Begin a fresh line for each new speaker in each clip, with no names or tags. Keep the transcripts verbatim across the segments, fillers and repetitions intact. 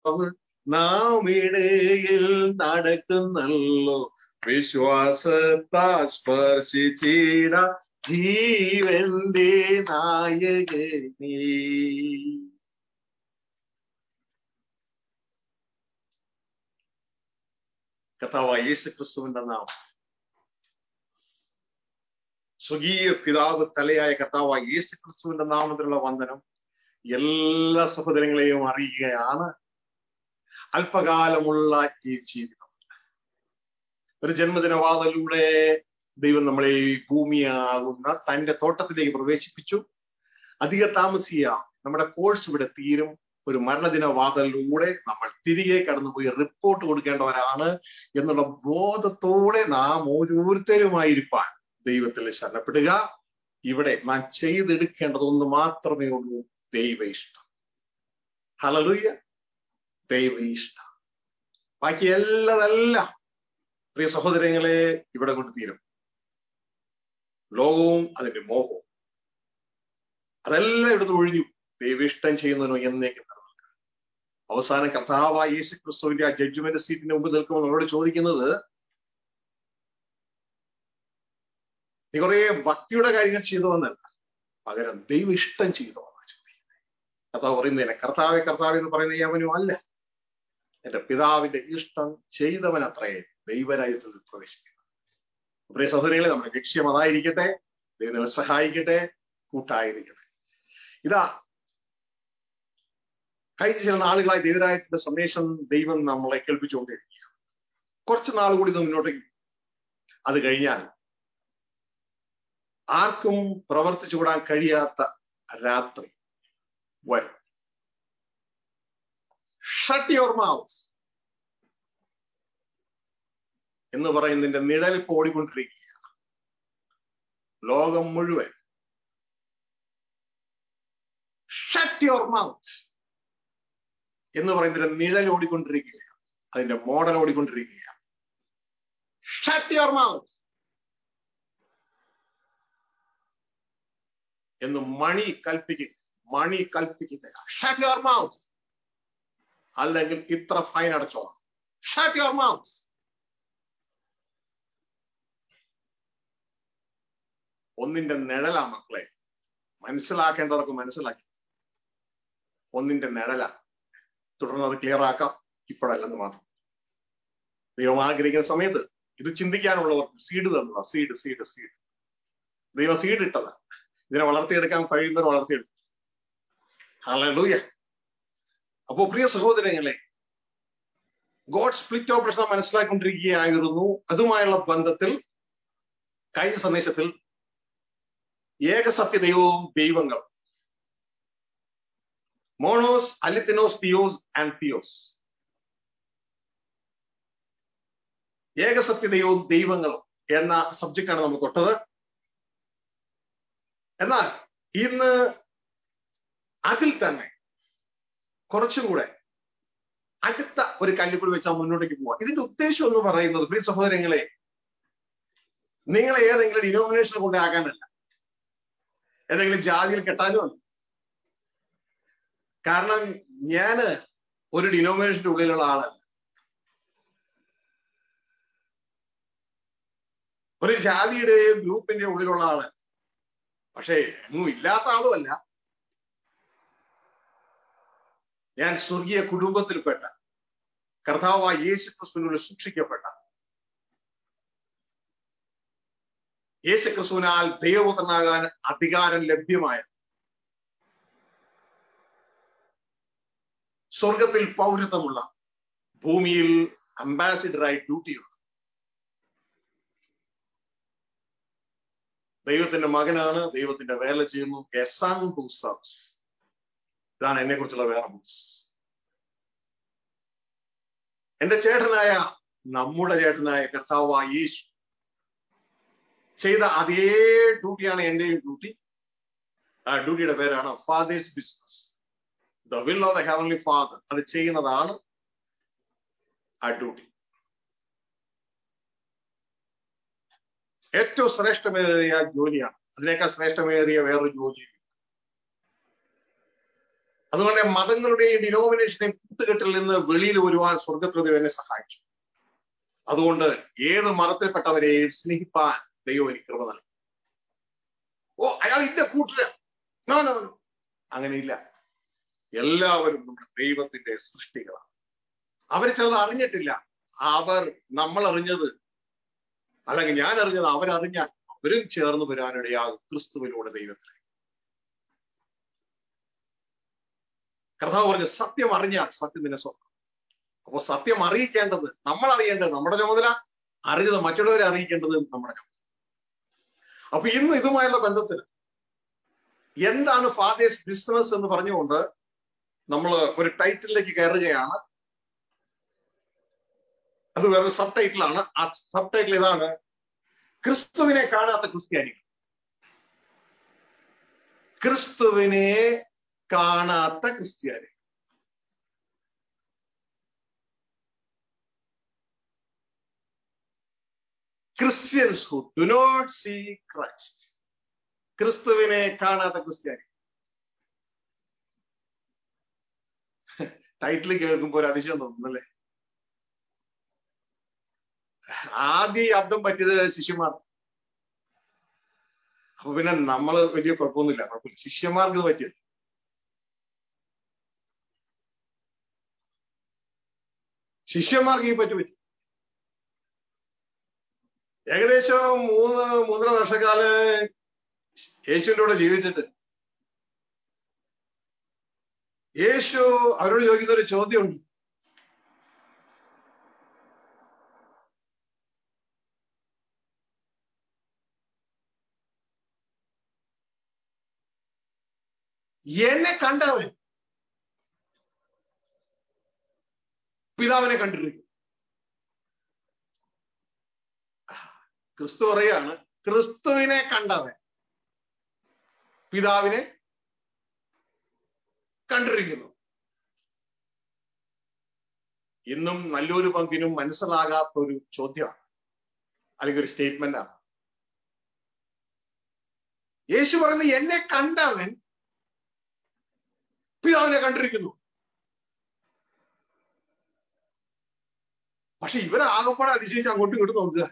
നാം ഇടയിൽ നടക്കുന്നല്ലോ, വിശ്വാസത്താൽ സ്പർശിച്ചിട ജീവന്റെ നായകനീ. കർത്താവായ യേശു ക്രിസ്തുവിന്റെ നാമം, സ്വകീയ പിതാവ് തലയായ കർത്താവായ യേശു ക്രിസ്തുവിന്റെ നാമത്തിലുള്ള വന്ദനം എല്ലാ സഹോദരങ്ങളെയും അറിയുകയാണ്. അല്പകാലമുള്ള ഈ ജീവിതം ഒരു ജന്മദിനവാദത്തിലൂടെ ദൈവം നമ്മളെ ഈ ഭൂമിയാകുന്ന തന്റെ തോട്ടത്തിലേക്ക് പ്രവേശിപ്പിച്ചു. അധിക താമസിയ നമ്മുടെ കോഴ്സ് ഇവിടെ തീരും. ഒരു മരണദിനവാദത്തിലൂടെ നമ്മൾ തിരികെ കടന്നുപോയി റിപ്പോർട്ട് കൊടുക്കേണ്ടവരാണ് എന്നുള്ള ബോധത്തോടെ നാം ഓരോരുത്തരുമായിരിക്കാൻ ദൈവത്തിൽ ശരണപ്പെടുക. ഇവിടെ നാം ചെയ്തെടുക്കേണ്ടതൊന്ന് മാത്രമേ ഉള്ളൂ, ദൈവ ഇഷ്ടം. ഹല്ലേലൂയ, ദൈവ ഇഷ്ടം. ബാക്കി എല്ലാതെല്ലാം പ്രിയ സഹോദരങ്ങളെ ഇവിടെ കൊണ്ട് തീരും. ലോകവും അതിന്റെ മോഹവും അതെല്ലാം ഇവിടുന്ന് ഒഴിഞ്ഞു. ദൈവ ഇഷ്ടം ചെയ്യുന്നതിനോ എന്നേക്കും നിലനിൽക്കുക. അവസാനം കർത്താവായ യേശു ക്രിസ്തുവിന്റെ ആ ജഡ്ജ്മെന്റ് സീറ്റിന് മുമ്പ് നിൽക്കുമ്പോൾ നമ്മളോട് ചോദിക്കുന്നത്, നീ കുറെ ഭക്തിയുടെ കാര്യങ്ങൾ ചെയ്തോന്നല്ല, പകരം ദൈവ ഇഷ്ടം ചെയ്തോ എന്നാ ചോദിക്കുന്നത്. കർത്താവ് പറയുന്നതിനെ കർത്താവെ കർത്താവ് എന്ന് പറയുന്ന യവനും അല്ല, എന്റെ പിതാവിന്റെ ഇഷ്ടം ചെയ്തവൻ അത്രയെ ദൈവരാജ്യത്തിൽ പ്രവേശിക്കുന്നത്. പ്രിയ സഹോദരങ്ങളെ, നമ്മുടെ ലക്ഷ്യം അതായിരിക്കട്ടെ. ദൈവം സഹായിക്കട്ടെ, കൂട്ടായിരിക്കട്ടെ. ഇതാ കഴിഞ്ഞ ചില നാളുകളായി ദൈവരാജ്യത്തിന്റെ സന്ദേശം ദൈവം നമ്മളെ കേൾപ്പിച്ചുകൊണ്ടിരിക്കുക. കുറച്ച് നാൾ കൂടി മുന്നോട്ടേക്ക്, അത് കഴിഞ്ഞാൽ ആർക്കും പ്രവർത്തിച്ചു കൂടാൻ കഴിയാത്ത രാത്രി വരും. ഷട്ട് യുവർ മൗത്ത് എന്ന് പറയുന്നതിന്റെ നിഴൽ ഇപ്പോൾ ഓടിക്കൊണ്ടിരിക്കുകയാണ്. ലോകം മുഴുവൻ ഷട്ട് യുവർ മൗത്ത് എന്ന് പറയുന്നതിന്റെ നിഴൽ ഓടിക്കൊണ്ടിരിക്കുകയാണ്. അതിന്റെ മോഡൽ ഓടിക്കൊണ്ടിരിക്കുകയാണ്. ഷട്ട് യുവർ മൗത്ത് എന്ന് മണി കൽപ്പിക്കുക, മണി കൽപ്പിക്കുക. ഷട്ട് യുവർ മൗത്ത്, അല്ലെങ്കിൽ ഇത്ര ഫൈൻ അടച്ചോളാം. Shut your mouth. ഒന്നിന്റെ നിഴലാ മക്കളെ, മനസ്സിലാക്കേണ്ടവർക്ക് മനസ്സിലാക്കി. ഒന്നിന്റെ നിഴലാ. തുടർന്ന് അത് ക്ലിയർ ആക്കാം, ഇപ്പോഴല്ലെന്ന് മാത്രം. ദൈവം ആഗ്രഹിക്കുന്ന സമയത്ത് ഇത് ചിന്തിക്കാനുള്ളവർക്ക് സീഡ് തന്നതാ. സീഡ് സീഡ് സീഡ് ദൈവം സീഡ് ഇട്ടതാ. ഇതിനെ വളർത്തിയെടുക്കാൻ കഴിയുന്നവർ വളർത്തിയെടുക്കും. ഹല്ലേലൂയ. അപ്പോ പ്രിയ സഹോദരങ്ങളെ, ഗോഡ് സ്പ്ലിറ്റ് ഓപ്പറേഷൻ മനസ്സിലാക്കിക്കൊണ്ടിരിക്കുകയായിരുന്നു. അതുമായുള്ള ബന്ധത്തിൽ കഴിഞ്ഞ സന്ദേശത്തിൽ ഏകസത്യ ദൈവവും ദൈവങ്ങൾ, മോണോസ്, അലിത്തിനോസ്, തിയോസ് ആൻഡ് തിയോസ്, ഏകസത്യ ദൈവവും ദൈവങ്ങളും എന്ന സബ്ജക്റ്റാണ് നമ്മൾ തൊട്ടത്. എന്നാൽ ഇന്ന് അതിൽ തന്നെ കുറച്ചും കൂടെ അടുത്ത ഒരു കല്ലുകൂടി വെച്ചാൽ മുന്നോട്ടേക്ക് പോവാം. ഇതിന്റെ ഉദ്ദേശം എന്ന് പറയുന്നത്, പ്രിയ സഹോദരങ്ങളെ, നിങ്ങളെ ഏതെങ്കിലും ഡിനോമിനേഷൻ കൊണ്ട് ആകാനല്ല, ഏതെങ്കിലും ജാതിയിൽ കെട്ടാനുമല്ല. കാരണം ഞാന് ഒരു ഡിനോമിനേഷന്റെ ഉള്ളിലുള്ള ആളല്ല, ഒരു ജാതിയുടെയും ഗ്രൂപ്പിന്റെ ഉള്ളിലുള്ള ആളല്ല, പക്ഷേ എങ്ങും ഇല്ലാത്ത ആളുമല്ല. ഞാൻ സ്വർഗീയ കുടുംബത്തിൽപ്പെട്ട കർത്താവായ യേശു ക്രിസ്തുവിനുള്ളിൽ സൂക്ഷിക്കപ്പെട്ട, യേശു ക്രിസ്തുവിനാൽ ദൈവപുത്രനാകാൻ അധികാരം ലഭ്യമായ, സ്വർഗത്തിൽ പൗരത്വമുള്ള, ഭൂമിയിൽ അംബാസിഡറായി ഡ്യൂട്ടിയുള്ള ദൈവത്തിന്റെ മകനാണ്. ദൈവത്തിന്റെ വേല ചെയ്യുന്നു. A son who serves. ഇതാണ് എന്നെ കുറിച്ചുള്ള വേറെ ബുക്സ്. എന്റെ ചേട്ടനായ, നമ്മുടെ ചേട്ടനായ കർത്താവായ യേശു ചെയ്ത അതേ ഡ്യൂട്ടിയാണ് എന്റെയും ഡ്യൂട്ടി. ആ ഡ്യൂട്ടിയുടെ പേരാണ് father's business, the will of the heavenly father. അത് ചെയ്യുന്നതാണ് ആ ഡ്യൂട്ടി. ഏറ്റവും ശ്രേഷ്ഠമേറിയ ജോലിയാണ്. അതിനേക്കാൾ ശ്രേഷ്ഠമേറിയ വേറൊരു ജോലി. അതുകൊണ്ട് മതങ്ങളുടെയും ഡിനോമിനേഷനെയും കൂട്ടുകെട്ടിൽ നിന്ന് വെളിയിൽ വരുവാൻ സ്വർഗത്തിൽ എന്നെ സഹായിച്ചു. അതുകൊണ്ട് ഏത് മതത്തിൽപ്പെട്ടവരെയും സ്നേഹിപ്പാൻ ദൈവം എനിക്ക് കൃപ നൽകി. ഓ, അയാൾ ഇന്റെ കൂട്ടില് നോ നോ നോ അങ്ങനെയില്ല. എല്ലാവരും നമ്മുടെ ദൈവത്തിന്റെ സൃഷ്ടികളാണ്. അവർ ചിലത് അറിഞ്ഞിട്ടില്ല. അവർ നമ്മൾ അറിഞ്ഞത് അല്ലെങ്കിൽ ഞാൻ അറിഞ്ഞത് അവരറിഞ്ഞാൽ അവരും ചേർന്ന് വരാനിടയാകും ക്രിസ്തുവിലൂടെ ദൈവത്തിലെ. കർത്താവ് പറഞ്ഞു, സത്യം അറിഞ്ഞാൽ സത്യം നിന്നെ സ്വന്തം. അപ്പൊ സത്യം അറിയിക്കേണ്ടത് നമ്മൾ അറിയേണ്ടത് നമ്മുടെ ചുമതല, അറിഞ്ഞത് മറ്റുള്ളവരെ അറിയിക്കേണ്ടത് നമ്മുടെ ചുമതല. അപ്പൊ ഇന്ന് ഇതുമായുള്ള ബന്ധത്തിൽ എന്താണ് ഫാദേഴ്സ് ബിസിനസ് എന്ന് പറഞ്ഞുകൊണ്ട് നമ്മൾ ഒരു ടൈറ്റിലേക്ക് കയറുകയാണ്. അത് വേറെ സബ് ടൈറ്റിലാണ്. ആ സബ് ടൈറ്റിൽ ഇതാണ്: ക്രിസ്തുവിനെ കാണാത്ത ക്രിസ്ത്യാനികൾ. ക്രിസ്തുവിനെ കാണാത്ത ക്രിസ്ത്യാനി. Christians who do not see Christ. ക്രിസ്തുവിനെ കാണാത്ത ക്രിസ്ത്യാനി. ടൈറ്റിൽ കേൾക്കുമ്പോൾ ഒരു അതിശയം തോന്നുന്നല്ലേ? ആദ്യ അബ്ദം പറ്റിയത് ശിഷ്യന്മാർക്ക്. അപ്പൊ പിന്നെ നമ്മള് വലിയ കുഴപ്പമൊന്നുമില്ല, കുഴപ്പമില്ല. ശിഷ്യന്മാർക്ക് ഇത് പറ്റിയത്. ശിഷ്യന്മാർക്ക് ഈ പറ്റി പറ്റി ഏകദേശം മൂന്ന് മൂന്നര വർഷക്കാലം യേശുവിന്റെ കൂടെ ജീവിച്ചിട്ട് യേശു അവരോട് ചോദിക്കുന്ന ഒരു ചോദ്യമുണ്ട്. എന്നെ കണ്ടവൻ പിതാവിനെ കണ്ടിരിക്കും. ക്രിസ്തു പറയാണ്, ക്രിസ്തുവിനെ കണ്ടവൻ പിതാവിനെ കണ്ടിരിക്കുന്നു. ഇന്നും നല്ലൊരു പങ്കിനും മനസ്സിലാകാത്ത ഒരു ചോദ്യമാണ്, അല്ലെങ്കിൽ ഒരു സ്റ്റേറ്റ്മെന്റ് ആണ്. യേശു പറയുന്നത് എന്നെ കണ്ടവൻ പിതാവിനെ കണ്ടിരിക്കുന്നു. പക്ഷെ ഇവരാകപ്പാടെ അതിശയിച്ച് അങ്ങോട്ടും ഇങ്ങോട്ടും നോക്കുക.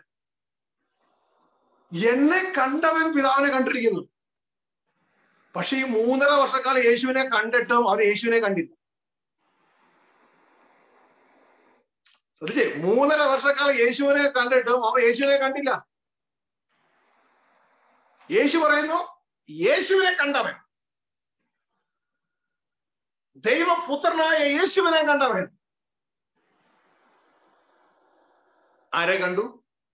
എന്നെ കണ്ടവൻ പിതാവിനെ കണ്ടിരിക്കുന്നു. പക്ഷെ ഈ മൂന്നര വർഷക്കാലം യേശുവിനെ കണ്ടിട്ടും അവർ യേശുവിനെ കണ്ടില്ല. ശ്രദ്ധിച്ചേ, മൂന്നര വർഷക്കാലം യേശുവിനെ കണ്ടിട്ടും അവർ യേശുവിനെ കണ്ടില്ല. യേശു പറയുന്നു യേശുവിനെ കണ്ടവൻ, ദൈവപുത്രനായ യേശുവിനെ കണ്ടവൻ. ആരെ കണ്ടു?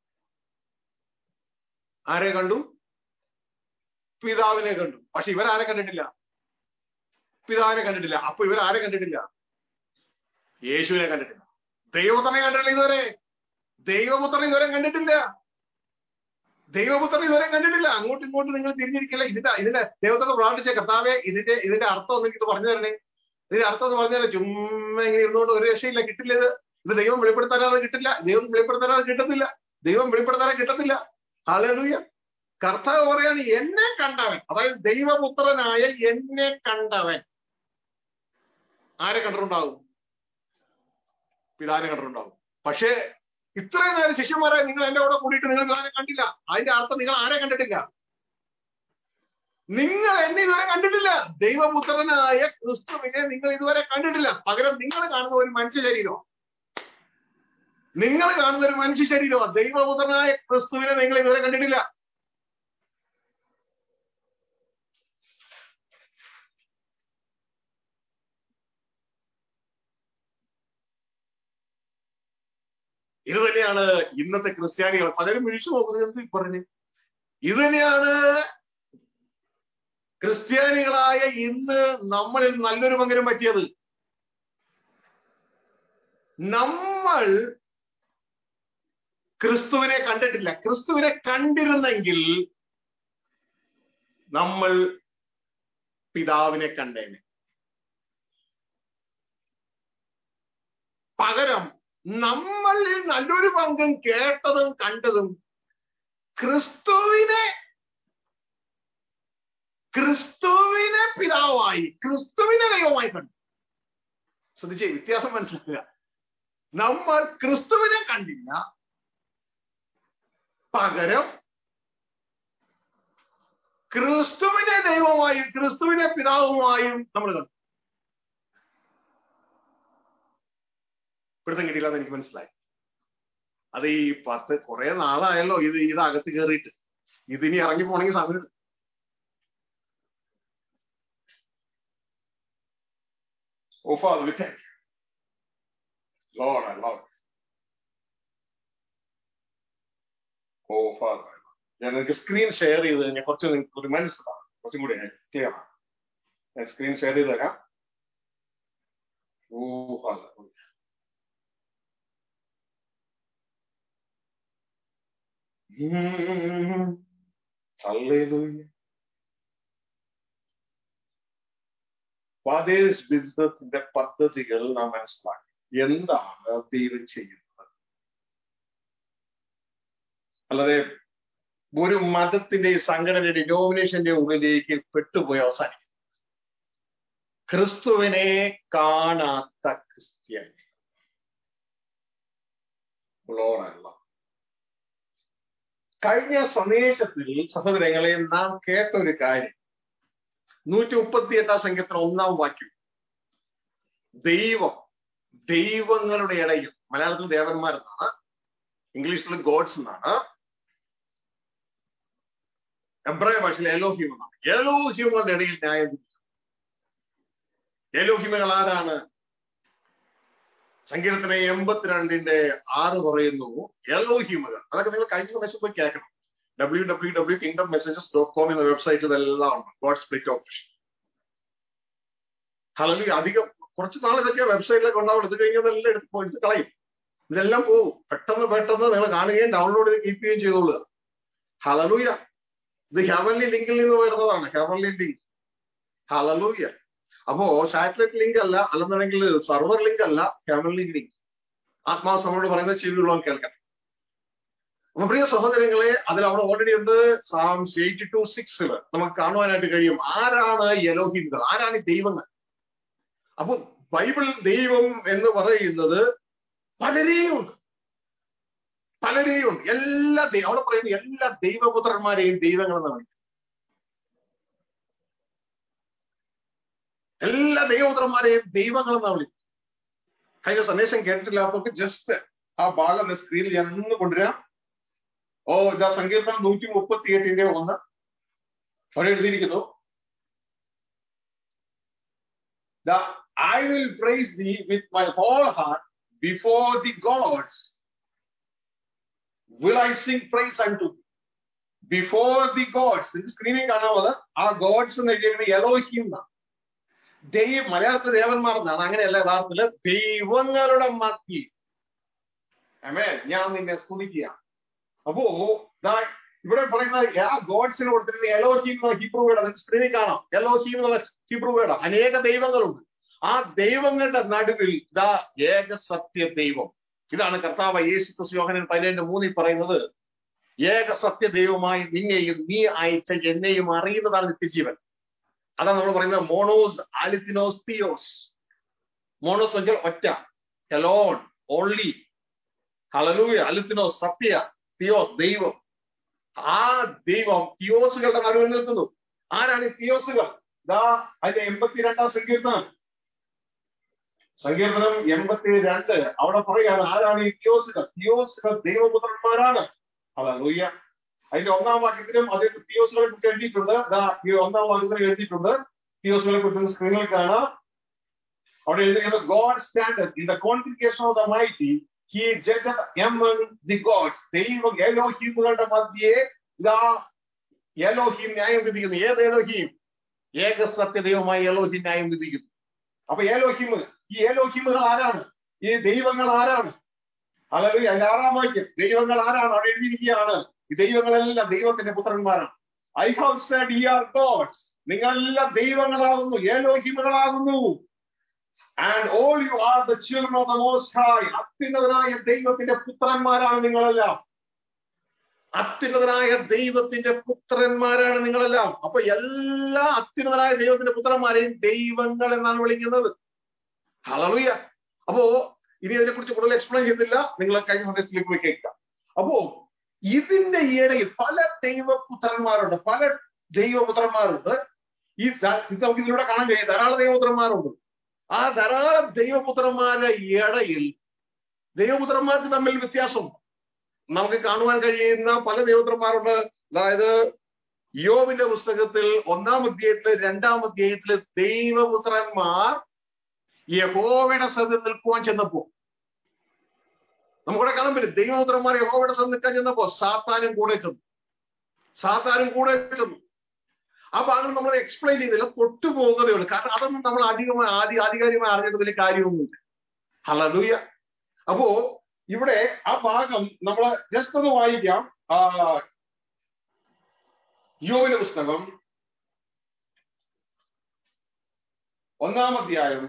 ആരെ കണ്ടു? പിതാവിനെ കണ്ടു. പക്ഷെ ഇവരാരെ കണ്ടിട്ടില്ല? പിതാവിനെ കണ്ടിട്ടില്ല. അപ്പൊ ഇവരാരെ കണ്ടിട്ടില്ല? യേശുവിനെ കണ്ടിട്ടില്ല. ദൈവപുത്രനെ കണ്ടിട്ടില്ല ഇതുവരെ. ദൈവപുത്രനെ ഇതുവരെ കണ്ടിട്ടില്ല. ദൈവപുത്രനെ ഇതുവരെ കണ്ടിട്ടില്ല. അങ്ങോട്ടും ഇങ്ങോട്ടും നിങ്ങൾ തിരിഞ്ഞിരിക്കില്ല. ഇതിന്റെ ഇതിന്റെ ദൈവത്തോട് പ്രാർത്ഥിച്ച കർത്താവേ, ഇതിന്റെ ഇതിന്റെ അർത്ഥം ഒന്ന് എനിക്ക് പറഞ്ഞു തരണേ, ഇതിന്റെ അർത്ഥം ഒന്ന് പറഞ്ഞു തരണേ. ചുമ്മാ ഇങ്ങനെ ഇരുന്നുകൊണ്ട് ഒരു രക്ഷയില്ല, കിട്ടില്ല. ഇത് ഇത് ദൈവം വെളിപ്പെടുത്താനാതെ കിട്ടില്ല. ദൈവം വെളിപ്പെടുത്താനാതെ കിട്ടത്തില്ല. ദൈവം വെളിപ്പെടുത്താനാതെ കിട്ടത്തില്ല. ഹല്ലേലൂയ. കർത്താവ് പറയാണ് എന്നെ കണ്ടവൻ, അതായത് ദൈവപുത്രനായ എന്നെ കണ്ടവൻ. ആരെ കണ്ടിട്ടുണ്ടാവും? പിതാവിനെ കണ്ടിട്ടുണ്ടാവും. പക്ഷേ ഇത്രയും നേരം ശിഷ്യന്മാരെ നിങ്ങൾ എന്റെ കൂടെ കൂടിയിട്ട് നിങ്ങൾ പിതാവിനെ കണ്ടില്ല. അതിന്റെ അർത്ഥം നിങ്ങൾ ആരെ കണ്ടിട്ടില്ല? നിങ്ങൾ എന്നെ ഇതുവരെ കണ്ടിട്ടില്ല. ദൈവപുത്രനായ ക്രിസ്തുവിനെ നിങ്ങൾ ഇതുവരെ കണ്ടിട്ടില്ല. പകരം നിങ്ങൾ കാണുന്ന ഒരു മനുഷ്യ ശരീരമോ നിങ്ങൾ കാണുന്ന ഒരു മനുഷ്യ ശരീരമോ ദൈവപുത്രനായ ക്രിസ്തുവിനെ നിങ്ങൾ ഇതുവരെ കണ്ടിട്ടില്ല. ഇത് തന്നെയാണ് ഇന്നത്തെ ക്രിസ്ത്യാനികൾ പലരും വിളിച്ചു നോക്കുന്നത്. പറഞ്ഞു ഇത് തന്നെയാണ് ക്രിസ്ത്യാനികളായ ഇന്ന് നമ്മളിൽ നല്ലൊരു പങ്കരം പറ്റിയത്. നമ്മൾ ക്രിസ്തുവിനെ കണ്ടിട്ടില്ല. ക്രിസ്തുവിനെ കണ്ടിരുന്നെങ്കിൽ നമ്മൾ പിതാവിനെ കണ്ടേനെ. പകരം നമ്മളിൽ നല്ലൊരു പങ്കും കേട്ടതും കണ്ടതും ക്രിസ്തുവിനെ ക്രിസ്തുവിനെ പിതാവായി, ക്രിസ്തുവിനെ ദൈവമായി കണ്ടു. ശ്രദ്ധിച്ചേ, വ്യത്യാസം മനസ്സിലാക്കുക. നമ്മൾ ക്രിസ്തുവിനെ കണ്ടില്ല, പകരം ക്രിസ്തുവിനെ ദൈവമായും ക്രിസ്തുവിനെ പിതാവുമായും നമ്മൾ കണ്ടു. പിടുത്തം കിട്ടിയില്ല എന്ന് എനിക്ക് മനസ്സിലായി. അത് ഈ പത്ത് കുറെ നാളായല്ലോ ഇത് ഇതകത്ത് കയറിയിട്ട്. ഇതിനി ഇറങ്ങി പോണെങ്കിൽ സമയം. Oh Father, we thank you. Lord, I love you. Oh Father, ഞാൻ നിങ്ങൾക്ക് സ്ക്രീൻ ഷെയർ ചെയ്ത് കഴിഞ്ഞാൽ കുറച്ച് നിങ്ങൾക്ക് ഒരു മനസ്സിലാണ്, കുറച്ചും കൂടി ക്ലിയർ ആണ്. ഞാൻ സ്ക്രീൻ ഷെയർ ചെയ്ത് തരാം. ഓ Father, ഹല്ലേലൂയ. ഫാദേഴ്സ് ബിസിനസിന്റെ പദ്ധതികൾ നാം മനസ്സിലാക്കി. എന്താണ് ദൈവം ചെയ്യുന്നത്? അല്ലാതെ ഒരു മതത്തിന്റെ സംഘടനയുടെ ഡിനോമിനേഷന്റെ ഉള്ളിലേക്ക് പെട്ടുപോയി അവസാനിക്കും. ക്രിസ്തുവിനെ കാണാത്ത ക്രിസ്ത്യാനി. കഴിഞ്ഞ സന്ദേശത്തിൽ സഹോദരങ്ങളെ നാം കേട്ട ഒരു കാര്യം, നൂറ്റി മുപ്പത്തി എട്ടാം സംഖ്യത്തിന് ഒന്നാം വാക്യം, ദൈവം ദൈവങ്ങളുടെ ഇടയിൽ, മലയാളത്തിൽ ദേവന്മാരെന്നാണ്, ഇംഗ്ലീഷിൽ ഗോഡ്സ് എന്നാണ്, എബ്രായ ഭാഷയിൽ എലോഹിം എന്നാണ്. എലോഹിമുകളുടെ ഇടയിൽ ന്യായം വിധിക്കും. എലോഹിമുകൾ ആരാണ്? സങ്കീർത്തന എൺപത്തിരണ്ടിന്റെ ആറ് പറയുന്നു എലോഹിമുകൾ. അതൊക്കെ നിങ്ങൾ കഴിഞ്ഞ സന്ദേശം പോയി കേൾക്കണം. W W W kingdom messages dot com എന്ന വെബ്സൈറ്റ് ഇതെല്ലാം ഉണ്ട്. God split operation. ഹല്ലേലൂയ. അധികം കുറച്ച് നാൾ ഇതൊക്കെ വെബ്സൈറ്റിലൊക്കെ ഉണ്ടാവും. ഇത് കഴിഞ്ഞതെല്ലാം എടുത്ത് എടുത്ത് കളയും. ഇതെല്ലാം പോകും. പെട്ടെന്ന് പെട്ടെന്ന് നിങ്ങൾ കാണുകയും ഡൗൺലോഡ് ചെയ്ത് കീപ്പ് ചെയ്യുകയും ചെയ്തോളുക. ഹല്ലേലൂയ. ഇത് ഹെവൻലി ലിങ്കിൽ നിന്ന് വരുന്നതാണ്. Heavenly link. ഹല്ലേലൂയ. അപ്പോ സാറ്റലൈറ്റ് ലിങ്ക് അല്ല, അല്ലെന്നുണ്ടെങ്കിൽ സർവർ ലിങ്ക് അല്ല, ഹെവൻലി ലിങ്ക്. ആത്മാവ് നമ്മളോട് പറയുന്നത് ചെവിയുള്ളവൻ കേൾക്കണം. അപ്പൊ പ്രിയ സഹോദരങ്ങളെ, അതിൽ അവിടെ ഓൾറെഡി ഉണ്ട്. സാംസ് എയ്റ്റി ടു സിക്സിൽ നമുക്ക് കാണുവാനായിട്ട് കഴിയും ആരാണ് എലോഹിമുകൾ, ആരാണ് ദൈവങ്ങൾ. അപ്പൊ ബൈബിൾ ദൈവം എന്ന് പറയുന്നത് പലരെയും ഉണ്ട്, പലരെയും ഉണ്ട്. എല്ലാ അവിടെ പറയുന്ന എല്ലാ ദൈവപുത്രന്മാരെയും ദൈവങ്ങൾ എന്ന് പറയും. എല്ലാ ദൈവപുത്രന്മാരെയും ദൈവങ്ങൾ എന്നാണ് വിളിക്കും. കഴിഞ്ഞ സന്ദേശം കേട്ടിട്ടില്ലാത്തവർക്ക് ജസ്റ്റ് ആ ഭാഗം സ്ക്രീനിൽ ഞാൻ ഒന്ന് കൊണ്ടുവരാം. ഓ ഇതാ സങ്കീർത്തനം നൂറ്റി മുപ്പത്തി എട്ടിന്റെ ഒന്ന് അവിടെ എഴുതിയിരിക്കുന്നു. I will praise thee with my whole heart, before the gods will I sing praise unto thee. Before the gods, സ്ക്രീനിൽ കാണാമത് ആ ഗോഡ്സ് എന്ന് എഴുതിയിരിക്കുന്നത് എലോഹിം എന്നാണ്. ദൈവ മലയാളത്തിൽ ദേവന്മാർ എന്നാണ്, അങ്ങനെയല്ല യഥാർത്ഥത്തില് ദൈവങ്ങളുടെ മധ്യേ ആമേൻ ഞാൻ നിന്നെ സ്തുതിക്കുക. അപ്പോ ഇവിടെ പറയുന്ന ആ ഗോഡ്സിന് കൊടുത്തിരുന്ന എലോഹീം എന്നുള്ള ഹീബ്രു വേർഡ് അതിന് സ്ക്രീനിൽ കാണാം. എലോഹീം എന്നുള്ള ഹീബ്രു വേർഡ്. അനേക ദൈവങ്ങളുണ്ട്. ആ ദൈവങ്ങളുടെ നടുവിൽ ദാ ഏക സത്യ ദൈവം. ഇതാണ് കർത്താവ് യേശു ക്രിസ്തു യോഹന്നാൻ പതിനേഴ് മൂന്നിൽ പറയുന്നത്, ഏക സത്യ ദൈവമായി നിന്നെയും നീ അയച്ച എന്നെയും അറിയുന്നതാണ് നിത്യജീവൻ. അതാണ് നമ്മൾ പറയുന്നത് മോണോസ് ആലിത്തിനോസ് തിയോസ്. മോണോസ് വെച്ചാൽ ഒറ്റ, എലോൺ, ഓൺലി. ഹല്ലേലൂയ. ആലിത്തിനോസ് സത്യ, തിയോസ് ദൈവം. ആ ദൈവം തിയോസുകളുടെ നടുവിൽ നിൽക്കുന്നു. ആരാണ് ഈ തിയോസുകൾ? ദാ അതിന്റെ എൺപത്തിരണ്ടാം സങ്കീർത്തനം, സങ്കീർത്തനം എൺപത്തി രണ്ട് അവിടെ പറയാണ് ആരാണ് ഈ തിയോസുകൾ? തിയോസുകൾ ദൈവപുത്രന്മാരാണ്. ഹല്ലേലൂയ. അതിന്റെ ഒന്നാം വാക്യത്തിലും അതേ തിയോസുകളെ കുറിച്ച് എഴുതിയിട്ടുണ്ട്. ദാ ഈ ഒന്നാം വാക്യത്തിൽ എഴുതിയിട്ടുണ്ട് തിയോസുകളെ കുറിച്ച് സ്ക്രീനിൽ കാണാം. അവിടെ എഴുതിയിരിക്കുന്നത് God standeth in the congregation of the mighty, he judgeth among the gods. ദൈവം എലോഹീമുകളുടെ മധ്യേ ഇതാ എലോഹീം ന്യായം വിധിക്കുന്നു. ഏത് എലോഹീം? ഏക സത്യ ദൈവമായി എലോഹീം ന്യായം വിധിക്കുന്നു. അപ്പൊ എലോഹീം, ഈ എലോഹീമുകൾ ആരാണ്? ഈ ദൈവങ്ങൾ ആരാണ്? ഹല്ലേലൂയ. അതിന്റെ ആറാം വാക്യം ദൈവങ്ങൾ ആരാണ് അവിടെ എഴുതിയിരിക്കുകയാണ്. ഈ ദൈവങ്ങളെല്ലാം ദൈവത്തിന്റെ പുത്രന്മാരാണ്. I have said ye are gods. നിങ്ങളെല്ലാം ദൈവങ്ങളാകുന്നു, എലോഹീമുകളാകുന്നു. And all you are the children of the Most High. അത്യുന്നതനായ ദൈവത്തിന്റെ പുത്രന്മാരാണ് നിങ്ങളെല്ലാം. അത്യുന്നതനായ ദൈവത്തിന്റെ പുത്രന്മാരാണ് നിങ്ങളെല്ലാം. അപ്പൊ എല്ലാ അത്യുന്നതനായ ദൈവത്തിന്റെ പുത്രന്മാരെയും ദൈവങ്ങൾ എന്നാണ് വിളിക്കുന്നത്. ഹല്ലേലൂയ. അപ്പോ ഇനി അതിനെ കുറിച്ച് കൂടുതൽ എക്സ്പ്ലെയിൻ ചെയ്തില്ല, നിങ്ങൾ കഴിഞ്ഞ സന്ദേശത്തിലേക്ക് പോയി കേൾക്കുക. അപ്പോ ഇതിന്റെ ഇടയിൽ പല ദൈവപുത്രന്മാരുണ്ട്, പല ദൈവപുത്രന്മാരുണ്ട്. ഈ നമുക്ക് ഇതിലൂടെ കാണാൻ കഴിയും ധാരാളം ദൈവപുത്രന്മാരുണ്ട്. ആ ധാരാളം ദൈവപുത്രന്മാരുടെ ഇടയിൽ ദൈവപുത്രന്മാർക്ക് തമ്മിൽ വ്യത്യാസമുണ്ട്. നമുക്ക് കാണുവാൻ കഴിയുന്ന പല ദൈവപുത്രന്മാരുണ്ട്. അതായത് യോബിന്റെ പുസ്തകത്തിൽ ഒന്നാം അധ്യായത്തില് രണ്ടാം അധ്യായത്തില് ദൈവപുത്രന്മാർ യഹോവയുടെ സന്നിധിയിൽ നിൽക്കുവാൻ ചെന്നപ്പോ നമുക്കിവിടെ കാണാൻ പറ്റും. ദൈവപുത്രന്മാർ യഹോവയുടെ സന്നിധിയിൽ നിൽക്കാൻ ചെന്നപ്പോ സാത്താനും കൂടെ ചെന്നു സാത്താനും കൂടെ ചെന്നു ആ ഭാഗം നമ്മൾ എക്സ്പ്ലെയിൻ ചെയ്തില്ല, തൊട്ടുപോകുന്നതേ ഉള്ളൂ. കാരണം അതൊന്നും നമ്മൾ അധികമായി ആദ്യ ആധികാരികമായി അറിഞ്ഞതിൽ കാര്യമൊന്നുമില്ല. ഹല്ലേലൂയ. അപ്പോ ഇവിടെ ആ ഭാഗം നമ്മൾ ജസ്റ്റ് ഒന്ന് വായിക്കാം. ആ യോബിന്റെ പുസ്തകം ഒന്നാം അധ്യായം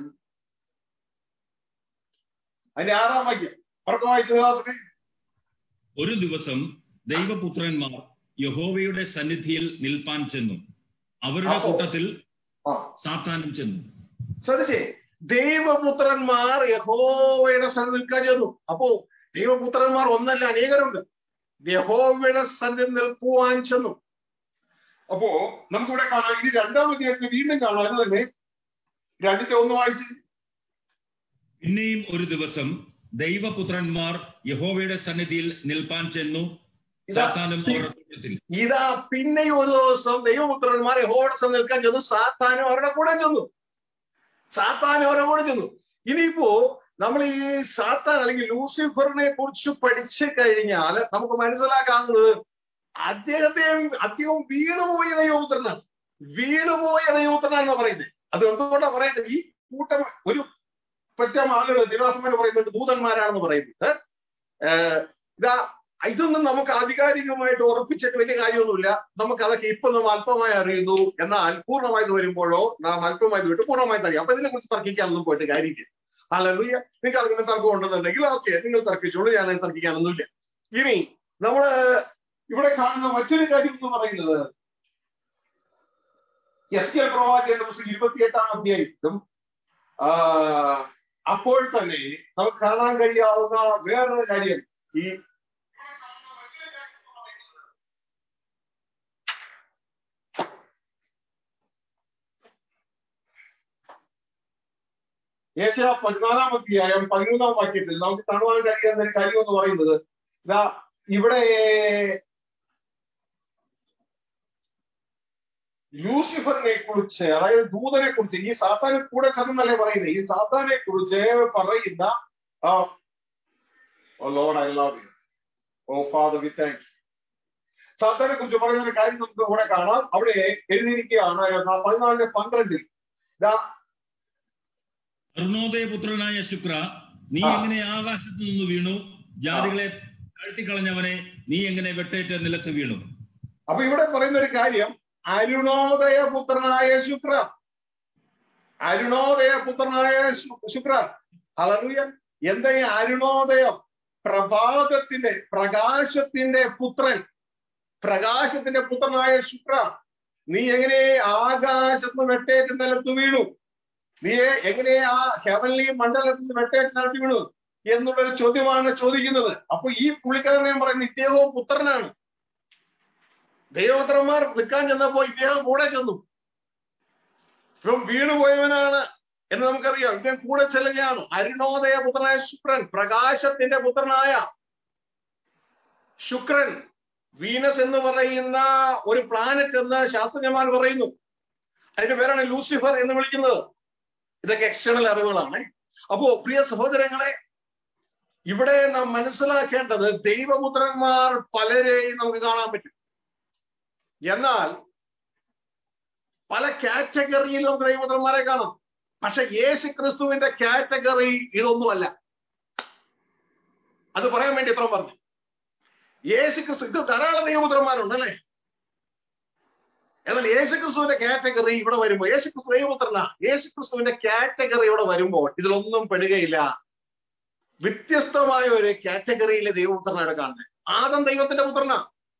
അതിന്റെ ആറാം വാക്യം അടുത്ത വായിച്ചത്.
ഒരു ദിവസം ദൈവപുത്രന്മാർ യഹോവയുടെ സന്നിധിയിൽ നിൽപ്പാൻ ചെന്നു, അവരുടെ കൂട്ടത്തിൽ സാത്താനും ചെന്നു.
ശ്രദ്ധിച്ചേ, ദൈവപുത്രന്മാർ യഹോവയുടെ സന്നിധി നിൽക്കാൻ ചെന്നു. അപ്പോ ദൈവപുത്രന്മാർ ഒന്നല്ല, അനേകരുണ്ട്. യഹോവയുടെ സന്നിധി നിൽക്കുവാൻ ചെന്നു. അപ്പോ നമുക്കിവിടെ കാണാം. ഇനി രണ്ടാം അധ്യായത്തിൽ വീണ്ടും കാണാം. അത് തന്നെ രണ്ടിന്റെ ഒന്ന് വായിച്ച്.
പിന്നെയും ഒരു ദിവസം ദൈവപുത്രന്മാർ യഹോവയുടെ സന്നിധിയിൽ നിൽപ്പാൻ ചെന്നു, സാത്താനും അവരുടെ കൂട്ടത്തിൽ.
ഇതാ പിന്നെയും ഒരു ദിവസം ദൈവപുത്രന്മാർ യഹോവയുടെ സന്നിധിയിൽ നിൽക്കാൻ ചെന്നു, സാത്താനും അവരുടെ കൂടെ ചെന്നു സാത്താനും അവരുടെ കൂടെ ചെന്നു ഇനിയിപ്പോ നമ്മൾ ഈ സാത്താൻ അല്ലെങ്കിൽ ലൂസിഫറിനെ കുറിച്ച് പഠിച്ചു കഴിഞ്ഞാൽ നമുക്ക് മനസ്സിലാക്കാവുന്നത് അദ്ദേഹത്തെ അദ്ദേഹം വീണുപോയ ദൈവപുത്രനാണ് വീണുപോയ ദൈവപുത്രനാണെന്ന് പറയുന്നത്. അത് എന്തുകൊണ്ടാണ് പറയുന്നത്? ഈ കൂട്ടം ഒരു പറ്റം ആളുകൾ ദേവാസന്മാർ പറയുന്നുണ്ട് ദൂതന്മാരാണെന്ന് പറയുന്നത്. ഇതാ ഇതൊന്നും നമുക്ക് ആധികാരികമായിട്ട് ഉറപ്പിച്ചിട്ട് വലിയ കാര്യമൊന്നുമില്ല. നമുക്ക് അതൊക്കെ ഇപ്പൊ നാം അല്പമായി അറിയുന്നു. എന്നാൽ പൂർണ്ണമായിട്ട് വരുമ്പോഴോ നാം അല്പമായിട്ട് വിട്ട് പൂർണ്ണമായിട്ട് അറിയാം. അപ്പൊ ഇതിനെ കുറിച്ച് തർക്കിക്കാനൊന്നും പോയിട്ട് കാര്യമില്ല. ഹല്ലേലൂയ. നിങ്ങൾക്ക് അതിന് തർക്കം ഉണ്ടെന്നുണ്ടെങ്കിൽ ഓക്കെ, നിങ്ങൾ തർക്കിച്ചോളൂ, ഞാൻ തർക്കിക്കാനൊന്നുമില്ല. ഇനി നമ്മള് ഇവിടെ കാണുന്ന മറ്റൊരു കാര്യം എന്ന് പറയുന്നത് എസ്കേൽ പ്രവാചകന്റെ പുസ്തകം ഇരുപത്തിയെട്ടാം അധ്യായത്തിലും ആ അപ്പോൾ തന്നെ നമുക്ക് കാണാൻ കഴിയാവുന്ന വേറൊരു കാര്യം, ഈ ഏശയ്യാ പതിനാലാം അധ്യായം പതിമൂന്നാം വാക്യത്തിൽ നമുക്ക് കാണുവാൻ കഴിയുന്ന ഒരു കാര്യം എന്ന് പറയുന്നത് ഇതാ ഇവിടെ ലൂസിഫറിനെ കുറിച്ച്, അതായത് ദൂതനെ കുറിച്ച്, ഈ സാത്താനെ കൂടെ ചെന്നല്ലേ പറയുന്നത്, ഈ സാത്താനെ കുറിച്ച് പറയുന്ന സാത്താനെ കുറിച്ച് പറയുന്ന ഒരു കാര്യം നമുക്ക് ഇവിടെ കാണാം. അവിടെ എഴുതിയിരിക്കുകയാണ് പതിനാലിന് പന്ത്രണ്ടിൽ,
അരുണോദയപുത്രനായ ശുക്ര, നീ എങ്ങനെ ആകാശത്ത് നിന്ന് വീണു? ജാതികളെ താഴ്ത്തിക്കളഞ്ഞവനെ, നീ എങ്ങനെ വെട്ടേറ്റ് നിലത്ത് വീണു?
അപ്പൊ ഇവിടെ പറയുന്ന ഒരു കാര്യം, അരുണോദയപുത്രനായ ശുക്ര, അരുണോദയപുത്രനായ ശുക്ര. ഹല്ലേലൂയ. എന്താ ഈ അരുണോദയം? പ്രഭാതത്തിന്റെ പ്രകാശത്തിന്റെ പുത്രൻ, പ്രകാശത്തിന്റെ പുത്രനായ ശുക്ര, നീ എങ്ങനെ ആകാശത്ത് വെട്ടേറ്റ് നിലത്ത് വീണു? നീ എങ്ങനെ ആ ഹെവൻലി മണ്ഡലത്തിൽ നിന്ന് വെട്ടേറ്റ് നിലത്ത് വീണു എന്നുള്ളൊരു ചോദ്യമാണ് ചോദിക്കുന്നത്. അപ്പൊ ഈ പുള്ളിക്കാരനെ പറയുന്നത് ഇദ്ദേഹവും പുത്രനാണ്. ദൈവപുത്രന്മാർ നിൽക്കാൻ ചെന്നപ്പോ ഇദ്ദേഹം കൂടെ ചെന്നു. ഇപ്പം വീണുപോയവനാണ് എന്ന് നമുക്കറിയാം. ഇദ്ദേഹം കൂടെ ചെല്ലുകയാണ്. അരുണോദയ പുത്രനായ ശുക്രൻ, പ്രകാശത്തിന്റെ പുത്രനായ ശുക്രൻ. വീനസ് എന്ന് പറയുന്ന ഒരു പ്ലാനറ്റ് എന്ന് ശാസ്ത്രജ്ഞന്മാർ പറയുന്നു. അതിന്റെ പേരാണ് ലൂസിഫർ എന്ന് വിളിക്കുന്നത്. ഇതൊക്കെ എക്സ്റ്റേണൽ അറിവുകളാണ്. അപ്പോ പ്രിയ സഹോദരങ്ങളെ, ഇവിടെ നാം മനസ്സിലാക്കേണ്ടത് ദൈവപുത്രന്മാർ പലരെയും നമുക്ക് കാണാൻ പറ്റും. എന്നാൽ പല കാറ്റഗറിയിൽ നമുക്ക് ദൈവപുത്രന്മാരെ കാണാം. പക്ഷെ യേശു ക്രിസ്തുവിന്റെ കാറ്റഗറി ഇതൊന്നുമല്ല. അത് പറയാൻ വേണ്ടി എത്ര പറഞ്ഞു. യേശു ക്രിസ്തു, ഇത് ധാരാളം ദൈവപുത്രന്മാരുണ്ട് അല്ലേ? എന്നാൽ യേശു ക്രിസ്തുവിന്റെ കാറ്റഗറി ഇവിടെ വരുമ്പോൾ, യേശു ക്രിസ്തു ദൈവപുത്രനാ, യേശു ക്രിസ്തുവിന്റെ കാറ്റഗറി ഇവിടെ വരുമ്പോൾ ഇതിലൊന്നും പെടുകയില്ല. വ്യത്യസ്തമായ ഒരു കാറ്റഗറിയിലെ ദൈവപുത്രനാണ് കാണുന്നത്. ആദം ദൈവത്തിന്റെ പുത്രനാ,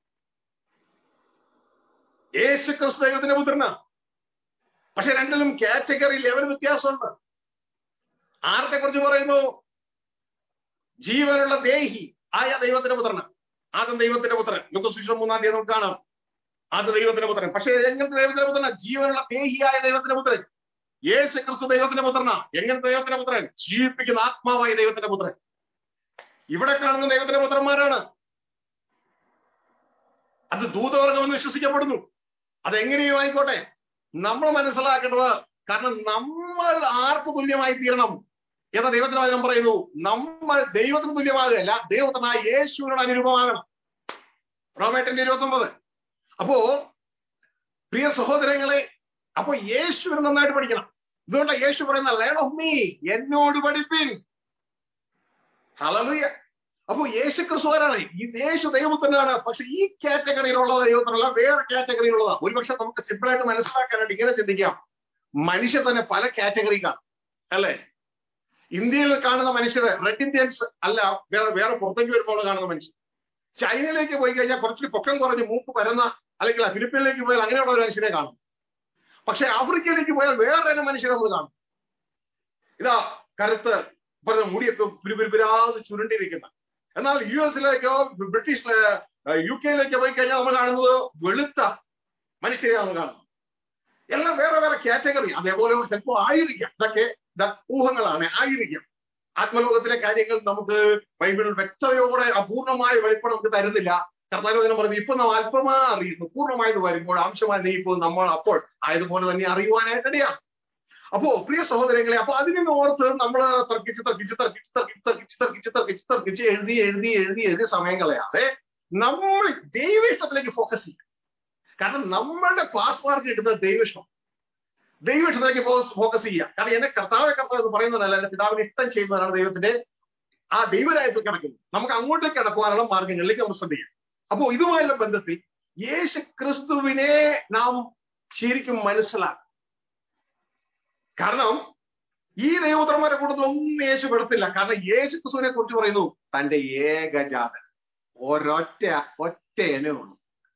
യേശു ക്രിസ്തു ദൈവത്തിന്റെ പുത്രനാണ്. പക്ഷെ രണ്ടിലും കാറ്റഗറി ലെവൽ വ്യത്യാസമുണ്ട്. ആരത്തെ കുറിച്ച് പറയുന്നു? ജീവനുള്ള ദേഹി ആയ ദൈവത്തിന്റെ പുത്രനാണ്. ആദ്യം ദൈവത്തിന്റെ പുത്രൻ. ലൂക്കോസ് സുവിശേഷം മൂന്നാം തീയതി നമുക്ക് കാണാം. ആദ്യ ദൈവത്തിന്റെ പുത്രൻ. പക്ഷേ എങ്ങനത്തെ ദൈവത്തിന്റെ പുത്രനാ? ജീവനുള്ള ദേഹിയായ ദൈവത്തിന്റെ പുത്രൻ. യേശു ക്രിസ്തു ദൈവത്തിന്റെ പുത്രനാ. എങ്ങനത്തെ ദൈവത്തിന്റെ പുത്രൻ? ജീവിപ്പിക്കുന്ന ആത്മാവായ ദൈവത്തിന്റെ പുത്രൻ. ഇവിടെ കാണുന്ന ദൈവത്തിന്റെ പുത്രന്മാരാണ്. അത് ദൂതവർഗം എന്ന് വിശ്വസിക്കപ്പെടുന്നു. അതെങ്ങനെയും ആയിക്കോട്ടെ, നമ്മൾ മനസ്സിലാക്കേണ്ടത്, കാരണം നമ്മൾ ആർക്ക് തുല്യമായി തീരണം എന്ന ദൈവത്തിന്റെ വചനം പറയുന്നു. നമ്മൾ ദൈവത്തിന് തുല്യമാകുകയല്ല, ദൈവത്തിനായ യേശുവിനോട് അനുരൂപമാകണം. റോമേറ്റന്റെ ഇരുപത്തി ഒമ്പത്. അപ്പോ പ്രിയ സഹോദരങ്ങളെ, അപ്പോ യേശുവിനെ നന്നായിട്ട് പഠിക്കണം. ഇതുകൊണ്ടാണ് യേശു പറയുന്ന ലേൺ ഓഫ് മീ, എന്നോട് പഠിപ്പിൻ. ഹല്ലേലൂയ. അപ്പോ യേശു ക്രിസ്തുവാനാണ്. ഈ യേശു ദൈവത്തിനാണ്. പക്ഷെ ഈ കാറ്റഗറിയിലുള്ള ദൈവത്തിനല്ല, വേറെ കാറ്റഗറിയിലുള്ളതാ. ഒരുപക്ഷെ നമുക്ക് സിമ്പിളായിട്ട് മനസ്സിലാക്കാനായിട്ട് ഇങ്ങനെ ചിന്തിക്കാം. മനുഷ്യർ തന്നെ പല കാറ്റഗറി കാണും, അല്ലെ? ഇന്ത്യയിൽ കാണുന്ന മനുഷ്യര് റെഡ് ഇന്ത്യൻസ് അല്ല, വേറെ വേറെ പുറത്തേക്ക് വരുമ്പോൾ കാണുന്ന മനുഷ്യർ. ചൈനയിലേക്ക് പോയി കഴിഞ്ഞാൽ കുറച്ച് പൊക്കം കുറഞ്ഞ് മൂക്ക് പരന്ന, അല്ലെങ്കിൽ ഫിലിപ്പീനിലേക്ക് പോയാൽ അങ്ങനെയുള്ള ഒരു മനുഷ്യനെ കാണും. പക്ഷെ ആഫ്രിക്കയിലേക്ക് പോയാൽ വേറെ മനുഷ്യരെ നമ്മൾ കാണും. ഇതാ കരുത്ത് പറഞ്ഞ മുടിയൊക്കെ പുരുപുരാത് ചുരുണ്ടിരിക്കുന്ന. എന്നാൽ യു എസിലേക്കോ ബ്രിട്ടീഷ് യു കെയിലേക്കോ പോയി കഴിഞ്ഞാൽ നമ്മൾ കാണുന്നത് വെളുത്ത മനുഷ്യരെയാണ് നമ്മൾ കാണുന്നത്. എല്ലാം വേറെ വേറെ കാറ്റഗറി. അതേപോലെ ചിലപ്പോൾ ആയിരിക്കാം. ഇതൊക്കെ ഊഹങ്ങളാണ്, ആയിരിക്കാം. ആത്മലോകത്തിലെ കാര്യങ്ങൾ നമുക്ക് ബൈബിൾ വ്യക്തതയോടെ അപൂർണമായ വെളിപ്പാട് നമുക്ക് തരുന്നില്ല. കർത്താവ് പറഞ്ഞു, ഇപ്പൊ നാം അല്പമായി അറിയുന്നു, പൂർണ്ണമായത് വരുമ്പോൾ അംശമായി നീയിപ്പോൾ നമ്മൾ അപ്പോൾ ആയതുപോലെ തന്നെ അറിയുവാനായിട്ടിടയാണ്. അപ്പോ പ്രിയ സഹോദരങ്ങളെ, അപ്പൊ അതിനെ ഓർത്ത് നമ്മൾ തർക്കിച്ച് തർക്കിച്ച് തർക്കിച്ച് തർക്കിച്ച് തർക്കിച്ച് തർക്കിച്ച് തർക്കിച്ച് തർക്കിച്ച് എഴുതി എഴുതി എഴുതി എഴുതി സമയം കളയാതെ നമ്മൾ ദൈവയിഷ്ടത്തിലേക്ക് ഫോക്കസ് ചെയ്യും. കാരണം നമ്മളുടെ പാസ് മാർക്ക് കിട്ടുന്നത് ദൈവയിഷ്ടം. ദൈവയിഷ്ടത്തിലേക്ക് ഫോക്കസ് ചെയ്യുക. കാരണം എന്നെ കർത്താവെ കർത്താവ് എന്ന് പറയുന്നതല്ല, എന്റെ പിതാവിനെ ഇഷ്ടം ചെയ്യുന്നതാണ് ദൈവത്തിന്റെ ആ ദൈവരായത്തിൽ കിടക്കുന്നത്. നമുക്ക് അങ്ങോട്ടേക്ക് കിടക്കുവാനുള്ള മാർഗങ്ങളിലേക്ക് നമ്മൾ ശ്രദ്ധിക്കാം. അപ്പോ ഇതുമായുള്ള ബന്ധത്തിൽ യേശു ക്രിസ്തുവിനെ നാം ശരിക്കും മനസ്സിലാക്കും. കാരണം ഈ ദൈവപുത്രന്മാരെ കൂട്ടത്തിൽ ഒന്നും യേശു പെടത്തില്ല. കാരണം യേശു ക്രിസ്തുവിനെ കുറിച്ച് പറയുന്നു, തന്റെ ഏകജാതൻ, ഒരൊറ്റ ഒറ്റ ഇനമുള്ളൂ,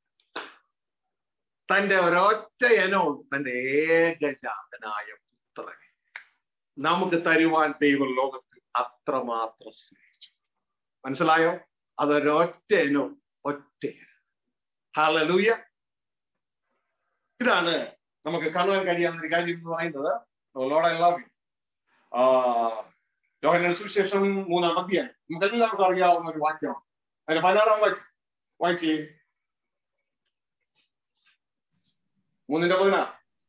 തന്റെ ഒരൊറ്റ ഇനമുള്ളൂ, തന്റെ ഏകജാതനായ പുത്രനെ നമുക്ക് തരുവാൻ ദൈവം ലോകത്തിൽ അത്രമാത്രം സ്നേഹിച്ചു. മനസ്സിലായോ? അതൊരൊറ്റ ഇനവും ഒറ്റ. ഹല്ലേലൂയ. ഇതാണ് നമുക്ക് കാണുവാൻ കഴിയാവുന്ന ഒരു കാര്യം എന്ന് പറയുന്നത്. Lord I love you. Yohannan സുവിശേഷം മൂന്നാം അധ്യായം നമുക്ക് എല്ലാവർക്കും അറിയാവുന്ന ഒരു വാക്യമാണ്. അതിന്റെ പതിനാറാം വാക്യം വായിച്ചേ. മൂന്നിന്റെ പതിനാറ്.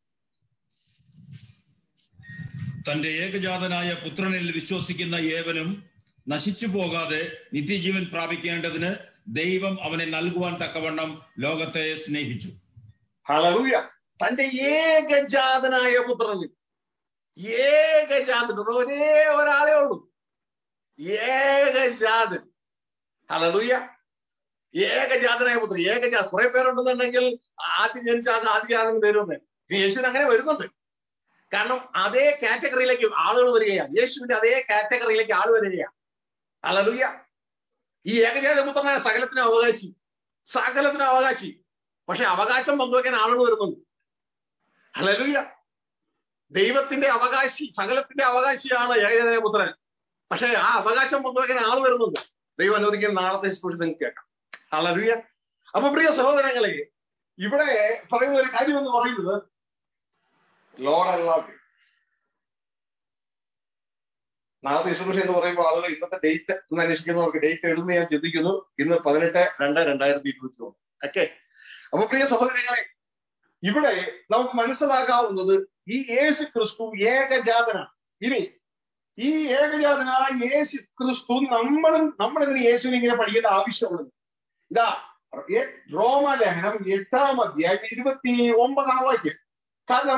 തന്റെ ഏകജാതനായ പുത്രനിൽ വിശ്വസിക്കുന്ന ഏവനും നശിച്ചു പോകാതെ നിത്യജീവൻ പ്രാപിക്കേണ്ടതിന് ദൈവം അവനെ നൽകുവാൻ തക്കവണ്ണം ലോകത്തെ സ്നേഹിച്ചു.
ഹല്ലേലൂയ. തന്റെ ഏകജാതനായ പുത്രനിൽ, ഏകജാതൻ, ഒരേ ഒരാളെ ഉള്ളൂ, ഏകജാതൻ. ഹല്ലേലൂയ. ഏകജാതനായ പുത്രൻ. ഏകജാത കുറെ പേരുണ്ടെന്നുണ്ടെങ്കിൽ ആദ്യം ജനിച്ചാൽ ആദ്യം വരുമെന്ന്. യേശുവിന് അങ്ങനെ വരുന്നുണ്ട്. കാരണം അതേ കാറ്റഗറിയിലേക്ക് ആളുകൾ വരികയാണ്. യേശുവിന്റെ അതേ കാറ്റഗറിയിലേക്ക് ആൾ വരികയാണ്. ഹല്ലേലൂയ. ഈ ഏകജാത പുത്രനായ സകലത്തിന് അവകാശി, സകലത്തിന് അവകാശി. പക്ഷെ അവകാശം പങ്കുവെക്കാൻ ആളുകൾ വരുന്നുണ്ട്. ഹല്ലേലൂയ. ദൈവത്തിന്റെ അവകാശി, സകലത്തിന്റെ അവകാശിയാണ് ഏകജാത പുത്രൻ. പക്ഷെ ആ അവകാശം പങ്കുവെക്കാൻ ആൾ വരുന്നുണ്ട്. ദൈവം അനുവദിക്കുന്ന നാളത്തെ ശുശ്രൂഷ നിങ്ങൾക്ക് കേൾക്കാം. ഹല്ലേലൂയ. അപ്പൊ പ്രിയ സഹോദരങ്ങളെ, ഇവിടെ പറയുന്ന ഒരു കാര്യം എന്ന് പറയുന്നത് ലോർഡ് ഐ ലവ് യു. നാളത്തെ ശുശ്രൂഷ എന്ന് പറയുമ്പോൾ ആളുകൾ ഇന്നത്തെ ഡേറ്റ് എന്ന് അന്വേഷിക്കുന്നവർക്ക് ഡേറ്റ് എഴുതുന്ന ഞാൻ ചിന്തിക്കുന്നു. ഇന്ന് പതിനെട്ട് രണ്ട് രണ്ടായിരത്തി ഇരുപത്തി ഒന്ന്. ഓക്കെ. അപ്പൊ പ്രിയ സഹോദരങ്ങളെ, ഇവിടെ നമുക്ക് മനസ്സിലാക്കാവുന്നത് ഈ യേശു ക്രിസ്തു ഏകജാതനാണ്. ഇനി ഈ ഏകജാതനായ യേശു ക്രിസ്തു നമ്മളും നമ്മളിങ്ങനെ യേശുവിനെ ഇങ്ങനെ പഠിക്കേണ്ട ആവശ്യമുള്ളത്. ഇതാ റോമാലേഖനം എട്ടാം അധ്യായം ഇരുപത്തി ഒമ്പതാം വാക്യം. കാരണം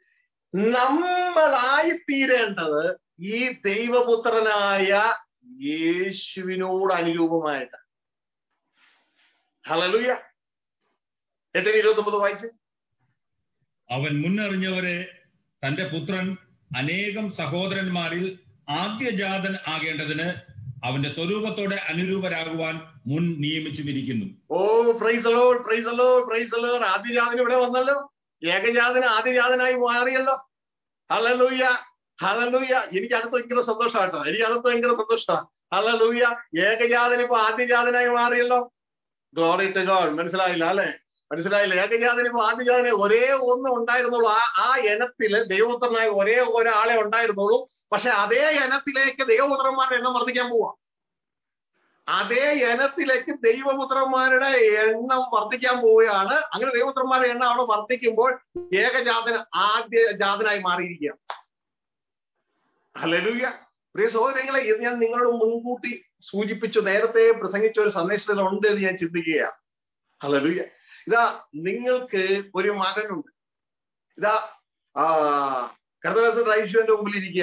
നമ്മളായിത്തീരേണ്ടത് ഈ ദൈവപുത്രനായ യേശുവിനോട് അനുരൂപമായിട്ട്. ഹല്ലേലൂയ. എട്ടിന് ഇരുപത്തി ഒമ്പത് വായിച്ച്.
അവൻ മുന്നറിഞ്ഞവരെ തന്റെ പുത്രൻ അനേകം സഹോദരന്മാരിൽ ആദ്യജാതൻ ആകേണ്ടതിന് അവന്റെ സ്വരൂപത്തോടെ അനുരൂപരാകുവാൻ മുൻ നിയമിച്ചുമിരിക്കുന്നു.
Oh praise the lord, praise the lord, praise the lord. ആദ്യജാതൻ ഇവിടെ വന്നല്ലോ, ഏകജാതന ആദ്യജാതനായി മാറിയല്ലോ. Hallelujah, hallelujah. എനിക്ക് അകത്ത് ഭയങ്കര സന്തോഷമാട്ടോ, എനിക്ക് അകത്ത് ഭയങ്കര സന്തോഷമാണ്. ഹല്ലേലൂയ. ഏകജാതൻ ഇപ്പൊ ആദ്യജാതനായി മാറിയല്ലോ. Glory to God. മനസ്സിലായില്ല അല്ലെ? മനസ്സിലായില്ല. ഏകജാതൻ ഇപ്പൊ ആദ്യജാതന ഒരേ ഒന്ന് ഉണ്ടായിരുന്നുള്ളൂ. ആ ആ ഇനത്തില് ദൈവപുത്രനായി ഒരേ ഒരാളെ ഉണ്ടായിരുന്നുള്ളൂ. പക്ഷെ അതേ ഇനത്തിലേക്ക് ദൈവപുത്രന്മാരുടെ എണ്ണം വർദ്ധിക്കാൻ പോവാ. അതേ ഇനത്തിലേക്ക് ദൈവപുത്രന്മാരുടെ എണ്ണം വർദ്ധിക്കാൻ പോവുകയാണ്. അങ്ങനെ ദൈവപുത്രന്മാരുടെ എണ്ണം അവിടെ വർദ്ധിക്കുമ്പോൾ ഏകജാതൻ ആദ്യ ജാതനായി മാറിയിരിക്കുക. ഹല്ലേലൂയ. പ്രിയ സഹോദരങ്ങളെ, ഇത് ഞാൻ നിങ്ങളോട് മുൻകൂട്ടി സൂചിപ്പിച്ചു, നേരത്തെ പ്രസംഗിച്ച ഒരു സന്ദേശത്തിൽ ഉണ്ട് എന്ന് ഞാൻ ചിന്തിക്കുകയാണ്. ഹല്ലേലൂയ. ഇതാ നിങ്ങൾക്ക് ഒരു മകനുണ്ട്. ഇതാ ആ കർത്തവ്യ റൈഷുവിന്റെ മുമ്പിൽ ഇരിക്കുക.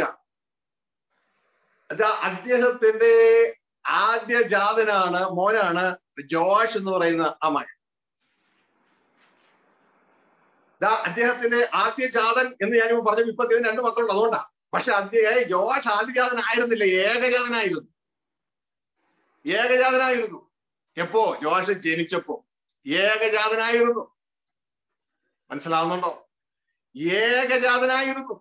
ഇതാ അദ്ദേഹത്തിന്റെ ആദ്യ ജാതനാണ്, മോനാണ് ജോഷ് എന്ന് പറയുന്ന ആ മകൻ. ഇതാ അദ്ദേഹത്തിന്റെ ആദ്യ ജാതൻ എന്ന് ഞാനിപ്പോ പറഞ്ഞു. ഇപ്പൊ ഇതിന് രണ്ട് മക്കളുണ്ട്, അതുകൊണ്ടാ. പക്ഷെ അദ്ദേഹം ജോഷ് ആദ്യജാതനായിരുന്നില്ല, ഏകജാതനായിരുന്നു. ഏകജാതനായിരുന്നു. എപ്പോ? ജോഷ് ജനിച്ചപ്പോ ഏകജാതനായിരുന്നു. മനസ്സിലാവുന്നുണ്ടോ? ഏകജാതനായിരുന്നു.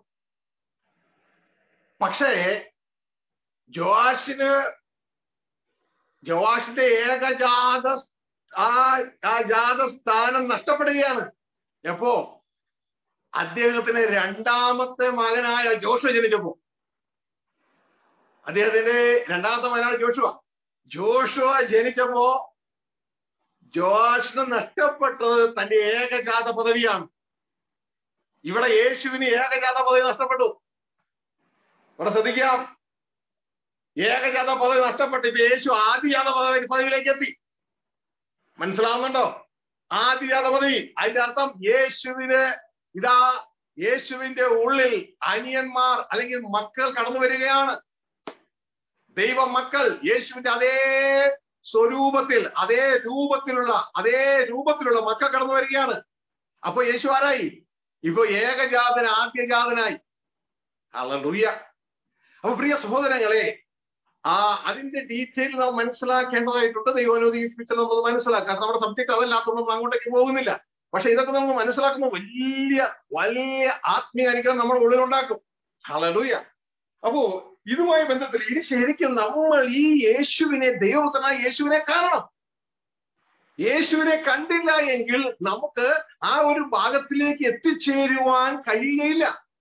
പക്ഷേ ജോഷിന് ജോഷിന്റെ ഏകജാത ആ ആ ജാത സ്ഥാനം നഷ്ടപ്പെടുകയാണ്. എപ്പോ? അദ്ദേഹത്തിന് രണ്ടാമത്തെ മകനായ ജോഷുവ ജനിച്ചപ്പോ. അദ്ദേഹത്തിന്റെ രണ്ടാമത്തെ മകനാണ് ജോഷുവ. ജോഷുവ ജനിച്ചപ്പോ ജോഷിന് നഷ്ടപ്പെട്ടത് തന്റെ ഏകജാത പദവിയാണ്. ഇവിടെ യേശുവിന് ഏകജാത പദവി നഷ്ടപ്പെട്ടു. ഇവിടെ ശ്രദ്ധിക്കാം, ഏകജാത പദവി നഷ്ടപ്പെട്ടു. ഇപ്പൊ യേശു ആദിജാത പദവി പദവിയിലേക്ക് എത്തി. മനസ്സിലാവുന്നുണ്ടോ? ആദിജാത പദവി. അതിന്റെ അർത്ഥം യേശുവിന് ഇതാ യേശുവിന്റെ ഉള്ളിൽ അനിയന്മാർ അല്ലെങ്കിൽ മക്കൾ കടന്നു വരികയാണ്. ദൈവ മക്കൾ യേശുവിന്റെ അതേ സ്വരൂപത്തിൽ, അതേ രൂപത്തിലുള്ള അതേ രൂപത്തിലുള്ള മക്കൾ കടന്നു വരികയാണ്. അപ്പൊ യേശു ആരായി? ഇപ്പൊ ഏകജാതൻ ആദ്യജാതനായി. ഹല്ലേലൂയ. അപ്പൊ പ്രിയ സഹോദരങ്ങളെ, ആ അതിന്റെ ഡീറ്റെയിൽ നാം മനസ്സിലാക്കേണ്ടതായിട്ടുണ്ട്. ദൈവാനുദീപിച്ച് നമ്മൾ മനസ്സിലാക്കാം. നമ്മുടെ സബ്ജക്ട് അതല്ലാത്തതുകൊണ്ട് നമ്മൾ അങ്ങോട്ടേക്ക് പോകുന്നില്ല. പക്ഷെ ഇതൊക്കെ നമ്മൾ മനസ്സിലാക്കുമ്പോൾ വലിയ വലിയ ആത്മീയ അനുഗ്രഹം നമ്മുടെ ഉള്ളിലുണ്ടാക്കും. ഹല്ലേലൂയ. അപ്പോ ഇതുമായി ബന്ധത്തിൽ ഇനി ശരിക്കും നമ്മൾ ഈ യേശുവിനെ, ദൈവപുത്രനായ യേശുവിനെ കാണണം. യേശുവിനെ കണ്ടില്ല എങ്കിൽ നമുക്ക് ആ ഒരു ഭാഗത്തിലേക്ക് എത്തിച്ചേരുവാൻ കഴിയുകയില്ല.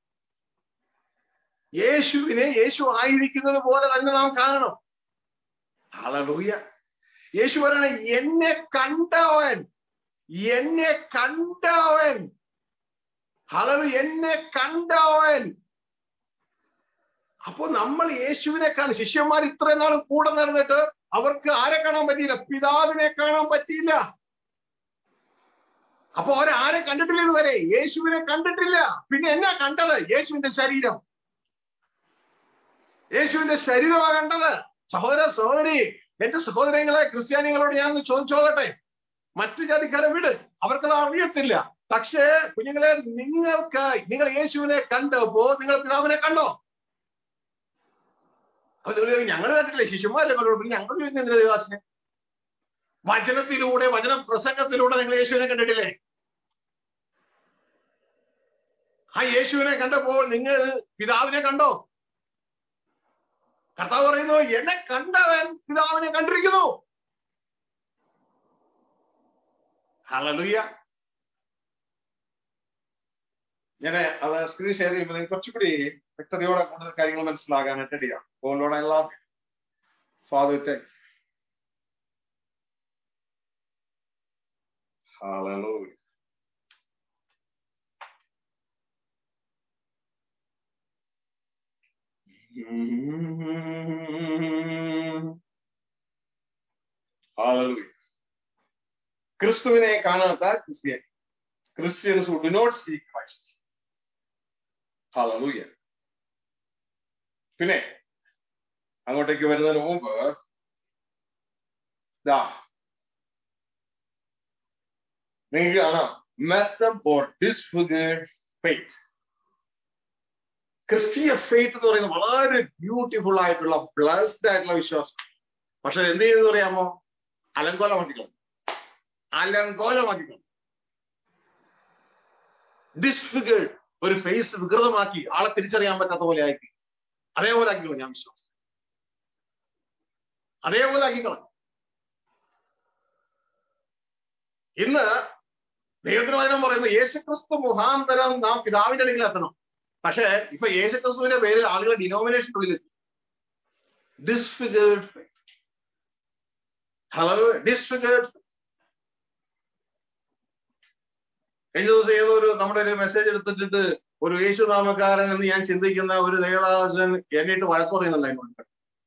യേശുവിനെ യേശു ആയിരിക്കുന്നത് പോലെ തന്നെ നാം കാണണം. ഹല്ലേലൂയ. യേശു പറയണ, എന്നെ കണ്ടവൻ, എന്നെ കണ്ടവൻ, ഹല്ലേലൂയ, എന്നെ കണ്ടവൻ. അപ്പൊ നമ്മൾ യേശുവിനെ കാണും. ശിഷ്യന്മാർ ഇത്രയും നാളും കൂടെ നടന്നിട്ട് അവർക്ക് ആരെ കാണാൻ പറ്റിയില്ല? പിതാവിനെ കാണാൻ പറ്റിയില്ല. അപ്പൊ അവരാരെ കണ്ടിട്ടില്ല ഇതുവരെ? യേശുവിനെ കണ്ടിട്ടില്ല. പിന്നെ എന്നാ കണ്ടത്? യേശുവിന്റെ ശരീരം. യേശുവിന്റെ ശരീരമാണ് കണ്ടത്. സഹോദര സഹോദരി, എന്റെ സഹോദരങ്ങളെ, ക്രിസ്ത്യാനികളോട് ഞാനൊന്ന് ചോദിച്ചോകട്ടെ. മറ്റു ജാതിക്കാരെ വിട്, അവർക്കത് അറിയത്തില്ല. പക്ഷേ കുഞ്ഞുങ്ങളെ, നിങ്ങൾക്ക് നിങ്ങൾ യേശുവിനെ കണ്ടപ്പോ നിങ്ങൾ പിതാവിനെ കണ്ടോ? ഞങ്ങൾ കണ്ടിട്ടില്ലേ? ശിശുമാരെ കണ്ടു. ഞങ്ങൾ ചോദിക്കുന്നില്ല ദേവാസിനെ. വചനത്തിലൂടെ, വചന പ്രസംഗത്തിലൂടെ നിങ്ങൾ യേശുവിനെ കണ്ടിട്ടില്ലേ? ആ യേശുവിനെ കണ്ടപ്പോൾ നിങ്ങൾ പിതാവിനെ കണ്ടോ? കർത്താവ് പറയുന്നു, എന്നെ കണ്ടവൻ പിതാവിനെ കണ്ടിരിക്കുന്നു. ഹല്ലേലൂയ. ഞാൻ അത് സ്ക്രീൻ ഷെയർ ചെയ്യുമ്പോൾ നിങ്ങൾക്ക് കുറച്ചുകൂടി വ്യക്തതയോടെ കൂടുതൽ കാര്യങ്ങൾ മനസ്സിലാകാനായിട്ട് ഇടയാം. Oh Lord, I love you. Father, thank you. Hallelujah. Hallelujah. ക്രിസ്തുവിനെ കാണാത്ത Christian, Christians who do not see Christ. Hallelujah. പിന്നെ അങ്ങോട്ടേക്ക് വരുന്നതിന് മുമ്പ് ദാ നിങ്ങൾക്ക് കാണാം, messed up or disfigured faith. ക്രിസ്തീയ ഫെയ്ത്ത് എന്ന് പറയുന്നത് വളരെ ബ്യൂട്ടിഫുൾ ആയിട്ടുള്ള ബ്ലസ്ഡ് ആയിട്ടുള്ള വിശ്വാസം. പക്ഷെ എന്ത് ചെയ്തെന്ന് പറയാമോ? അലങ്കോലമാക്കിക്കളഞ്ഞു. അലങ്കോലമാക്കിക്കളഞ്ഞു. ഡിസ്ഫിഗേർഡ്, ഒരു ഫേസ് വികൃതമാക്കി, ആളെ തിരിച്ചറിയാൻ പറ്റാത്ത പോലെ ആക്കി. അതേപോലെ ആക്കിക്കളഞ്ഞു. ഞാൻ വിശ്വാസം അതേപോലെ ആക്കിക്കളഞ്ഞു. ഇന്ന് ദൈവത്തിന് വചനം പറയുന്നത് യേശുക്രിസ്തു മുഖാന്തരം നാം പിതാവിന്റെ അടുക്കൽ എത്തണം. പക്ഷെ ഇപ്പൊ യേശുക്രിസ്തുവിന്റെ പേരിൽ ആളുകൾ ഡിനോമിനേഷൻ ഉള്ളിലെത്തി. Disfigured faith. ഹല്ലേലൂയ. ഡിസ്ഫിഗേർഡ്. കഴിഞ്ഞ ദിവസം ഏതോ ഒരു നമ്മുടെ ഒരു മെസ്സേജ് എടുത്തിട്ട് ഒരു യേശുനാമക്കാരൻ എന്ന് ഞാൻ ചിന്തിക്കുന്ന ഒരു ദേവദാസൻ എന്നിട്ട് വഴക്ക് പറയുന്നുണ്ടായിരുന്നു.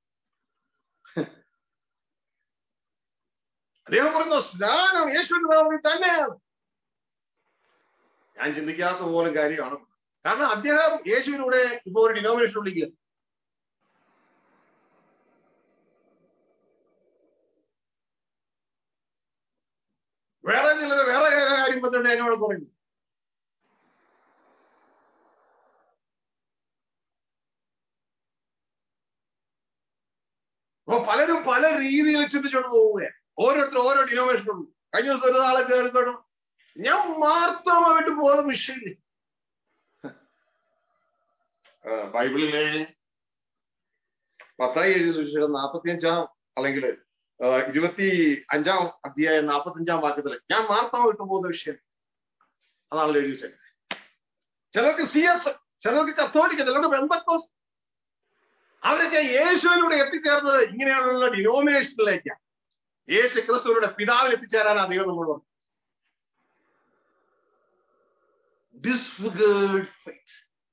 അദ്ദേഹം പറയുന്നു സ്നാനം യേശുവിന്റെ നാമത്തിൽ തന്നെയാണ്. ഞാൻ ചിന്തിക്കാത്ത പോലെ കാര്യമാണ്. കാരണം അദ്ദേഹം യേശുവിലൂടെ ഇപ്പൊ ഒരു ഡിനോമിനേഷൻ വിളിക്കുക. വേറെ ചിലത് വേറെ കാര്യം പറ്റുണ്ട് എന്നോട് പറയുന്നു. അപ്പൊ പലരും പല രീതിയിൽ ചിന്തിച്ചോണ്ട് പോവുകയാണ്. ഓരോരുത്തരും ഓരോ ഡിനോമിനേഷൻ ഉണ്ട്. കഴിഞ്ഞ ദിവസം ഒരു നാളെ കേൾക്കണം, ഞാൻ മാർത്തോമായിട്ട് പോകുന്ന വിഷയമില്ല. ബൈബിളിലെ മത്തായി എഴുതിയ സുവിശേഷം നാൽപ്പത്തി അഞ്ചാം അല്ലെങ്കിൽ ഇരുപത്തി അഞ്ചാം അധ്യായം നാൽപ്പത്തി അഞ്ചാം വാക്യത്തില് ഞാൻ മാർത്തോമായിട്ട് പോകുന്ന വിഷയം അതാണല്ലോ എഴുതി വെച്ചത്. ചിലർക്ക് സി എസ്, ചിലർക്ക് കത്തോലിക്ക, ചിലർക്ക് പെന്തക്കോസ്ത്. അവരൊക്കെ യേശുവിലൂടെ എത്തിച്ചേർന്നത് ഇങ്ങനെയുള്ള ഡിനോമിനേഷനിലേക്കാണ്. യേശു ക്രിസ്തുവിലൂടെ പിതാവിൽ എത്തിച്ചേരാൻ അധികം നമ്മൾ പറഞ്ഞു. Disfigured faith.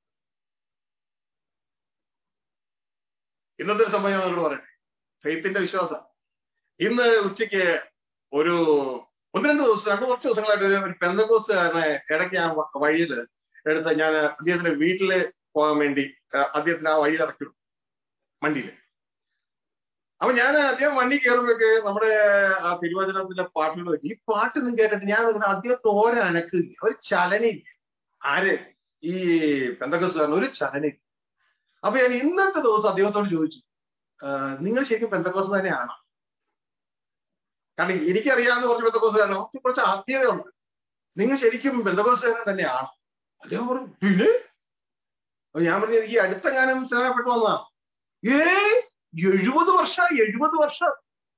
ഇന്നത്തെ ഒരു സംഭവം നമ്മളോട് പറയട്ടെ, ഫെയ്ത്തിന്റെ വിശ്വാസം. ഇന്ന് ഉച്ചയ്ക്ക് ഒരു ഒന്ന് രണ്ട് ദിവസം രണ്ട് കുറച്ച് ദിവസങ്ങളായിട്ട് ഒരു പെന്തക്കോസ്തുകാരനെ ഇടയ്ക്ക് ഞാൻ വഴിയിൽ എടുത്ത് ഞാൻ അദ്ദേഹത്തിന്റെ വീട്ടില് പോകാൻ വേണ്ടി അദ്ദേഹത്തിന് ആ വഴിയിൽ ഇറക്കി വണ്ടിയില്. അപ്പൊ ഞാൻ അദ്ദേഹം വണ്ടി കയറുമ്പോഴൊക്കെ നമ്മുടെ ആ തിരുവചനത്തിന്റെ പാട്ടുകൾ വെച്ച് ഈ പാട്ടൊന്നും കേട്ടിട്ട് ഞാൻ അദ്ദേഹത്തെ ഓരോ അനക്കില്ല, ഒരു ചലനയില്ല. ആര്? ഈ പെന്തക്കോസ്തുകാരൻ ഒരു ചലനയില്ല. അപ്പൊ ഞാൻ ഇന്നത്തെ ദിവസം അദ്ദേഹത്തോട് ചോദിച്ചു, നിങ്ങൾ ശരിക്കും പെന്തക്കോസ്ത് തന്നെയാണോ? കാരണം എനിക്കറിയാവുന്ന കുറച്ച് പെന്തക്കോസ്തുകാരനോ കുറച്ച് ആത്മീയതയുണ്ട്. നിങ്ങൾ ശരിക്കും പെന്തക്കോസ്തുകാരൻ തന്നെയാണോ? അദ്ദേഹം പറഞ്ഞു പിന്നെ. അപ്പൊ ഞാൻ പറഞ്ഞു എനിക്ക് അടുത്തെങ്ങാനും സ്നാനപ്പെട്ടു വന്നതാ. ഏ എഴുപത് വർഷം എഴുപത് വർഷം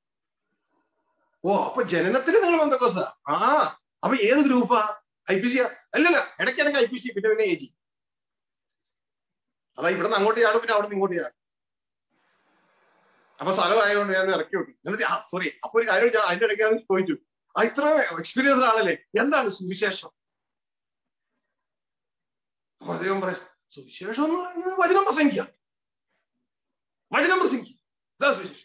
ഓ അപ്പൊ ജനനത്തിന് നിങ്ങൾ പെന്തക്കോസ്താ? ആ അപ്പൊ ഏത് ഗ്രൂപ്പാ? I P C? അല്ലല്ല, ഇടയ്ക്കിടയ്ക്ക് ഐ പി സി, പിന്നെ പിന്നെ എ ജി. അതാ ഇവിടുന്ന് അങ്ങോട്ട് ചാടും, പിന്നെ അവിടെ നിന്ന് ഇങ്ങോട്ട് ചാടും. അപ്പൊ സ്ഥലം ആയതുകൊണ്ട് ഞാൻ ഇറക്കി വിട്ടു. എന്നിട്ട് ആ സോറി അപ്പൊ ഒരു കാര്യം അതിന്റെ ഇടയ്ക്ക് ഞാൻ ചോദിച്ചു, ആ ഇത്ര എക്സ്പീരിയൻസ് ആണല്ലേ, എന്താണ് സുവിശേഷം? അപ്പൊ അദ്ദേഹം പറയാം, സുവിശേഷം എന്ന് പറയുന്നത് വചനം പ്രസംഗിക്കുക, വചനം പ്രസംഗിക്കുക, ഇതാ സുവിശേഷം.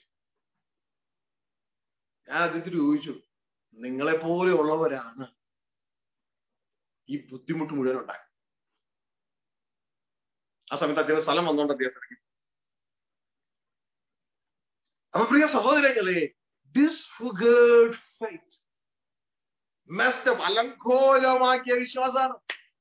ഞാൻ അദ്ദേഹത്തിന് ചോദിച്ചു, നിങ്ങളെ പോലെ ഉള്ളവരാണ് ഈ ബുദ്ധിമുട്ട് മുഴുവൻ ഉണ്ടാക്കി. ആ സമയത്ത് അദ്ദേഹം സ്ഥലം വന്നോണ്ട് അദ്ദേഹത്തിന്. അപ്പൊ പ്രിയ സഹോദരങ്ങളെ, ഡിസ്ഫിഗേർഡ് ഫെയ്ത്ത്, മെസ്ഡ് അപ്പ്, അലങ്കോലമാക്കിയ വിശ്വാസമാണ്.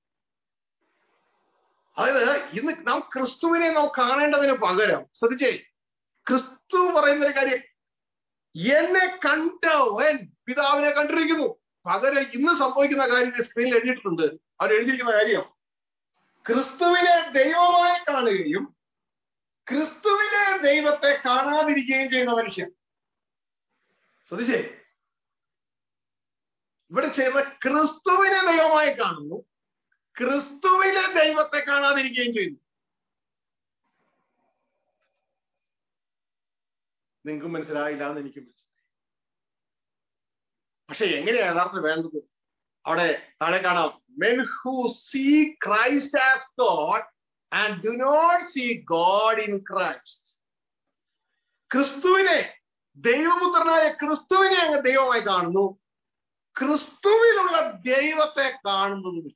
അതായത് ഇന്ന് നാം ക്രിസ്തുവിനെ നാം കാണേണ്ടതിന് പകരം, ശ്രദ്ധിച്ചേ, ക്രിസ്തു പറയുന്ന ഒരു കാര്യം, എന്നെ കണ്ടവൻ പിതാവിനെ കണ്ടിരിക്കുന്നു. പകരം ഇന്ന് സംഭവിക്കുന്ന കാര്യം സ്ക്രീനിൽ എഴുതിയിട്ടുണ്ട്. അവർ എഴുതിയിരിക്കുന്ന കാര്യം, ക്രിസ്തുവിനെ ദൈവമായി കാണുകയും ക്രിസ്തുവിനെ ദൈവത്തെ കാണാതിരിക്കുകയും ചെയ്യുന്ന മനുഷ്യൻ. ശ്രദ്ധിച്ചേ, ഇവിടെ ചെയ്യുന്ന ക്രിസ്തുവിനെ ദൈവമായി കാണുന്നു, ക്രിസ്തുവിനെ ദൈവത്തെ കാണാതിരിക്കുകയും ചെയ്യുന്നു. നിങ്ങൾക്കും മനസ്സിലായില്ല എന്ന് എനിക്കും മനസ്സിലായി. പക്ഷെ എങ്ങനെയാ യഥാർത്ഥം വേണ്ടത്? അവിടെ താഴെ കാണാം, men who see Christ as God and do not see God in Christ. ക്രിസ്തുവിനെ, ദൈവപുത്രനായ ക്രിസ്തുവിനെ അങ്ങ് ദൈവമായി കാണുന്നു, ക്രിസ്തുവിലുള്ള ദൈവത്തെ കാണുന്നതുമില്ല.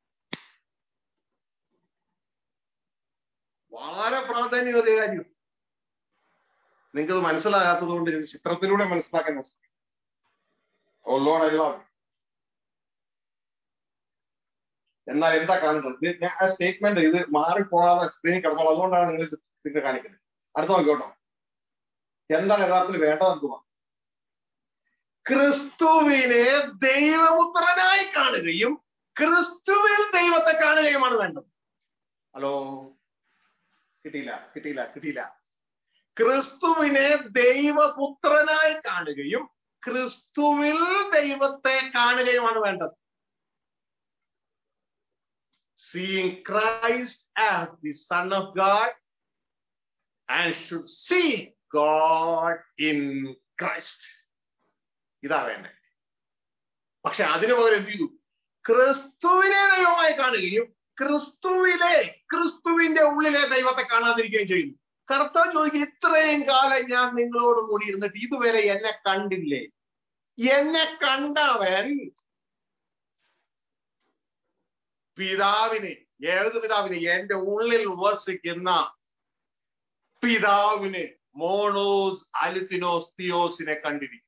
വളരെ പ്രാധാന്യമേറിയ കാര്യം. നിങ്ങൾക്കത് മനസ്സിലാകാത്തത് കൊണ്ട് ഇത് ചിത്രത്തിലൂടെ മനസ്സിലാക്കാൻ ഞാൻ ശ്രമിക്കും. O Lord, I love you. എന്നാൽ എന്താ കാണുന്നത്? ആ സ്റ്റേറ്റ്മെന്റ് ഇത് മാറിപ്പോകാതെ സ്ക്രീനിൽ കിടന്നോളൂ. അതുകൊണ്ടാണ് നിങ്ങൾ ഇത് പിന്നെ കാണിക്കുന്നത്. അടുത്ത നോക്കിക്കോട്ടോ. എന്താണ് യഥാർത്ഥത്തിൽ വേണ്ടതെന്ന്? ക്രിസ്തുവിനെ ദൈവപുത്രനായി കാണുകയും ക്രിസ്തുവിൽ ദൈവത്തെ കാണുകയുമാണ് വേണ്ടത്. ഹലോ, കിട്ടിയില്ല കിട്ടിയില്ല കിട്ടിയില്ല ക്രിസ്തുവിനെ ദൈവപുത്രനായി കാണുകയും ക്രിസ്തുവിൽ ദൈവത്തെ കാണുകയുമാണ് വേണ്ടത്. Seeing Christ as the Son of God and should see God in Christ. ഇതാ വേണ്ടത്. പക്ഷെ അതിനു പകരം എന്ത് ചെയ്തു? ക്രിസ്തുവിനെ ദൈവമായി കാണുകയും ക്രിസ്തുവിലെ ക്രിസ്തുവിന്റെ ഉള്ളിലെ ദൈവത്തെ കാണാതിരിക്കുകയും ചെയ്യുന്നു. കർത്താവ് ചോദിക്കും, ഇത്രയും കാലം ഞാൻ നിങ്ങളോട് കൂടി ഇരുന്നിട്ട് ഇതുവരെ എന്നെ കണ്ടില്ലേ? എന്നെ കണ്ടവൻ പിതാവിനെ, ഏത് പിതാവിനെ? എന്റെ ഉള്ളിൽ വസിക്കുന്ന പിതാവിനെ, മോണോസ് അലിത്തിനോസ് തിയോസിനെ കണ്ടിരിക്കും.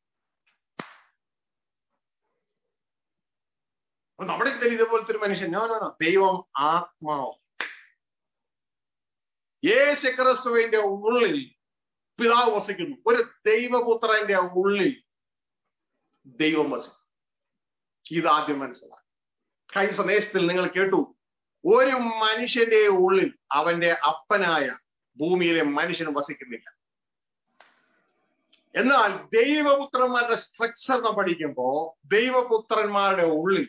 നമ്മുടെ ഇതിൽ ഇതുപോലത്തെ ഒരു മനുഷ്യൻ നോ നോ നോ ദൈവം ആത്മാവ്. യേശു ക്രിസ്തുവിന്റെ ഉള്ളിൽ പിതാവ് വസിക്കുന്നു. ഒരു ദൈവപുത്രന്റെ ഉള്ളിൽ ദൈവം വസിക്കുന്നു. ഇതാദ്യം മനസ്സിലാക്കി. കഴിഞ്ഞ സന്ദേശത്തിൽ നിങ്ങൾ കേട്ടു, ഒരു മനുഷ്യന്റെ ഉള്ളിൽ അവന്റെ അപ്പനായ ഭൂമിയിലെ മനുഷ്യന് വസിക്കുന്നില്ല. എന്നാൽ ദൈവപുത്രന്മാരുടെ സ്ട്രക്ചർ നാം പഠിക്കുമ്പോ ദൈവപുത്രന്മാരുടെ ഉള്ളിൽ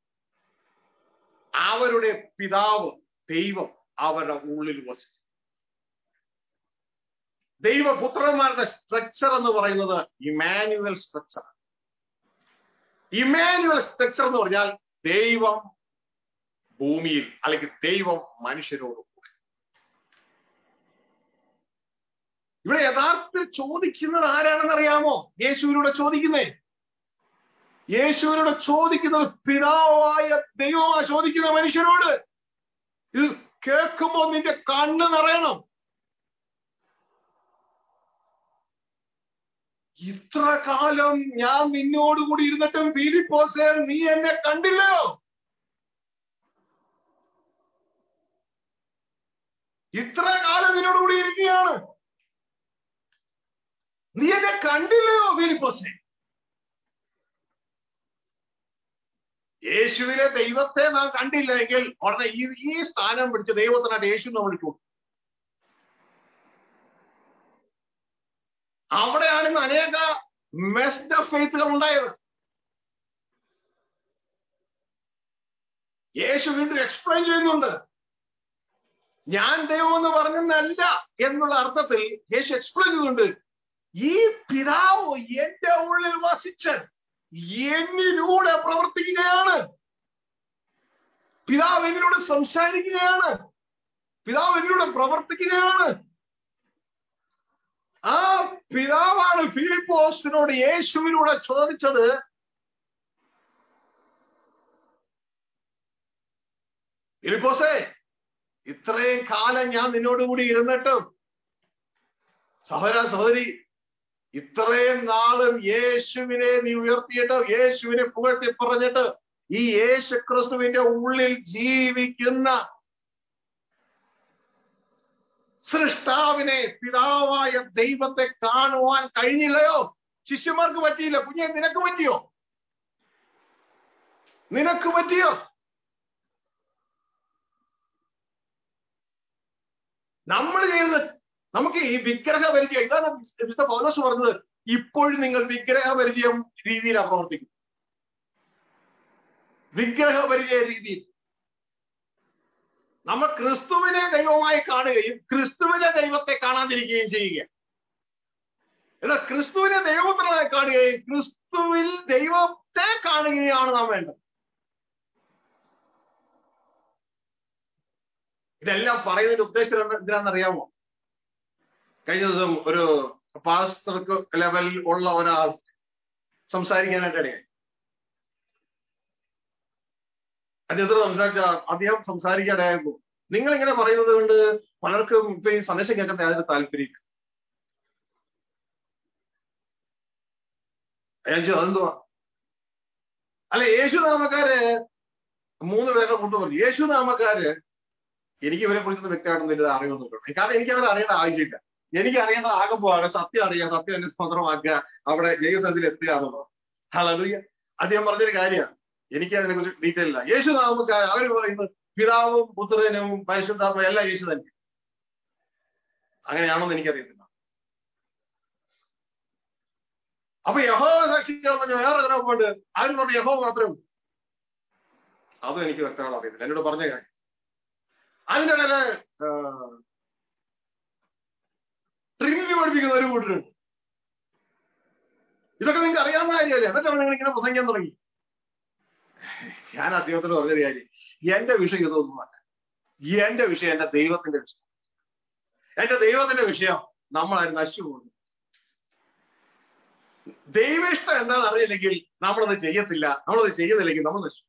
അവരുടെ പിതാവ് ദൈവം അവരുടെ ഉള്ളിൽ വസിക്കും. ദൈവപുത്രന്മാരുടെ സ്ട്രക്ചർ എന്ന് പറയുന്നത് ഇമാനുവൽ സ്ട്രക്ചർ. ഇമാനുവൽ സ്ട്രക്ചർ എന്ന് പറഞ്ഞാൽ ദൈവം ഭൂമിയിൽ, അല്ലെങ്കിൽ ദൈവം മനുഷ്യരോട് കൂടെ. ഇവിടെ യഥാർത്ഥത്തിൽ ചോദിക്കുന്നത് ആരാണെന്ന് അറിയാമോ? യേശുവിനോട് ചോദിക്കുന്നേ. യേശുവിനോട് ചോദിക്കുന്നത് പിതാവായ ദൈവമാണ് ചോദിക്കുന്ന മനുഷ്യരോട്. ഇത് കേൾക്കുമ്പോ നിന്റെ കണ്ണ് നിറയണം. ഇത്ര കാലം ഞാൻ നിന്നോടുകൂടി ഇരുന്നിട്ടും ഫിലിപ്പോസേ നീ എന്നെ കണ്ടില്ലയോ? ഇത്ര കാലം നിന്നോടുകൂടി ഇരിക്കുകയാണ്, നീ എന്നെ കണ്ടില്ലയോ ഫിലിപ്പോസേ? യേശുവിലെ ദൈവത്തെ നാം കണ്ടില്ലെങ്കിൽ ഉടനെ ഈ ഈ സ്ഥാനം പിടിച്ച് ദൈവത്തിനായിട്ട് യേശു നാം വിളിക്കൂ. അവിടെയാണ് ഇന്ന് അനേക മെസ്ഡ് അപ്പ് ഫെയ്ത്തുകൾ ഉണ്ടായത്. യേശു വീണ്ടും എക്സ്പ്ലെയിൻ ചെയ്യുന്നുണ്ട്. ഞാൻ ദൈവം എന്ന് പറഞ്ഞല്ല എന്നുള്ള അർത്ഥത്തിൽ യേശു എക്സ്പ്ലെയിൻ ചെയ്യുന്നുണ്ട്. ഈ പിതാവ് എന്റെ ഉള്ളിൽ വസിച്ച് എന്നിലൂടെ പ്രവർത്തിക്കുകയാണ്. പിതാവ് എന്നിലൂടെ സംസാരിക്കുകയാണ്. പിതാവ് എന്നിലൂടെ പ്രവർത്തിക്കുകയാണ്. ആ പിതാവാണ് ഫിലിപ്പോസിനോട് യേശുവിനൂടെ ചോദിച്ചത്, ഫിലിപ്പോസേ ഇത്രയും കാലം ഞാൻ നിന്നോടുകൂടി ഇരുന്നിട്ടും, സഹോദര സഹോദരി, ഇത്രയും നാളും യേശുവിനെ നീ ഉയർത്തിയിട്ട് യേശുവിനെ പുകഴ്ത്തി പറഞ്ഞിട്ട് ഈ യേശു ക്രിസ്തുവിന്റെ ഉള്ളിൽ ജീവിക്കുന്ന സൃഷ്ടാവിനെ, പിതാവായ ദൈവത്തെ കാണുവാൻ കഴിഞ്ഞില്ലയോ? ശിഷ്യന്മാർക്ക് പറ്റിയില്ല. കുഞ്ഞെ, നിനക്ക് പറ്റിയോ? നിനക്ക് പറ്റിയോ? നമ്മൾ ചെയ്യുന്നത്, നമുക്ക് ഈ വിഗ്രഹ പരിചയം, ഇതാണ് വിശുദ്ധ പൗലോസ് പറഞ്ഞത്, ഇപ്പോഴും നിങ്ങൾ വിഗ്രഹ പരിചയം രീതിയിലാണ് പ്രവർത്തിക്കുന്നത്. വിഗ്രഹ പരിചയ രീതിയിൽ നമ്മൾ ക്രിസ്തുവിനെ ദൈവമായി കാണുകയും ക്രിസ്തുവിനെ ദൈവത്തെ കാണാതിരിക്കുകയും ചെയ്യുക. എന്നാൽ ക്രിസ്തുവിനെ ദൈവപുത്രനായി കാണുകയും ക്രിസ്തുവിൽ ദൈവത്തെ കാണുകയാണ് നാം വേണ്ടത്. ഇതെല്ലാം പറയുന്നതിന്റെ ഉദ്ദേശം എന്തിനാണെന്നറിയാമോ? കഴിഞ്ഞ ദിവസം ഒരു പാസ്റ്റർക്ക് ലെവലിൽ ഉള്ള ഒരാൾ സംസാരിക്കാനായിട്ട് ഇടയായി. അദ്ദേഹത്തോട് സംസാരിച്ച അദ്ദേഹം സംസാരിക്കാനായപ്പോ, നിങ്ങൾ ഇങ്ങനെ പറയുന്നത് കൊണ്ട് പലർക്കും ഇപ്പൊ ഈ സന്ദേശം കേൾക്കാൻ യാതൊരു താല്പര്യം. അതെന്തുവാ? അല്ല, യേശു നാമക്കാര് മൂന്ന് പേരുടെ കൂട്ടം പറഞ്ഞു. യേശു നാമക്കാര് എനിക്ക് ഇവരെ കുറിച്ചൊന്നും വ്യക്തമായിട്ടൊന്നും വലിയ അറിവൊന്നും ഇല്ല. കാരണം എനിക്ക് അവരെ അറിയേണ്ട ആവശ്യമില്ല. എനിക്ക് അറിയേണ്ട ആകുമ്പോഴാണ് സത്യം അറിയാം, സത്യം എന്നെ സ്വതന്ത്രമാക്കുക, അവിടെ ദൈവസന്നിധിയിൽ എത്തുക എന്നുള്ളത്. ഹല്ലേലൂയ. അദ്ദേഹം പറഞ്ഞൊരു കാര്യമാണ്, എനിക്ക് അതിനെ കുറിച്ച് ഡീറ്റെയിൽ ഇല്ല. യേശു നമുക്ക് അവർ പറയുന്നത് പിതാവും പുത്രനും പരിശുദ്ധാത്മാവും എല്ലാം യേശു തന്നെ. അങ്ങനെയാണോന്ന് എനിക്കറിയത്തില്ല. അപ്പൊ യഹോവ സാക്ഷികളെന്ന് വേറെ ഗ്രഹമുണ്ട്, അതിന് പറഞ്ഞ യഹോവ മാത്രമേ ഉള്ളൂ. അതും എനിക്ക് വ്യക്തമായിട്ട് അറിയത്തില്ല, എന്നോട് പറഞ്ഞ കാര്യം. അതിൻ്റെ ഇടയില് ട്രിനിറ്റി പഠിപ്പിക്കുന്ന ഒരു കൂട്ടരുണ്ട്. ഇതൊക്കെ നിങ്ങൾക്ക് അറിയാവുന്ന കാര്യമല്ലേ, എന്നിട്ടാണ് നിങ്ങൾ ഇങ്ങനെ പ്രസംഗിക്കാൻ തുടങ്ങി. ഞാൻ അദ്ദേഹത്തോട് പറഞ്ഞൊരു കാര്യം, എന്റെ വിഷയം ഇതൊന്നുമല്ല. എന്റെ വിഷയം എന്റെ ദൈവത്തിന്റെ വിഷയം. എന്റെ ദൈവത്തിന്റെ വിഷയം നമ്മളാരും നശിച്ചു പോകുന്നു. ദൈവ ഇഷ്ടം എന്താണെന്ന് അറിയില്ലെങ്കിൽ നമ്മളത് ചെയ്യത്തില്ല, നമ്മളത് ചെയ്യുന്നില്ലെങ്കിൽ നമ്മൾ നശിച്ചു.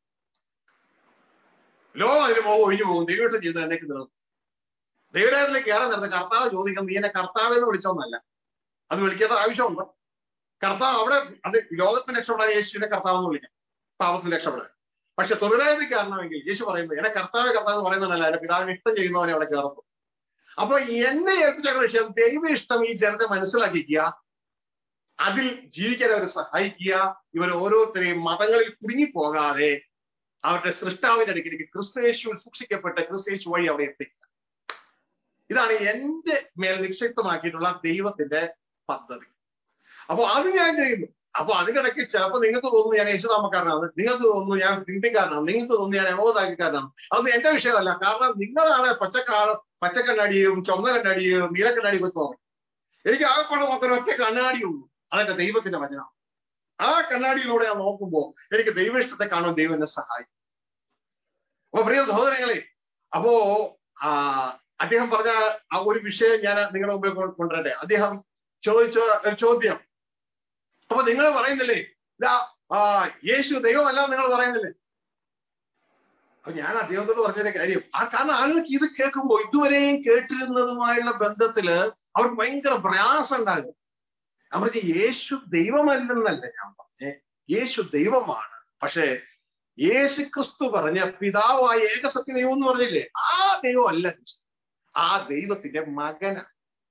ലോകം അതിന് പോകും, ഒഴിഞ്ഞു പോകും. ദൈവം ചെയ്ത് എന്നേക്ക് നിൽക്കും. ദൈവരാജ്യത്തിലേക്ക് കയറാൻ നേരത്തെ കർത്താവ് ചോദിക്കുന്നത് നീ എന്നെ കർത്താവെന്ന് വിളിച്ചോന്നല്ല, അത് വിളിക്കേണ്ട ആവശ്യമുണ്ട്. കർത്താവ് അവിടെ അത് ലോകത്തിന് രക്ഷപ്പെടാൻ യേശുവിനെ കർത്താവ് എന്ന് വിളിക്കാം, പാപത്തിന് രക്ഷപ്പെടാൻ. പക്ഷെ സ്വർഗ്ഗരാജ്യത്തിൽ കയറണമെങ്കിൽ യേശു പറയുന്നത് എന്നെ കർത്താവ് കർത്താവ് എന്ന് പറയുന്നതല്ല, എന്റെ പിതാവിന് ഇഷ്ടം ചെയ്യുന്നവനെ അവിടെ കയറുന്നു. അപ്പൊ എന്നെ ഏൽപ്പിച്ച വിഷയം ദൈവ ഇഷ്ടം ഈ ജനത്തെ മനസ്സിലാക്കിക്കുക, അതിൽ ജീവിക്കാൻ അവരെ സഹായിക്കുക, ഇവർ ഓരോരുത്തരെയും മതങ്ങളിൽ കുടുങ്ങിപ്പോകാതെ അവരുടെ സൃഷ്ടാവിന്റെ അടുക്കിലേക്ക് ക്രിസ്തുയേശുവിൽ സൂക്ഷിക്കപ്പെട്ട ക്രിസ്തുയേശു വഴി അവിടെ എത്തിക്കുക. ഇതാണ് എന്റെ മേൽ നിക്ഷിപ്തമാക്കിയിട്ടുള്ള ദൈവത്തിന്റെ പദ്ധതി. അപ്പൊ അത് ഞാൻ ചെയ്യുന്നു. അപ്പൊ അതിനിടയ്ക്ക് ചിലപ്പോൾ നിങ്ങൾക്ക് തോന്നുന്നു ഞാൻ യേശുനാമക്കാരനാണ്, നിങ്ങൾക്ക് തോന്നുന്നു ഞാൻ ഹിന്ദിക്കാരനാണ്, നിങ്ങൾക്ക് തോന്നുന്നു ഞാൻ യഹോദാക്കാരനാണ്. അതൊന്നും എന്റെ വിഷയമല്ല. കാരണം നിങ്ങളാണ് പച്ചക്കാർ പച്ചക്കണ്ണാടിയും ചുവന്ന കണ്ണാടിയും നീലക്കണ്ണാടിയും ഒക്കെ തോന്നും. എനിക്ക് ആകെപ്പാടെ മാത്രം ഒറ്റ കണ്ണാടിയുള്ളൂ, അതെന്റെ ദൈവത്തിന്റെ വചനം. ആ കണ്ണാടിയിലൂടെ ഞാൻ നോക്കുമ്പോൾ എനിക്ക് ദൈവ ഇഷ്ടത്തെ കാണാൻ ദൈവം എന്നെ സഹായിക്കും. അപ്പൊ പ്രിയ സഹോദരങ്ങളെ, അപ്പോ ആ അദ്ദേഹം പറഞ്ഞ ആ ഒരു വിഷയം ഞാൻ നിങ്ങളുടെ മുമ്പിൽ കൊണ്ടുവരട്ടെ. അദ്ദേഹം ചോദിച്ച ഒരു ചോദ്യം, അപ്പൊ നിങ്ങൾ പറയുന്നില്ലേ ഇതാ ആ യേശു ദൈവമല്ല നിങ്ങൾ പറയുന്നില്ലേ? അപ്പൊ ഞാൻ അദ്ദേഹത്തോട് പറഞ്ഞൊരു കാര്യം, ആ കാരണം ആളുകൾക്ക് ഇത് കേൾക്കുമ്പോൾ ഇതുവരെയും കേട്ടിരുന്നതുമായുള്ള ബന്ധത്തില് അവർക്ക് ഭയങ്കര പ്രയാസം ഉണ്ടാകും. ഞാൻ പറഞ്ഞ യേശു ദൈവമല്ലെന്നല്ല ഞാൻ പറഞ്ഞേ, യേശു ദൈവമാണ്. പക്ഷെ യേശു ക്രിസ്തു പറഞ്ഞ പിതാവായ ഏകസത്യ ദൈവം എന്ന് പറഞ്ഞില്ലേ, ആ ദൈവം അല്ല ക്രിസ്തു, ആ ദൈവത്തിന്റെ മകനാണ്.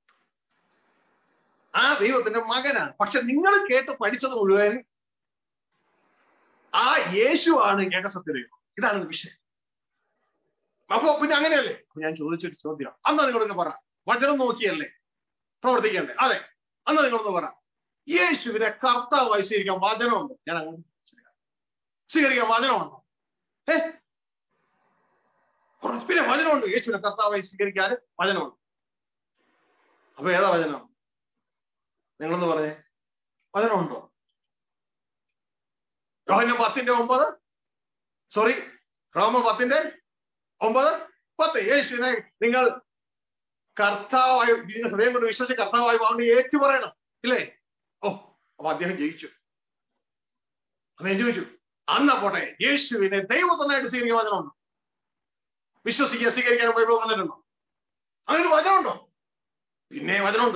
ആ ദൈവത്തിന്റെ മകനാണ്. പക്ഷെ നിങ്ങൾ കേട്ട് പഠിച്ചത് മുഴുവൻ ആ യേശുവാണ് ഏകസത്യ ദൈവം. ഇതാണ് വിഷയം. അപ്പൊ പിന്നെ അങ്ങനെയല്ലേ? ഞാൻ ചോദിച്ചൊരു ചോദ്യം, അന്നാ നിങ്ങളൊന്ന് പറ, വചനം നോക്കിയല്ലേ പ്രവർത്തിക്കണ്ടേ? അതെ, അന്ന് നിങ്ങളൊന്ന് പറ, യേശുവിനെ കർത്താവായി സ്വീകരിക്കാൻ വചനമുണ്ടോ? ഞാൻ അങ്ങനെ സ്വീകരിക്കാൻ വചനമുണ്ടോ? ഏ പിന്നെ വചനമുണ്ട്, യേശുവിനെ കർത്താവായി സ്വീകരിക്കാൻ വചനമുണ്ട്. അപ്പൊ ഏതാ വചനം? നിങ്ങളൊന്ന് പറഞ്ഞേ, വചനമുണ്ടോ? യോഹന്നാൻ പത്തിന്റെ ഒമ്പത് സോറി റോമ പത്തിന്റെ ഒമ്പത് പത്ത് യേശുവിനെ നിങ്ങൾ കർത്താവായി ഹൃദയം കൊണ്ട് വിശ്വസിച്ച് കർത്താവായി വാങ്ങി ഏറ്റു പറയണം, ഇല്ലേ? ഓ, അപ്പൊ അദ്ദേഹം ജയിച്ചു. അദ്ദേഹം ജയിച്ചു. അന്നാ പോട്ടെ, യേശുവിനെ ദൈവത്തിനായിട്ട് സ്വീകരിക്കാൻ വചനമുണ്ടോ? വിശ്വസിക്കുക സ്വീകരിക്കാൻ ബൈബിൾ വന്നിട്ടുണ്ടോ? അങ്ങനെ വചനമുണ്ടോ? പിന്നെ വചനമുണ്ട്.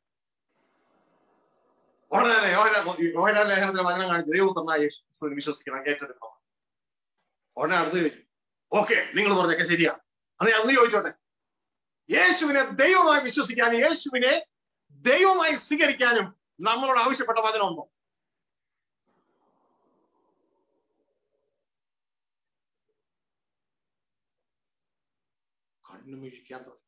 ഉടനെ യോഹന്നാൻ ലേഖനത്തിലെ വചനം കാണിച്ചു ദൈവത്തിനായി വിശ്വസിക്കണം, ഏറ്റെടുക്കണം. ഉടനെ അടുത്ത് ചോദിച്ചു, ഓക്കെ നിങ്ങൾ പറഞ്ഞൊക്കെ ശരിയാ, അന്ന് അന്ന് ചോദിച്ചോട്ടെ, യേശുവിനെ ദൈവമായി വിശ്വസിക്കാനും യേശുവിനെ ദൈവമായി സ്വീകരിക്കാനും നമ്മളോട് ആവശ്യപ്പെട്ട വചനമുണ്ടോ? കണ്ണുമിഴിക്കാൻ തുടങ്ങി.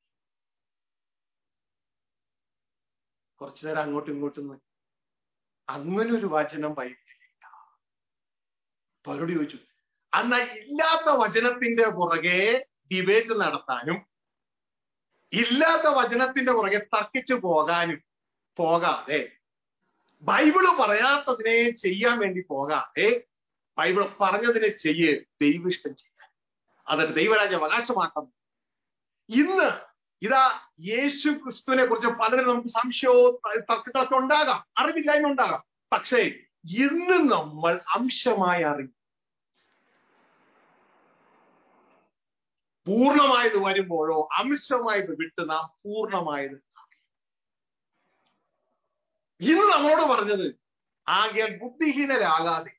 കുറച്ചു നേരം അങ്ങോട്ടും ഇങ്ങോട്ടും നോക്കി. അങ്ങനെ ഒരു വചനം ബൈബിളിലില്ല. പലരോട് ചോദിച്ചു, അന്നാ ഇല്ലാത്ത വചനത്തിന്റെ പുറകെ ഡിബേറ്റ് നടത്താനും ഇല്ലാത്ത വചനത്തിന്റെ പുറകെ തർക്കിച്ചു പോകാനും പോകാതെ, ബൈബിള് പറയാത്തതിനെ ചെയ്യാൻ വേണ്ടി പോകാതെ, ബൈബിൾ പറഞ്ഞതിനെ ചെയ്യേ ദൈവ ഇഷ്ടം ചെയ്യാൻ, അതൊരു ദൈവരാജ്യം അവകാശമാക്കണം. ഇന്ന് ഇതാ യേശു ക്രിസ്തുവിനെ കുറിച്ച് പലരും നമുക്ക് സംശയവും തർക്കങ്ങളൊക്കെ ഉണ്ടാകാം, അറിവില്ലായ്മ ഉണ്ടാകാം. പക്ഷേ ഇന്ന് നമ്മൾ അംശമായി അറിയും. പൂർണ്ണമായത് വരുമ്പോഴോ അംശമായത് വിട്ട് നാം പൂർണ്ണമായത്. ഇന്ന് നമ്മളോട് പറഞ്ഞത് ആകയാൽ ബുദ്ധിഹീനരാകാതെ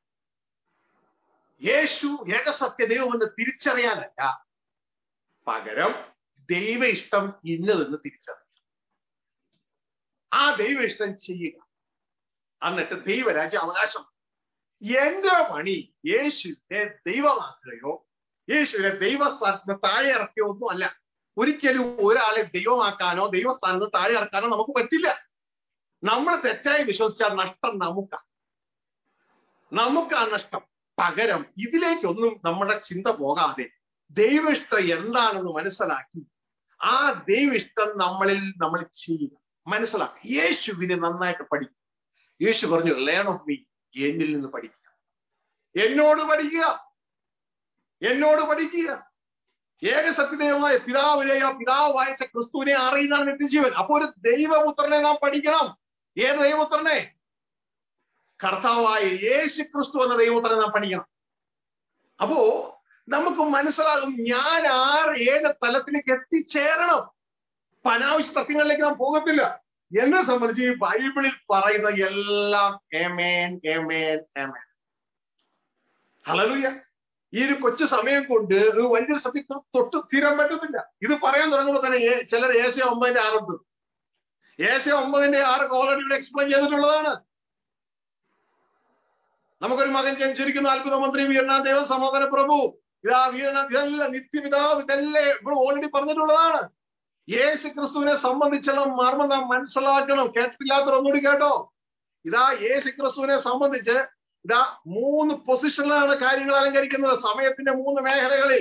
യേശു ഏകസത്യ ദൈവമെന്ന് തിരിച്ചറിയാനല്ല, പകരം ദൈവ ഇഷ്ടം ഇന്നതെന്ന് തിരിച്ചറിയാം. ആ ദൈവ ഇഷ്ടം ചെയ്യുക. എന്നിട്ട് ദൈവരാജ്യം അവകാശം. എന്റെ പണി യേശുവിനെ ദൈവമാക്കുകയോ യേശുവിനെ ദൈവസ്ഥാനത്തിന് താഴെ ഇറക്കുകയോ ഒന്നും അല്ല. ഒരിക്കലും ഒരാളെ ദൈവമാക്കാനോ ദൈവസ്ഥാനത്ത് താഴെ ഇറക്കാനോ നമുക്ക് പറ്റില്ല. നമ്മൾ തെറ്റായി വിശ്വസിച്ചാൽ നഷ്ടം നമുക്കാ നമുക്കാ നഷ്ടം. പകരം ഇതിലേക്കൊന്നും നമ്മുടെ ചിന്ത പോകാതെ ദൈവ ഇഷ്ടം എന്താണെന്ന് മനസ്സിലാക്കി ആ ദൈവ ഇഷ്ടം നമ്മളിൽ നമ്മൾ ചെയ്യുക, മനസ്സിലാക്കുക. യേശുവിനെ നന്നായിട്ട് പഠിക്കുക. യേശു പറഞ്ഞു, ലേൺ ഓഫ് മീ, എന്നിൽ നിന്ന് പഠിക്കുക, എന്നോട് പഠിക്കുക, എന്നോട് പഠിക്കുക. ഏകസത്യമായ പിതാവിനെയോ പിതാവ് വായിച്ച ക്രിസ്തുവിനെ അറിയുന്നതാണ് നിത്യജീവൻ. അപ്പൊ ഒരു ദൈവപുത്രനെ നാം പഠിക്കണം. ഏത് ദൈവപുത്രനെ? കർത്താവായ യേശു ക്രിസ്തു എന്ന ദൈവപുത്രനെ നാം പഠിക്കണം. അപ്പോ നമുക്ക് മനസ്സിലാകും ഞാൻ ആർ ഏത് തലത്തിലേക്ക് എത്തിച്ചേരണം. അനാവശ്യ തർക്കങ്ങളിലേക്ക് നാം പോകത്തില്ല. എന്നെ സംബന്ധിച്ച് ഈ ബൈബിളിൽ പറയുന്ന എല്ലാം ആമേൻ ആമേൻ ആമേൻ. ഹല്ലേലൂയ. ഈ ഒരു കൊച്ചു സമയം കൊണ്ട് ഒരു വലിയ സബ്ജക്ട് തൊട്ട് തീരാൻ പറ്റത്തില്ല. ഇത് പറയാൻ തുടങ്ങുമ്പോൾ തന്നെ ചിലർ ഏഷ്യ ഒമ്പതിന്റെ ആറുണ്ട്. ഏഷ്യ ഒമ്പതിന്റെ ആറ് ഓൾറെഡി ഇവിടെ എക്സ്പ്ലെയിൻ ചെയ്തിട്ടുള്ളതാണ്. നമുക്കൊരു മകൻ ജനിച്ചിരിക്കുന്ന അത്ഭുത മന്ത്രി, വീരനാം ദൈവം, സമാധാന പ്രഭു, ഇതാ വീരനാ, ഇതെല്ലാം നിത്യപിതാവ്, ഇതെല്ലാം ഇവിടെ ഓൾറെഡി പറഞ്ഞിട്ടുള്ളതാണ്. യേശു ക്രിസ്തുവിനെ സംബന്ധിച്ചുള്ള മർമ്മം നാം മനസ്സിലാക്കണം. കേട്ടിട്ടില്ലാത്തവർ ഒന്നുകൂടി കേട്ടോ. ഇതാ യേശു ക്രിസ്തുവിനെ സംബന്ധിച്ച് ഇതാ മൂന്ന് പൊസിഷനിലാണ് കാര്യങ്ങൾ അലങ്കരിക്കുന്നത്. സമയത്തിന്റെ മൂന്ന് മേഖലകളിൽ.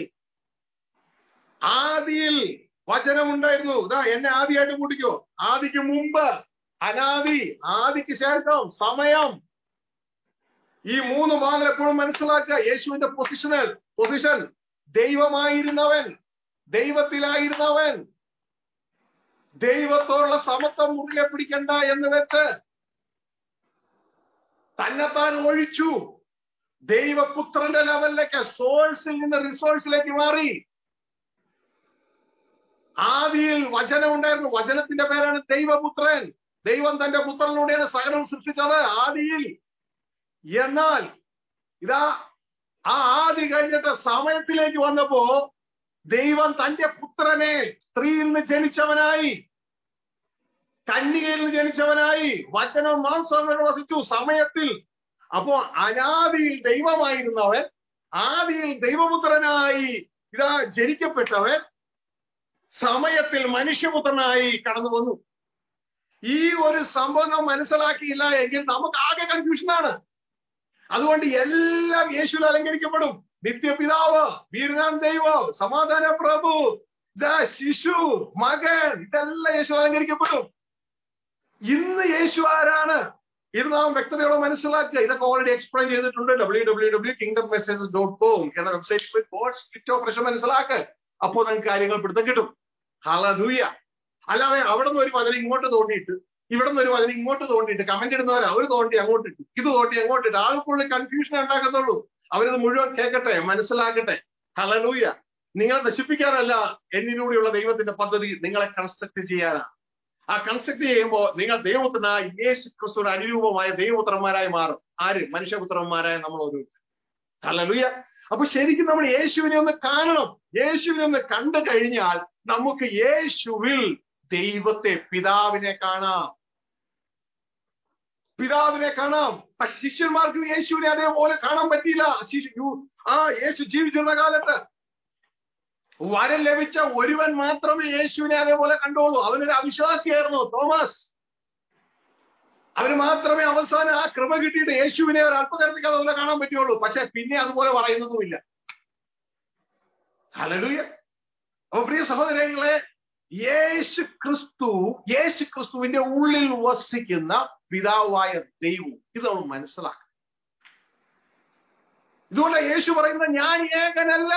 ആദിയിൽ വചനം ഉണ്ടായിരുന്നു. ഇതാ എന്നെ ആദിയായിട്ട് കൂട്ടിക്കോ. ആദിക്ക് മുമ്പ്, അനാദി, ആദിക്ക് ശേഷം, സമയം. ഈ മൂന്ന് ഭാഗങ്ങൾ എപ്പോഴും മനസ്സിലാക്കുക. യേശുവിന്റെ പൊസിഷണൽ പൊസിഷൻ, ദൈവമായിരുന്നവൻ, ദൈവത്തിലായിരുന്നവൻ, ദൈവത്തോടുള്ള സമത്വം മുറുകെ പിടിക്കണ്ട എന്ന് വെച്ച് തന്നെത്താൻ ഒഴിച്ചു. ദൈവപുത്രന്റെ ലെവലിലേക്ക്, സോഴ്സിൽ നിന്ന് റിസോഴ്സിലേക്ക് മാറി. ആദിയിൽ വചനം ഉണ്ടായിരുന്നു. വചനത്തിന്റെ പേരാണ് ദൈവപുത്രൻ. ദൈവം തന്റെ പുത്രനിലൂടെയാണ് സകലം സൃഷ്ടിച്ചത് ആദിയിൽ. എന്നാൽ ഇതാ ആ ആദി കഴിഞ്ഞിട്ട് സമയത്തിലേക്ക് വന്നപ്പോ ദൈവം തന്റെ പുത്രനെ സ്ത്രീയിൽ നിന്ന് ജനിച്ചവനായി, കന്യകയിൽ നിന്ന് ജനിച്ചവനായി, വചനം മാംസം വസിച്ചു സമയത്തിൽ. അപ്പോ അനാദിയിൽ ദൈവമായിരുന്നവൻ ആദിയിൽ ദൈവപുത്രനായി ഇതാ ജനിക്കപ്പെട്ടവൻ സമയത്തിൽ മനുഷ്യപുത്രനായി കടന്നു വന്നു. ഈ ഒരു സംഭവം മനസ്സിലാക്കിയില്ല എങ്കിൽ നമുക്ക് ആകെ കൺഫ്യൂഷനാണ്. അതുകൊണ്ട് എല്ലാം യേശുവിൽ അലങ്കരിക്കപ്പെടും. നിത്യപിതാവ്, വീരനാം ദൈവം, സമാധാന പ്രഭു, ഇതാ ശിശു, മകൻ, ഇതെല്ലാം യേശു അലങ്കരിക്കപ്പെടും. ഇന്ന് യേശു ആരാണ്? ഇത് നാം വ്യക്തതയോടെ മനസ്സിലാക്കുക. ഇതൊക്കെ ഓൾറെഡി എക്സ്പ്ലെയിൻ ചെയ്തിട്ടുണ്ട്. W W W kingdom messages dot com എന്ന വെബ്സൈറ്റിൽ ഗോഡ് സ്പിരിറ്റ് ഓപ്പറേഷൻ മനസ്സിലാക്കുക. അപ്പോൾ നിങ്ങൾക്ക് കാര്യങ്ങൾ പിടുത്തം കിട്ടും. ഹല്ലേലൂയ. അല്ലാതെ അവിടെ നിന്ന് ഒരു വചനം ഇങ്ങോട്ട് തോണ്ടിയിട്ട് ഇവിടെ നിന്ന് ഒരു വചനം ഇങ്ങോട്ട് തോണ്ടിയിട്ട് കമന്റ് ഇടുന്നവരാ അവർ തോണ്ടി അങ്ങോട്ട് ഇട്ടു, ഇത് തോണ്ടി അങ്ങോട്ട് ഇട്ട് ആൾക്കുള്ളിൽ കൺഫ്യൂഷൻ ഉണ്ടാക്കത്തുള്ളൂ. അവരിത് മുഴുവൻ കേൾക്കട്ടെ, മനസ്സിലാക്കട്ടെ. ഹല്ലേലൂയ. നിങ്ങളെ നശിപ്പിക്കാനല്ല എന്നിലൂടെയുള്ള ദൈവത്തിന്റെ പദ്ധതി, നിങ്ങളെ കൺസ്ട്രക്ട് ചെയ്യാനാണ്. ആ കൺസ്ട്രക്ട് ചെയ്യുമ്പോൾ നിങ്ങൾ ദൈവപുത്രനായ യേശു ക്രിസ്തുവിന്റെ അനുരൂപമായ ദൈവപുത്രന്മാരായി മാറും. ആര്? മനുഷ്യപുത്രന്മാരായ നമ്മൾ ഓരോരുത്തർ. ഹല്ലേലൂയ. അപ്പൊ ശരിക്കും നമ്മൾ യേശുവിനെ ഒന്ന് കാണണം. യേശുവിനെ ഒന്ന് കണ്ടു കഴിഞ്ഞാൽ നമുക്ക് യേശുവിൽ ദൈവത്തെ, പിതാവിനെ കാണാം. പിതാവിനെ കാണാം. പക്ഷെ ശിഷ്യന്മാർക്ക് യേശുവിനെ അതേപോലെ കാണാൻ പറ്റിയില്ല. ശിശു ആ യേശു ജീവിച്ചിരുന്ന കാലത്ത് വരം ലഭിച്ച ഒരുവൻ മാത്രമേ യേശുവിനെ അതേപോലെ കണ്ടോളൂ. അവനൊരു അവിശ്വാസിയായിരുന്നു, തോമസ്. അവന് മാത്രമേ അവസാനം ആ കൃപ കിട്ടിയിട്ട് യേശുവിനെ ഒരു അല്പകാലത്തേക്ക് അതുപോലെ കാണാൻ പറ്റുള്ളൂ. പക്ഷെ പിന്നെ അതുപോലെ പറയുന്നതുമില്ല. ഹല്ലേലൂയ. അപ്പൊ പ്രിയ സഹോദരങ്ങളെ, യേശു ക്രിസ്തു യേശു ക്രിസ്തുവിന്റെ ഉള്ളിൽ വസിക്കുന്ന പിതാവായ ദൈവം, ഇത് നമ്മൾ മനസ്സിലാക്കണം. ഇതുകൊണ്ട് യേശു പറയുന്നത് ഞാൻ ഏകനല്ല,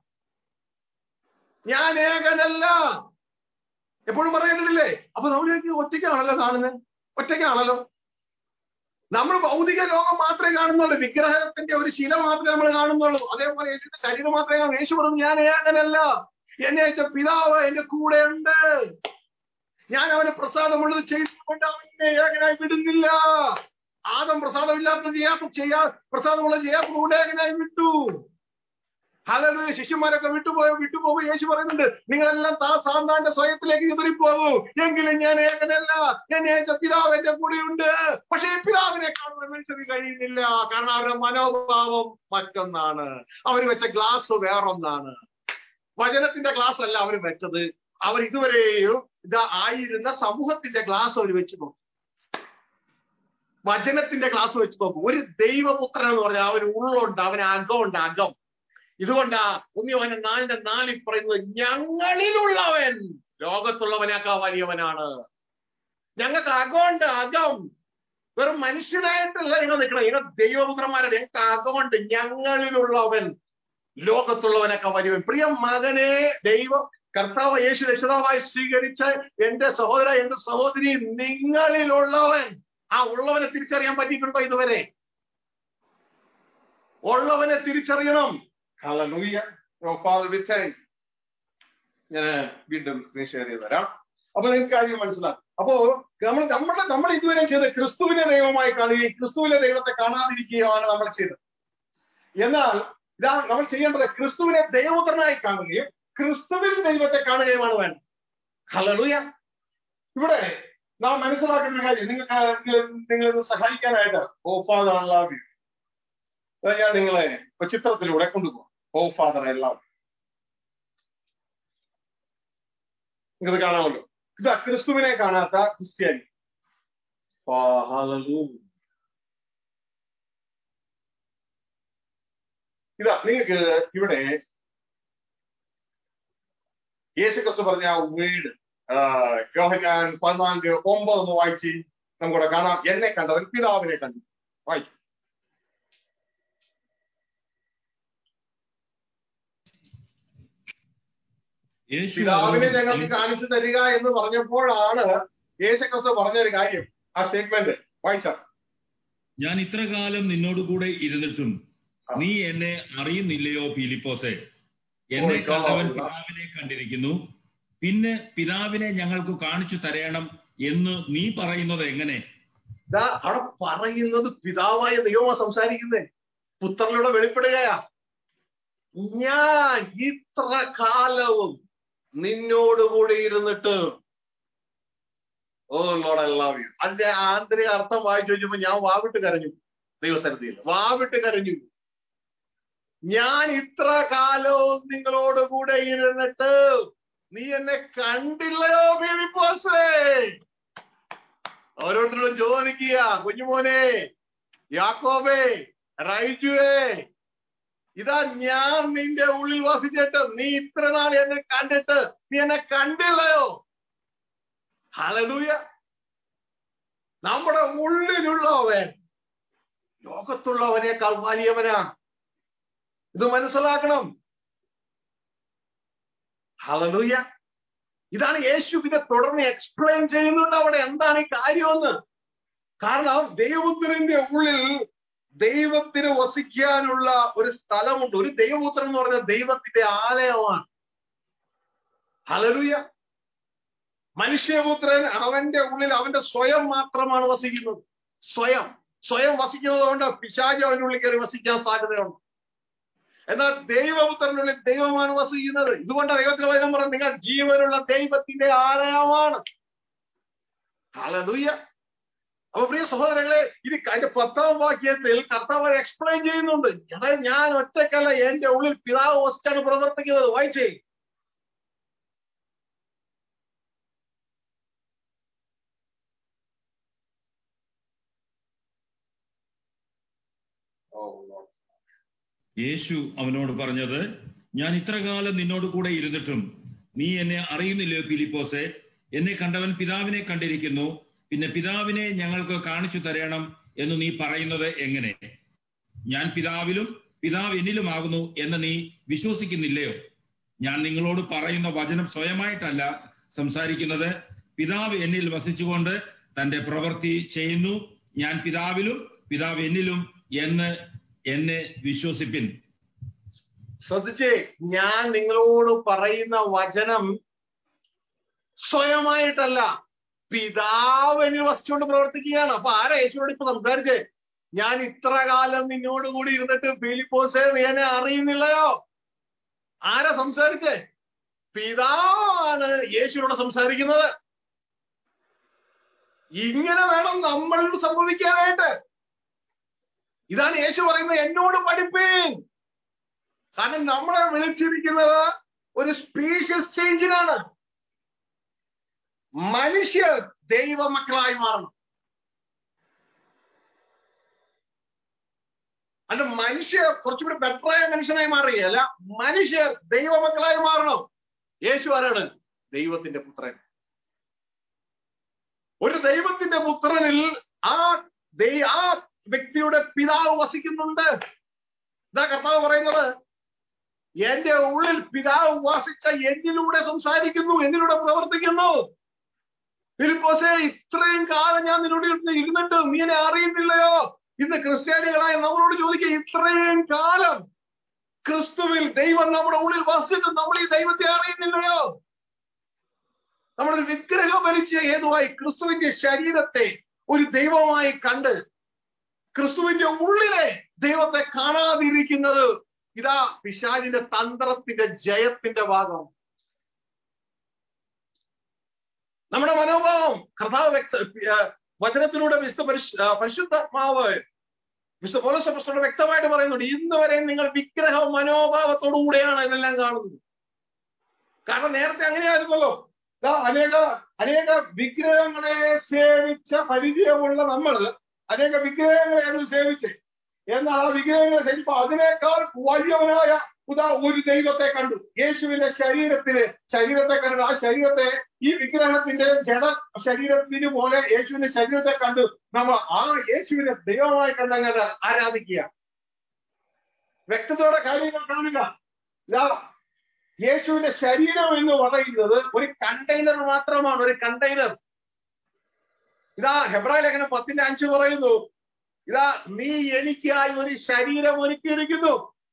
ഞാൻ ഏകനല്ല എപ്പോഴും പറയേണ്ടതില്ലേ? അപ്പൊ നമ്മൾ ഒറ്റയ്ക്കാണല്ലോ കാണുന്നത്, ഒറ്റയ്ക്കാണല്ലോ. നമ്മൾ ഭൗതിക ലോകം മാത്രമേ കാണുന്നുള്ളൂ, വിഗ്രഹത്തിന്റെ ഒരു ശില മാത്രമേ നമ്മൾ കാണുന്നുള്ളൂ. അതേപോലെ യേശുവിന്റെ ശരീരം മാത്രമേ കാണൂ. യേശു പറഞ്ഞു ഞാൻ ഏകനല്ല, എന്നെ അയച്ച പിതാവ് എന്റെ കൂടെ ഉണ്ട്. ഞാൻ അവന് പ്രസാദമുള്ളത് ചെയ്തുകൊണ്ട് അവനെ ഏകനായി വിടുന്നില്ല. ആദം പ്രസാദമില്ലാത്ത ചെയ്യാത്ത ചെയ്യാ പ്രസാദമുള്ളത് ചെയ്യാത്തതുകൊണ്ട് ഏകനായി വിട്ടു. ഹല്ലേലൂയ. ശിഷ്യന്മാരൊക്കെ വിട്ടുപോയോ വിട്ടുപോകും യേശു പറയുന്നുണ്ട്, നിങ്ങളെല്ലാം താ സാന്താന്റെ സ്വയത്തിലേക്ക് ചിതറിപ്പോകൂ, എങ്കിലും ഞാൻ ഏകനല്ല, എന്നെ അയച്ച പിതാവ് എന്റെ കൂടെയുണ്ട്. പക്ഷെ ഈ പിതാവിനെ കാണുവാൻ മനുഷ്യർക്ക് കഴിയുന്നില്ല. കാരണം അവരുടെ മനോഭാവം മറ്റൊന്നാണ്, അവർ വെച്ച ഗ്ലാസ് വേറൊന്നാണ്. വചനത്തിന്റെ ഗ്ലാസ് അല്ല അവർ വെച്ചത്, അവർ ഇതുവരെയും ഇതാ ആയിരുന്ന സമൂഹത്തിന്റെ ഗ്ലാസ് അവർ വെച്ച് നോക്കും, വചനത്തിന്റെ ഗ്ലാസ് വെച്ച് നോക്കും. ഒരു ദൈവപുത്രൻ എന്ന് പറഞ്ഞാൽ അവന് ഉള്ളുണ്ട്, അവന് അകമുണ്ട്, അകം. ഇതുകൊണ്ടാ ഒന്ന് യോഹന്നാൻ നാലിന്റെ നാലിൽ പറയുന്നത്, ഞങ്ങളിലുള്ളവൻ ലോകത്തുള്ളവനേക്കാൾ വലിയവനാണ്. ഞങ്ങൾക്ക് അകമുണ്ട്, അകം. വെറും മനുഷ്യനായിട്ടല്ല നിങ്ങൾ നിൽക്കണം, നിങ്ങൾ ദൈവപുത്രന്മാരെ, ഞങ്ങൾക്ക് അകമുണ്ട്. ഞങ്ങളിലുള്ളവൻ ലോകത്തുള്ളവനൊക്കെ വലിയവൻ. പ്രിയ മകനെ, ദൈവ കർത്താവ് യേശു രക്ഷിതാവായി സ്വീകരിച്ച എന്റെ സഹോദര, എന്റെ സഹോദരി, നിങ്ങളിലുള്ളവൻ. ആ ഉള്ളവനെ തിരിച്ചറിയാൻ പറ്റിയിട്ടുണ്ടോ ഇതുവരെ? ഉള്ളവനെ തിരിച്ചറിയണം. ഹല്ലേലൂയ. ഞാൻ വീണ്ടും സ്ക്രീൻ ഷെയർ ചെയ്ത് തരാം, അപ്പൊ നിങ്ങൾക്ക് കാര്യം മനസ്സിലാക്കും. അപ്പോ നമ്മൾ നമ്മുടെ നമ്മൾ ഇതുവരെ ചെയ്ത് ക്രിസ്തുവിനെ ദൈവമായി കാണുകയും ക്രിസ്തുവിലെ ദൈവത്തെ കാണാതിരിക്കുകയാണ് നമ്മൾ ചെയ്തത്. എന്നാൽ ഇതാ നമ്മൾ ചെയ്യേണ്ടത്, ക്രിസ്തുവിനെ ദൈവപുത്രനായി കാണുകയും ക്രിസ്തുവിൽ ദൈവത്തെ കാണുകയുമാണ് വേണ്ടത്. ഹല്ലേലൂയ. ഇവിടെ നാം മനസ്സിലാക്കുന്ന കാര്യം, നിങ്ങൾക്ക് നിങ്ങളിന്ന് സഹായിക്കാനായിട്ട് O father I love you, ഞാൻ നിങ്ങളെ ചിത്രത്തിലൂടെ കൊണ്ടുപോകാം. O father I love you, നിങ്ങൾക്ക് കാണാമല്ലോ. ഇതാ ക്രിസ്തുവിനെ കാണാത്ത ക്രിസ്ത്യാനി. ഇതാ നിങ്ങൾക്ക് ഇവിടെ യേശു ക്രിസ്തു പറഞ്ഞ ആ വീട് യോഹന്നാൻ പതിനാലിന്റെ ഒമ്പത് ഒന്ന് വായിച്ച് നമുക്കിവിടെ കാണാം. എന്നെ കണ്ടവൻ പിതാവിനെ കണ്ടു. വായിക്കും. പിതാവിനെ ഞങ്ങൾക്ക് കാണിച്ചു തരിക എന്ന് പറഞ്ഞപ്പോഴാണ് യേശു ക്രിസ്തു പറഞ്ഞൊരു കാര്യം, ആ സ്റ്റേറ്റ്മെന്റ് വായിച്ച,
ഞാൻ ഇത്ര കാലം നിന്നോട് കൂടെ ഇരുന്നിട്ടും നീ എന്നെ അറിയുന്നില്ലയോ ഫിലിപ്പോസേ? എന്നെ കണ്ടവൻ പിതാവിനെ കണ്ടിരിക്കുന്നു, പിന്നെ പിതാവിനെ ഞങ്ങൾക്ക് കാണിച്ചു തരയണം എന്ന് നീ പറയുന്നത് എങ്ങനെ?
അവിടെ പറയുന്നത് പിതാവായ ദൈവമാ സംസാരിക്കുന്നേ, പുത്രനിലൂടെ വെളിപ്പെടുകയാ. ഞാൻ ഇത്ര കാലവും നിന്നോടുകൂടി ഇരുന്നിട്ട്, O Lord I love you. അതിന്റെ ആന്തരിക അർത്ഥം വായിച്ചു വെച്ചപ്പോ ഞാൻ വാവിട്ട് കരഞ്ഞു. ദൈവസന്നിധിയിൽ വാവിട്ട് കരഞ്ഞു. ഞാൻ ഇത്ര കാലവും നിങ്ങളോട് കൂടെ ഇരുന്നിട്ട് നീ എന്നെ കണ്ടില്ലയോ ഫിലിപ്പോസേ? ഓരോരുത്തരോടും ചോദിക്കുക, കുഞ്ഞുമോനെ, യാക്കോബേ, റൈജുവേ, ഇതാ ഞാൻ നിന്റെ ഉള്ളിൽ വസിച്ചിട്ട് നീ ഇത്ര നാൾ എന്നെ കണ്ടിട്ട് നീ എന്നെ കണ്ടില്ലയോ? ഹല്ലേലൂയ. നമ്മുടെ ഉള്ളിലുള്ളവൻ ലോകത്തുള്ളവനേക്കാൾ വലിയവനാ. ഇത് മനസ്സിലാക്കണം. ഹല്ലേലൂയ. ഇതാണ് യേശു പിന്നെ തുടർന്ന് എക്സ്പ്ലെയിൻ ചെയ്യുന്നുണ്ട് അവിടെ എന്താണ് ഈ കാര്യമെന്ന്. കാരണം ദൈവപുത്രന്റെ ഉള്ളിൽ ദൈവത്തിന് വസിക്കാനുള്ള ഒരു സ്ഥലമുണ്ട്. ഒരു ദൈവപുത്രൻ എന്ന് പറഞ്ഞാൽ ദൈവത്തിന്റെ ആലയമാണ്. ഹല്ലേലൂയ. മനുഷ്യപുത്രൻ അവന്റെ ഉള്ളിൽ അവന്റെ സ്വയം മാത്രമാണ് വസിക്കുന്നത്. സ്വയം സ്വയം വസിക്കുന്നത് കൊണ്ട് പിശാച് അവന്റെ ഉള്ളിൽ കയറി വസിക്കാൻ സാധ്യതയുണ്ട്. എന്നാൽ ദൈവപുത്രനുള്ളിൽ ദൈവമാണ് വസിക്കുന്നത്. ഇതുകൊണ്ട് ദൈവത്തിന്റെ വചനം പറഞ്ഞു, നിങ്ങൾ ജീവനുള്ള ദൈവത്തിന്റെ ആലയമാണ്. ഹല്ലേലൂയ. അപ്പൊ പ്രിയ സഹോദരങ്ങളെ, ഇത് അതിന്റെ പത്താം വാക്യത്തിൽ കർത്താവ് എക്സ്പ്ലെയിൻ ചെയ്യുന്നുണ്ട്. അതായത് ഞാൻ ഒറ്റക്കല്ല, എന്റെ ഉള്ളിൽ പിതാവ് വസിച്ചാണ് പ്രവർത്തിക്കുന്നത്. വായിച്ചേ.
യേശു അവനോട് പറഞ്ഞത്, ഞാൻ ഇത്ര കാലം നിന്നോട് കൂടെ ഇരുന്നിട്ടും നീ എന്നെ അറിയുന്നില്ലയോ ഫിലിപ്പോസേ? എന്നെ കണ്ടവൻ പിതാവിനെ കണ്ടിരിക്കുന്നു, പിന്നെ പിതാവിനെ ഞങ്ങൾക്ക് കാണിച്ചു തരണം എന്ന് നീ പറയുന്നത് എങ്ങനെ? ഞാൻ പിതാവിലും പിതാവ് എന്നിലുമാകുന്നു എന്ന് നീ വിശ്വസിക്കുന്നില്ലയോ? ഞാൻ നിങ്ങളോട് പറയുന്ന വചനം സ്വയമായിട്ടല്ല സംസാരിക്കുന്നത്, പിതാവ് എന്നിൽ വസിച്ചുകൊണ്ട് തന്റെ പ്രവൃത്തി ചെയ്യുന്നു. ഞാൻ പിതാവിലും പിതാവ് എന്നിലും എന്ന് എന്നെ വിശ്വസിപ്പിൻ.
ശ്രദ്ധിച്ചേ, ഞാൻ നിങ്ങളോട് പറയുന്ന വചനം സ്വയമായിട്ടല്ല, പിതാവ് എന്നിൽ വസിച്ചുകൊണ്ട് പ്രവർത്തിക്കുകയാണ്. അപ്പൊ ആരാ യേശുവോട് ഇപ്പൊ സംസാരിച്ചേ? ഞാൻ ഇത്ര കാലം നിന്നോട് കൂടി ഇരുന്നിട്ട് ഫിലിപ്പോസേ നീ എന്നെ അറിയുന്നില്ലയോ? ആരാ സംസാരിച്ചേ? പിതാവാണ് യേശുവിനോട് സംസാരിക്കുന്നത്. ഇങ്ങനെ വേണം നമ്മളിൽ സംഭവിക്കാനായിട്ട്. ഇതാണ് യേശു പറയുന്നത്, എന്നോട് പഠിപ്പീൻ. കാരണം നമ്മളെ വിളിച്ചിരിക്കുന്നത് ഒരു സ്പീഷ്യസ് ചേഞ്ചിനാണ്. മനുഷ്യർ ദൈവമക്കളായി മാറണം. അല്ല മനുഷ്യർ കുറച്ചുകൂടി ബെറ്ററായ മനുഷ്യനായി മാറുകയല്ല, മനുഷ്യർ ദൈവമക്കളായി മാറണം. യേശു ആരാണ്? ദൈവത്തിന്റെ പുത്രൻ. ഒരു ദൈവത്തിന്റെ പുത്രനിൽ ആ ആ വ്യക്തിയുടെ പിതാവ് വസിക്കുന്നുണ്ട്. ഇതാ കർത്താവ് പറയുന്നത്, എന്റെ ഉള്ളിൽ പിതാവ് വാസിച്ച എന്നിലൂടെ സംസാരിക്കുന്നു, എന്നിലൂടെ പ്രവർത്തിക്കുന്നു. ഫിലിപ്പോസേ, ഇത്രയും കാലം ഞാൻ നിന്നോട് ഇരുന്നിട്ട് നീ എന്നെ അറിയുന്നില്ലയോ? ഇന്ന് ക്രിസ്ത്യാനികളായ നമ്മളോട് ചോദിക്കുക, ഇത്രയും കാലം ക്രിസ്തുവിൽ ദൈവം നമ്മുടെ ഉള്ളിൽ വസിച്ചിട്ട് നമ്മൾ ഈ ദൈവത്തെ അറിയുന്നില്ലയോ? നമ്മളൊരു വിഗ്രഹം വലിച്ച ഏതുമായി ക്രിസ്തുവിന്റെ ശരീരത്തെ ഒരു ദൈവമായി കണ്ട് ക്രിസ്തുവിന്റെ ഉള്ളിലെ ദൈവത്തെ കാണാതിരിക്കുന്നത് ഇതാ പിശാചിന്റെ തന്ത്രത്തിന്റെ ജയത്തിന്റെ ഭാഗം. നമ്മുടെ മനോഭാവം കർത്താവ് വ്യക്ത വചനത്തിലൂടെ വിശുദ്ധ പരിശു പരിശുദ്ധാത്മാവ് വിശുദ്ധ പൗലോസ് അപ്പോസ്തലൻ വ്യക്തമായിട്ട് പറയുന്നുണ്ട്, ഇന്ന് വരെ നിങ്ങൾ വിഗ്രഹ മനോഭാവത്തോടു കൂടെയാണ് ഇതെല്ലാം കാണുന്നത്. കാരണം നേരത്തെ അങ്ങനെയായിരുന്നല്ലോ. അനേക അനേക വിഗ്രഹങ്ങളെ സേവിച്ച പരിചയമുള്ള നമ്മൾ അനേക വിഗ്രഹങ്ങളെയാണ് സേവിച്ചേ. എന്നാൽ ആ വിഗ്രഹങ്ങളെ സേവിച്ചപ്പോ അതിനേക്കാൾ വലിയവനായ ഉദാ ഒരു ദൈവത്തെ കണ്ടു. യേശുവിന്റെ ശരീരത്തിന് ശരീരത്തെ കണ്ടു. ആ ശരീരത്തെ ഈ വിഗ്രഹത്തിന്റെ ജഡ ശരീരത്തിന് പോലെ യേശുവിന്റെ ശരീരത്തെ കണ്ടു. നമ്മൾ ആ യേശുവിനെ ദൈവമായി കണ്ടങ്ങ് ആരാധിക്കുക. വ്യക്തതയോടെ കാര്യങ്ങൾ കാണില്ല. യേശുവിന്റെ ശരീരം എന്ന് പറയുന്നത് ഒരു കണ്ടെയ്നർ മാത്രമാണ്, ഒരു കണ്ടെയ്നർ. ഇതാ ഹെബ്രായ ലേഖനം പത്തിന്റെ അഞ്ച് പറയുന്നു, ഇതാ നീ എനിക്കായി ഒരു ശരീരം ഒരുക്കിയിരിക്കുന്നു.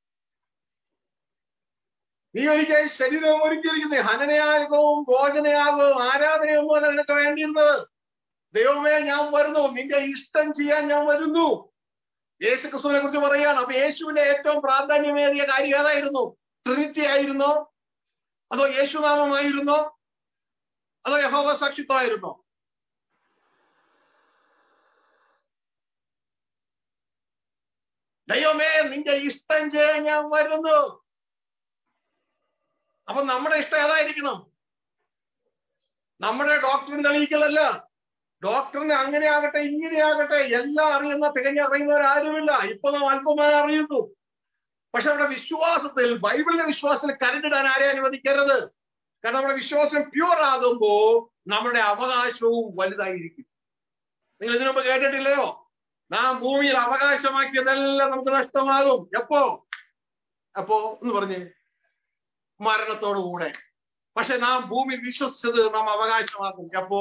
നീ ഒരിക്കൽ ശരീരം ഒരുക്കിയിരിക്കുന്നു. ഹനനയാഗവും ഭോജനയാഗവും ആരാധനയൊന്നും അല്ല നിനക്ക് വേണ്ടിയിരുന്നത്. ദൈവമേ, ഞാൻ വരുന്നു, നിന്റെ ഇഷ്ടം ചെയ്യാൻ ഞാൻ വരുന്നു. യേശു ക്രിസ്തുവിനെ കുറിച്ച് പറയുകയാണ്. അപ്പൊ യേശുവിന്റെ ഏറ്റവും പ്രാധാന്യമേറിയ കാര്യം ഏതായിരുന്നു? ട്രിനിറ്റി ആയിരുന്നോ? അതോ യേശുനാമമായിരുന്നോ? അതോ യഹോവ സാക്ഷിത്വമായിരുന്നോ? ദൈവമേ, നിന്റെ ഇഷ്ടം ചെയ്യാൻ ഞാൻ വരുന്നു. അപ്പൊ നമ്മുടെ ഇഷ്ടം ഏതായിരിക്കണം? നമ്മുടെ ഡോക്ടറിന് തെളിയിക്കലല്ല. ഡോക്ടറിന് അങ്ങനെ ആകട്ടെ ഇങ്ങനെ ആകട്ടെ എല്ലാം അറിയുന്ന തികഞ്ഞ അറിയുന്നവരാരുമില്ല. ഇപ്പൊ നാം അല്പമായി അറിയുന്നു. പക്ഷെ നമ്മുടെ വിശ്വാസത്തിൽ, ബൈബിളിലെ വിശ്വാസത്തിൽ കരണ്ടിടാൻ ആരെ അനുവദിക്കരുത്. കാരണം നമ്മുടെ വിശ്വാസം പ്യൂർ ആകുമ്പോ നമ്മുടെ അവകാശവും വലുതായിരിക്കും. നിങ്ങൾ ഇതിനു മുമ്പ് കേട്ടിട്ടില്ലയോ? നാം ഭൂമിയിൽ അവകാശമാക്കിയതെല്ലാം നമുക്ക് നഷ്ടമാകും. എപ്പോ? അപ്പോ എന്ന് പറഞ്ഞ് മരണത്തോടുകൂടെ. പക്ഷെ നാം ഭൂമി വിശ്വസിച്ചത് നാം അവകാശമാക്കും. എപ്പോ?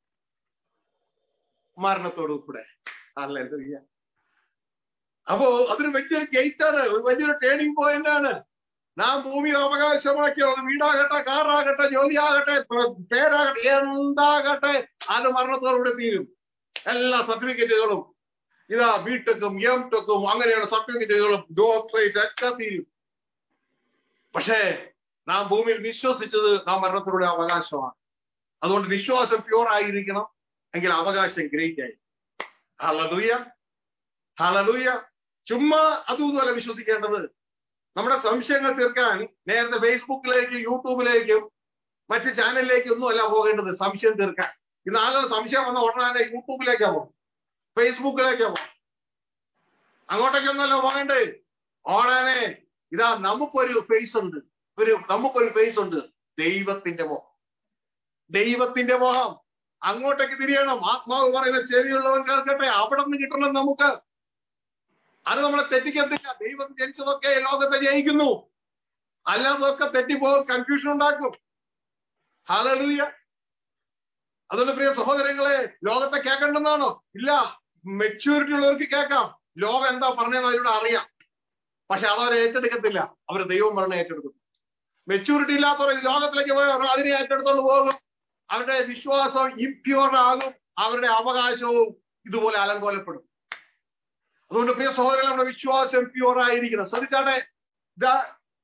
മരണത്തോടു കൂടെ. ഹല്ലേലൂയ. അപ്പോ അതൊരു വലിയൊരു ഗേറ്റ് ആണ്, ഒരു വലിയൊരു ടേണിംഗ് പോയിന്റ് ആണ്. നാം ഭൂമിയിൽ അവകാശമാക്കിയത് വീടാകട്ടെ, കാറാകട്ടെ, ജോലിയാകട്ടെ, പേരാകട്ടെ, എന്താകട്ടെ, അത് മരണത്തോടുകൂടെ തീരും. എല്ലാ സർട്ടിഫിക്കറ്റുകളും ഇതാ ബിടെക്കും എം ടെക്കും അങ്ങനെയുള്ള സർട്ടിഫിക്കറ്റുകളും ഡോക്ടറേറ്റ് ഒക്കെ തീരും. പക്ഷേ നാം ഭൂമിയിൽ വിശ്വസിച്ചത് നാം മരണത്തിലൂടെ അവകാശമാണ്. അതുകൊണ്ട് വിശ്വാസം പ്യൂർ ആയിരിക്കണം, എങ്കിൽ അവകാശം ഗ്രേറ്റ് ആയി. Hallelujah, hallelujah. ചുമ്മാ അതും ഇതുമല്ല വിശ്വസിക്കേണ്ടത്. നമ്മുടെ സംശയങ്ങൾ തീർക്കാൻ നേരത്തെ ഫേസ്ബുക്കിലേക്കും യൂട്യൂബിലേക്കും മറ്റ് ചാനലിലേക്കും ഒന്നും അല്ല പോകേണ്ടത് സംശയം തീർക്കാൻ. ഇന്ന് ആളുകൾ സംശയം വന്ന ഉടനെ യൂട്യൂബിലേക്കാ പോകും, ഫേസ്ബുക്കിലേക്കാ പോകും. അങ്ങോട്ടേക്കൊന്നുമല്ല പോകേണ്ടത്. ഓടാനെ ഇതാ നമുക്കൊരു ഫേസ് ഉണ്ട്, ഒരു നമുക്കൊരു ഫേസ് ഉണ്ട്, ദൈവത്തിന്റെ മോഹം. ദൈവത്തിന്റെ മോഹം അങ്ങോട്ടേക്ക് തിരിയണം. ആത്മാവ് പറയുന്ന ചെവിയുള്ളവൻ കേൾക്കട്ടെ. അവിടെ നിന്ന് കിട്ടണം നമുക്ക്. അത് നമ്മളെ തെറ്റിക്കത്തില്ല. ദൈവം ജനിച്ചതൊക്കെ ലോകത്തെ ജയിക്കുന്നു, അല്ലാതൊക്കെ തെറ്റിപ്പോകും, കൺഫ്യൂഷൻ ഉണ്ടാക്കും. ഹല്ലേലൂയ. അതുകൊണ്ട് പ്രിയ സഹോദരങ്ങളെ, ലോകത്തെ കേൾക്കണ്ടെന്നാണോ? ഇല്ല. മെച്യൂരിറ്റി ഉള്ളവർക്ക് കേൾക്കാം. ലോകം എന്താ പറഞ്ഞതെന്ന് അവരോട് അറിയാം. പക്ഷെ അതവരെ ഏറ്റെടുക്കത്തില്ല. അവർ ദൈവം പറഞ്ഞ ഏറ്റെടുക്കും. മെച്യൂരിറ്റി ഇല്ലാത്തവർ ലോകത്തിലേക്ക് പോയവർ അതിനെ ഏറ്റെടുത്തോണ്ട് പോകും. അവരുടെ വിശ്വാസം ഇംപ്യൂർ ആകും, അവരുടെ അവകാശവും ഇതുപോലെ അലങ്കോലപ്പെടും. അതുകൊണ്ട് പ്രിയ സഹോദരൻ, നമ്മുടെ വിശ്വാസം പ്യൂർ ആയിരിക്കണം. ശ്രദ്ധിച്ചാട്ടെ,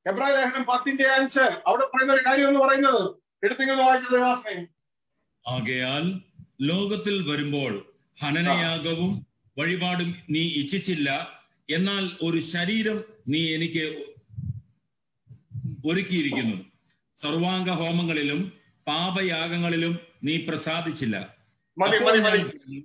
എബ്രായ ലേഖനം പത്തിന്റെ അഞ്ച് അവിടെ പറയുന്ന ഒരു കാര്യം എന്ന് പറയുന്നത് എടുത്തിങ്ങനെ വായിച്ചത് ദാസനെ.
ആകയാൽ ലോകത്തിൽ വരുമ്പോൾ ഹനനയാഗവും വഴിപാടും നീ ഇച്ഛിച്ചില്ല, എന്നാൽ ഒരു ശരീരം നീ എനിക്ക് ഒരുക്കിയിരിക്കുന്നു. സർവാംഗ ഹോമങ്ങളിലും പാപയാഗങ്ങളിലും നീ പ്രസാദിച്ചില്ല.
മതി മതി മതി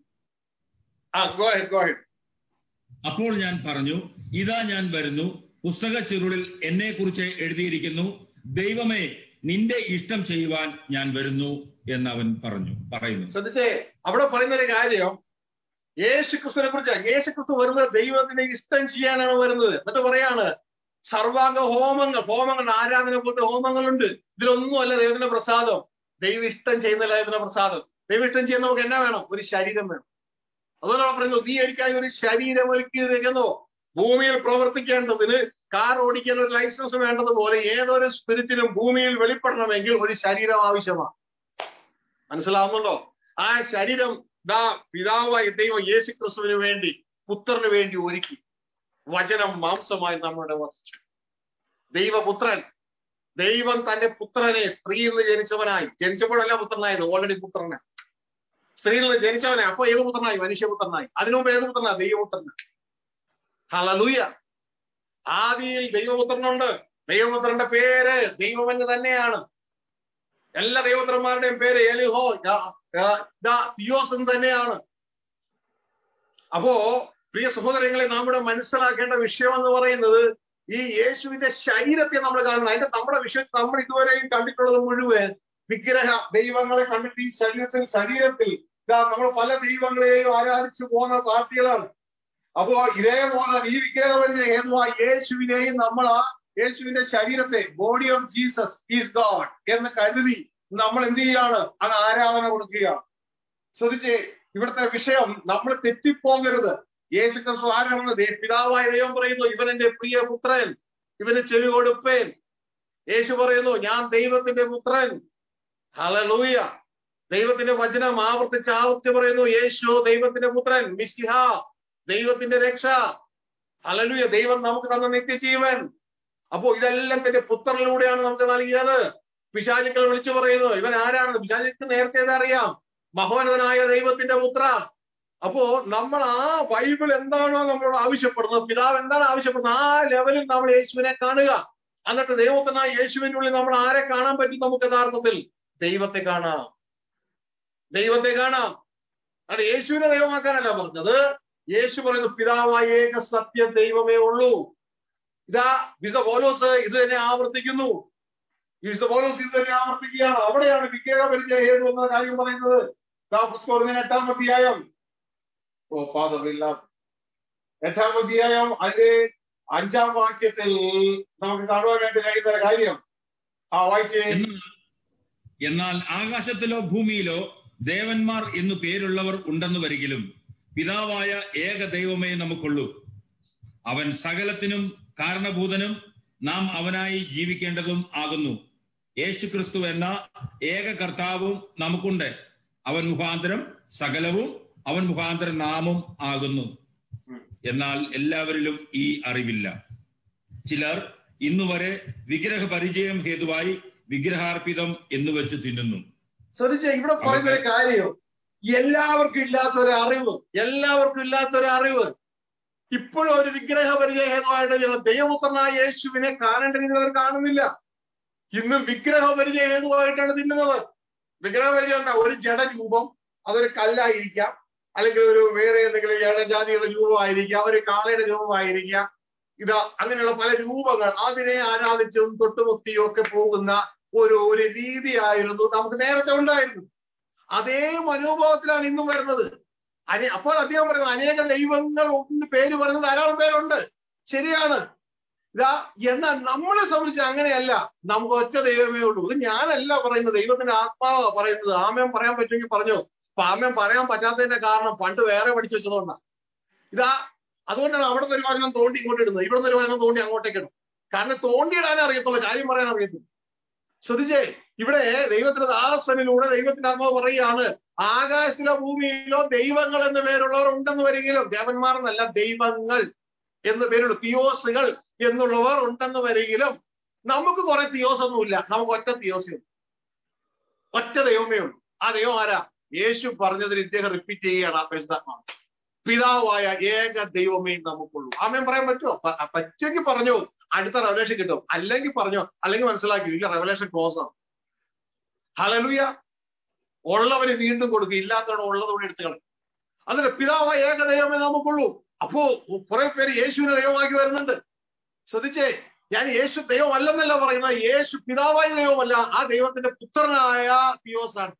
അപ്പോൾ
ഞാൻ പറഞ്ഞു, ഇതാ ഞാൻ വരുന്നു, പുസ്തക ചുരുളിൽ എന്നെ കുറിച്ച് എഴുതിയിരിക്കുന്നു, ദൈവമേ നിന്റെ ഇഷ്ടം ചെയ്യുവാൻ ഞാൻ വരുന്നു എന്ന് അവൻ പറഞ്ഞു പറയുന്നു.
ശ്രദ്ധിച്ചേ, അവിടെ പറയുന്ന ഒരു കാര്യം യേശു ക്രിസ്തുവിനെ കുറിച്ച്. യേശു ക്രിസ്തു വരുന്നത് ദൈവത്തിന്റെ ഇഷ്ടം ചെയ്യാനാണ് വരുന്നത്. എന്നിട്ട് പറയാണ് സർവാംഗ ഹോമങ്ങൾ, ഹോമങ്ങൾ ആരാധന പോലത്തെ ഹോമങ്ങളുണ്ട്. ഇതിലൊന്നുമല്ല ദൈവത്തിന്റെ പ്രസാദം. ദൈവം ഇഷ്ടം ചെയ്യുന്നില്ല ദൈവത്തിന്റെ പ്രസാദം. ദൈവം ഇഷ്ടം ചെയ്യുന്ന നമുക്ക് എന്നാ വേണം? ഒരു ശരീരം വേണം. അതുകൊണ്ടാണ് പറയുന്നത്, നീ എനിക്കായി ഒരു ശരീരം ഒരുക്കിയിരിക്കുന്നു. ഭൂമിയിൽ പ്രവർത്തിക്കേണ്ടതിന് കാർ ഓടിക്കാൻ ഒരു ലൈസൻസ് വേണ്ടതുപോലെ ഏതൊരു സ്പിരിറ്റിനും ഭൂമിയിൽ വെളിപ്പെടണമെങ്കിൽ ഒരു ശരീരം ആവശ്യമാണ്. മനസ്സിലാവുന്നുണ്ടോ? ആ ശരീരം ദാ പിതാവായ ദൈവം യേശു ക്രിസ്തുവിന് വേണ്ടി, പുത്രന് വേണ്ടി ഒരുക്കി. വചനം മാംസമായി നമ്മുടെ വസിച്ചു. ദൈവപുത്രൻ, ദൈവം തന്റെ പുത്രനെ സ്ത്രീയിൽ നിന്ന് ജനിച്ചവനായി, ജനിച്ചപ്പോഴല്ല പുത്രനായത്, ഓൾറെഡി പുത്രനായി. സ്ത്രീയിൽ നിന്ന് ജനിച്ചവനെ അപ്പൊ ഏത് പുത്രനായി? മനുഷ്യപുത്രനായി. അതിനു മുമ്പ് ഏത് പുത്രനാ? ദൈവപുത്രനായി. ഹല്ലേലൂയ. ആദിയിൽ ദൈവപുത്രനുണ്ട്. ദൈവപുത്രന്റെ പേര് ദൈവമെന്ന് തന്നെയാണ്. എല്ലാ ദൈവപുത്രന്മാരുടെയും പേര് എലിഹോ തിയോസ് എന്ന് തന്നെയാണ്. അപ്പോ പ്രിയ സഹോദരങ്ങളെ, നമ്മുടെ മനസ്സിലാക്കേണ്ട വിഷയം എന്ന് പറയുന്നത് ഈ യേശുവിന്റെ ശരീരത്തെ നമ്മൾ കാണണം. അതിന്റെ നമ്മുടെ വിഷയത്തിൽ നമ്മൾ ഇതുവരെയും കണ്ടിട്ടുള്ളത് മുഴുവൻ വിഗ്രഹ ദൈവങ്ങളെ കണ്ടിട്ട് ഈ ശരീരത്തിൽ ശരീരത്തിൽ നമ്മൾ പല ദൈവങ്ങളെയും ആരാധിച്ചു പോകുന്ന പാർട്ടികളാണ്. അപ്പോ ഇതേപോലെ ഈ വിഗ്രഹപരിചയ ഹേതുവാ യേശുവിനെയും നമ്മൾ ആ യേശുവിന്റെ ശരീരത്തെ, body of Jesus is God എന്ന് കരുതി നമ്മൾ എന്ത് ചെയ്യാണ്? അത് ആരാധന കൊടുക്കുകയാണ്. ശ്രദ്ധിച്ചേ, ഇവിടുത്തെ വിഷയം നമ്മൾ തെറ്റിപ്പോകരുത്. യേശു ക്രിസ്തു ആരാണെന്ന് പിതാവായ ദൈവം പറയുന്നു, ഇവൻ എന്റെ പ്രിയ പുത്രൻ, ഇവന് ചെവി കൊടുപ്പേൻ. യേശു പറയുന്നു, ഞാൻ ദൈവത്തിന്റെ പുത്രൻ. ഹല്ലേലൂയ. ദൈവത്തിന്റെ വചനം ആവർത്തിച്ച് ആവർത്തിച്ച് പറയുന്നു, യേശു ദൈവത്തിന്റെ പുത്രൻ, മിശിഹ ദൈവത്തിന്റെ രക്ഷ. ഹല്ലേലൂയ. ദൈവം നമുക്ക് തന്ന നിത്യജീവൻ. അപ്പോ ഇതെല്ലാം തന്റെ പുത്രനിലൂടെയാണ് നമുക്ക് നൽകിയത്. പിശാചുക്കൾ വിളിച്ചു പറയുന്നു, ഇവൻ ആരാണ്? പിശാചുക്ക് നേരത്തെ അറിയാം, മഹോന്നതനായ ദൈവത്തിന്റെ പുത്ര. അപ്പോ നമ്മൾ ആ ബൈബിൾ എന്താണോ നമ്മളോട് ആവശ്യപ്പെടുന്നത്, പിതാവ് എന്താണ് ആവശ്യപ്പെടുന്നത്, ആ ലെവലിൽ നമ്മൾ യേശുവിനെ കാണുക. എന്നിട്ട് ദൈവത്തിനായ യേശുവിന്റെ ഉള്ളിൽ നമ്മൾ ആരെ കാണാൻ പറ്റും? നമുക്ക് യഥാർത്ഥത്തിൽ ദൈവത്തെ കാണാം. ദൈവത്തെ കാണാം. അത് യേശുവിനെ ദൈവമാക്കാനല്ല പറഞ്ഞത്. യേശു പറയുന്നു, പിതാവായ ഏക സത്യ ദൈവമേ ഉള്ളൂ. ഇതാ വിശുദ്ധ പൗലോസ് ഇത് തന്നെ ആവർത്തിക്കുന്നു. വിശുദ്ധ പൗലോസ് ഇത് തന്നെ ആവർത്തിക്കുകയാണ്. അവിടെയാണ് വിഗ്രഹ പരിചയം ഏതു എന്ന കാര്യം പറയുന്നത്. എട്ടാം അധ്യായം ഓ ഫാദർ ഇല്ല എട്ടാം അധ്യായം അതിന്റെ അഞ്ചാം വാക്യത്തിൽ നമുക്ക് കാണുവാനായിട്ട് കഴിയുന്ന കാര്യം ആ വായിച്ചേ.
എന്നാൽ ആകാശത്തിലോ ഭൂമിയിലോ ദേവന്മാർ എന്നു പേരുള്ളവർ ഉണ്ടെന്ന് വരികിലും പിതാവായ ഏക ദൈവമേ നമുക്കുള്ളൂ. അവൻ സകലത്തിനും കാരണഭൂതനും നാം അവനായി ജീവിക്കേണ്ടതും ആകുന്നു. യേശു ക്രിസ്തു എന്ന ഏക കർത്താവും നമുക്കുണ്ട്. അവൻ മുഖാന്തരം സകലവും, അവൻ മുഖാന്തരം നാമും ആകുന്നു. എന്നാൽ എല്ലാവരിലും ഈ അറിവില്ല. ചിലർ ഇന്നുവരെ വിഗ്രഹ പരിചയം ഹേതുവായി വിഗ്രഹാർപ്പിതം എന്ന് വെച്ച് തിന്നുന്നു.
ശ്രദ്ധിച്ച, ഇവിടെ പറയുന്ന ഒരു കാര്യം, എല്ലാവർക്കും ഇല്ലാത്തൊരു അറിവ്, എല്ലാവർക്കും ഇല്ലാത്തൊരു അറിവ്. ഇപ്പോഴും ഒരു വിഗ്രഹ പരിചയ ഹേതുവായിട്ട് ദൈവപുത്രനായ യേശുവിനെ കാണേണ്ട രീതിയിൽ അവർ കാണുന്നില്ല. ഇന്ന് വിഗ്രഹ പരിചയ ഹേതുവായിട്ടാണ് തിന്നുന്നത്. വിഗ്രഹ പരിചയം എന്താ? ഒരു ജഡരൂപം, അതൊരു കല്ലായിരിക്കാം, അല്ലെങ്കിൽ ഒരു വേറെ എന്തെങ്കിലും ജഡജാതിയുടെ രൂപമായിരിക്കാം, ഒരു കാളയുടെ രൂപമായിരിക്കാം. ഇത് അങ്ങനെയുള്ള പല രൂപങ്ങൾ, അതിനെ ആരാധിച്ചും തൊട്ടുമുത്തിയും ഒക്കെ പോകുന്ന ഒരു ഒരു രീതിയായിരുന്നു നമുക്ക് നേരത്തെ ഉണ്ടായിരുന്നു. അതേ മനോഭാവത്തിലാണ് ഇന്നും വരുന്നത്. അനെ അപ്പോൾ അദ്ദേഹം പറയുന്നത് അനേക ദൈവങ്ങൾ ഒന്ന് പേര് പറയുന്നത് ധാരാളം പേരുണ്ട്, ശരിയാണ്. ഇതാ എന്നാൽ നമ്മളെ സംബന്ധിച്ച് അങ്ങനെയല്ല. നമുക്ക് ഒറ്റ ദൈവമേ ഉള്ളൂ. ഇത് ഞാനല്ല പറയുന്നത്, ദൈവത്തിന്റെ ആത്മാവ് പറയുന്നത്. ആമേൻ പറയാൻ പറ്റുമെങ്കിൽ പറഞ്ഞു. അപ്പൊ ആമേൻ പറയാൻ പറ്റാത്തതിന്റെ കാരണം പണ്ട് വേറെ പഠിച്ചു വെച്ചതുകൊണ്ടാണ്. ഇതാ അതുകൊണ്ടാണ് അവിടുത്തെ ഒരു വചനം തോണ്ടി ഇങ്ങോട്ട് ഇടുന്നത്, ഇവിടുന്ന് ഒരു വചനം തോണ്ടി അങ്ങോട്ടേക്ക് ഇടും. കാരണം തോണ്ടിയിടാനേ അറിയത്തുള്ളൂ, കാര്യം പറയാൻ അറിയത്തില്ല. ശ്രദ്ധിച്ചേ, ഇവിടെ ദൈവത്തിന്റെ ദാസനിലൂടെ ദൈവത്തിന്റെ ആത്മാവ് പറയുകയാണ്, ആകാശത്തിലോ ഭൂമിയിലോ ദൈവങ്ങൾ എന്ന് പേരുള്ളവർ ഉണ്ടെന്ന് വരികയിലും, ദേവന്മാർ എന്നല്ല ദൈവങ്ങൾ എന്ന് പേരുള്ള തിയോസുകൾ എന്നുള്ളവർ ഉണ്ടെന്ന് വരികയിലും നമുക്ക് കുറെ തിയോസ് ഒന്നുമില്ല, നമുക്ക് ഒറ്റ തിയോസേ ഉള്ളൂ, ഒറ്റ ദൈവമേ ഉള്ളൂ. ആ ദൈവം ആരാ? യേശു പറഞ്ഞതിന് ഇദ്ദേഹം റിപ്പീറ്റ് ചെയ്യുകയാണ് ആ പരിശുദ്ധാത്മാവ്. പിതാവായ ഏക ദൈവമേ നമുക്കുള്ളൂ. ആമേൻ പറയാൻ പറ്റുമോ? പറ്റുമെങ്കിൽ പറഞ്ഞു, അടുത്ത റെവലേഷൻ കിട്ടും. അല്ലെങ്കിൽ പറഞ്ഞോ, അല്ലെങ്കിൽ മനസ്സിലാക്കി ഇല്ല, റെവലേഷൻ ക്ലോസ് ആണ്. ഹല്ലേലൂയ. ഉള്ളവന് വീണ്ടും കൊടുക്കും, ഇല്ലാത്തവരുടെ ഉള്ളതോടെ എടുത്തു കളയും. അതിന്റെ പിതാവായ ഏക ദൈവമേ നമുക്കുള്ളൂ. അപ്പോ കുറെ പേര് യേശുവിനെ ദൈവമാക്കി വരുന്നുണ്ട്. ശ്രദ്ധിച്ചേ, ഞാൻ യേശു ദൈവം അല്ലെന്നല്ല പറയുന്നത്, യേശു പിതാവായ ദൈവമല്ല, ആ ദൈവത്തിന്റെ പുത്രനായ തിയോസ് ആണ്.